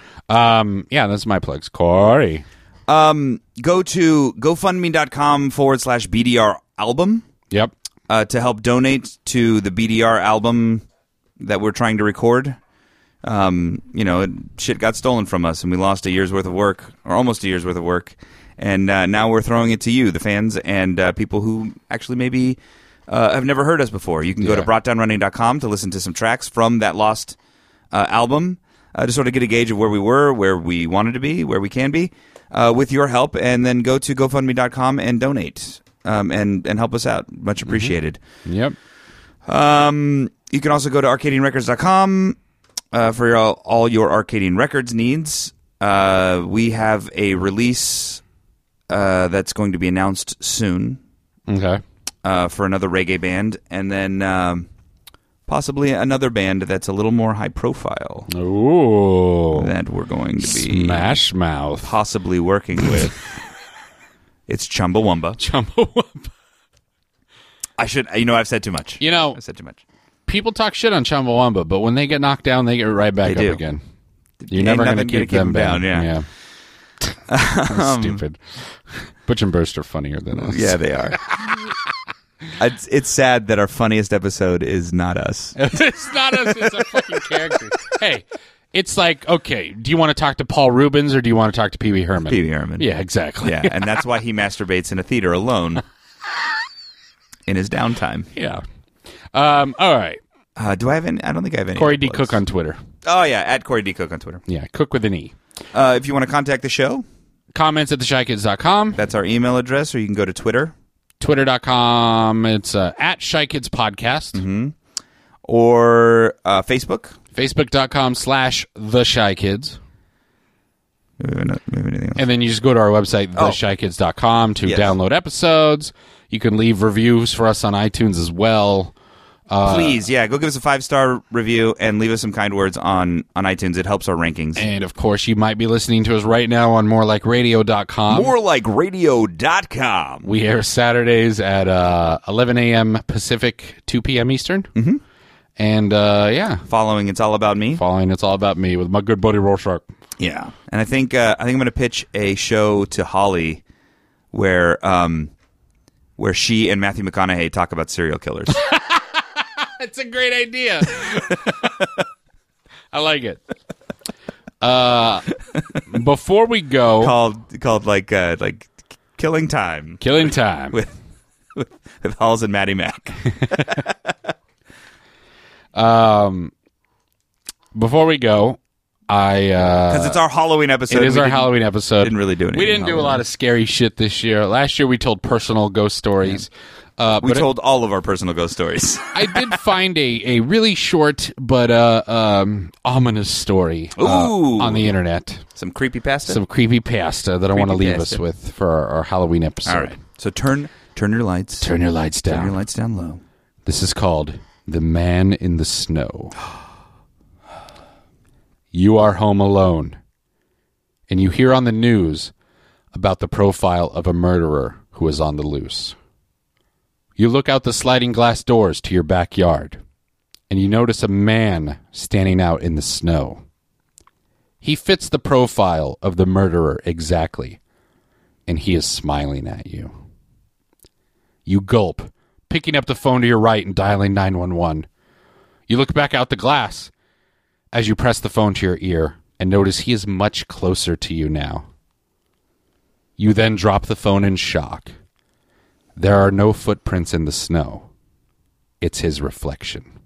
Um, yeah, that's my plugs. Corey. Um, go to GoFundMe.com forward slash BDR album. Yep. Uh, to help donate to the B D R album that we're trying to record. Um, you know, it, shit got stolen from us, and we lost a year's worth of work, or almost a year's worth of work. And uh, now we're throwing it to you, the fans, and uh, people who actually maybe uh, have never heard us before. You can go Yeah. to brought down running dot com to listen to some tracks from that lost uh, album uh, to sort of get a gauge of where we were, where we wanted to be, where we can be, uh, with your help. And then go to GoFundMe dot com and donate. Um, and, and help us out. Much appreciated. Mm-hmm. Yep. Um, you can also go to arcadian records dot com uh, for your, all, all your Arcadian Records needs. Uh, we have a release uh, that's going to be announced soon. Okay. Uh, for another reggae band. And then um, possibly another band that's a little more high profile. Ooh. That we're going to be Smash Mouth. possibly working with. It's Chumbawamba. Chumbawamba. I should, you know, I've said too much. You know, I've said too much. people talk shit on Chumbawamba, but when they get knocked down, they get right back They up do. again. You're Ain't never going to nothing gonna keep keep them 'em down, down. yeah. Yeah. Um, Stupid. Butch and Burst are funnier than us. Yeah, they are. it's, it's sad that our funniest episode is not us. It's not us. It's a fucking character. Hey, it's like, okay, do you want to talk to Paul Rubens or do you want to talk to Pee Wee Herman? Pee Wee Herman. Yeah, exactly. Yeah, and that's why he masturbates in a theater alone in his downtime. Yeah. Um, all right. Uh, do I have any? I don't think I have any. Corey other D. plugs. Cook on Twitter. Oh, yeah, at Corey D. Cook on Twitter. Yeah, Cook with an E. Uh, if you want to contact the show, Comments at the shy kids dot com. that's our email address, or you can go to Twitter. Twitter dot com. It's uh, at Shy Kids Podcast. Mm-hmm. Or uh, Facebook. Facebook dot com slash The Shy Kids. Maybe not- maybe anything else. And then you just go to our website, Oh. the shy kids dot com, to Yes. download episodes. You can leave reviews for us on iTunes as well. Uh, Please, yeah, go give us a five-star review and leave us some kind words on, on iTunes. It helps our rankings. And, of course, you might be listening to us right now on more like radio dot com. more like radio dot com. We air Saturdays at uh, eleven a.m. Pacific, two p.m. Eastern. Mm-hmm. And, uh, yeah. Following It's All About Me. Following It's All About Me with my good buddy Rorschach. Yeah, and I think uh, I think I'm going to pitch a show to Holly where um, where she and Matthew McConaughey talk about serial killers. It's a great idea. I like it. Uh, before we go, called called like uh, like Killing Time. Killing Time with with, with Halls and Maddie Mac. um, before we go, I because uh, it's our Halloween episode. It is We our didn't- Halloween episode. Didn't really do anything. We didn't do a lot of scary shit this year. Last year we told personal ghost stories. Uh, we but told all of our personal ghost stories. I did find a, a really short but uh, um, ominous story uh, Ooh. on the internet. Some creepypasta? Some creepypasta that I want to leave us Creepypasta. with for our, our Halloween episode. All right. So turn turn your lights. Turn your lights down. Turn your lights down low. This is called The Man in the Snow. You are home alone, and you hear on the news about the profile of a murderer who is on the loose. You look out the sliding glass doors to your backyard, and you notice a man standing out in the snow. He fits the profile of the murderer exactly, and he is smiling at you. You gulp, picking up the phone to your right and dialing nine one one. You look back out the glass as you press the phone to your ear and notice he is much closer to you now. You then drop the phone in shock. There are no footprints in the snow. It's his reflection.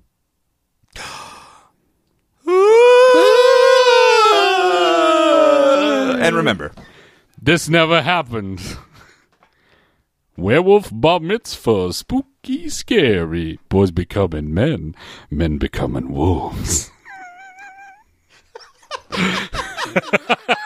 And remember, this never happened. Werewolf bar mitzvah, spooky, scary. Boys becoming men, men becoming wolves.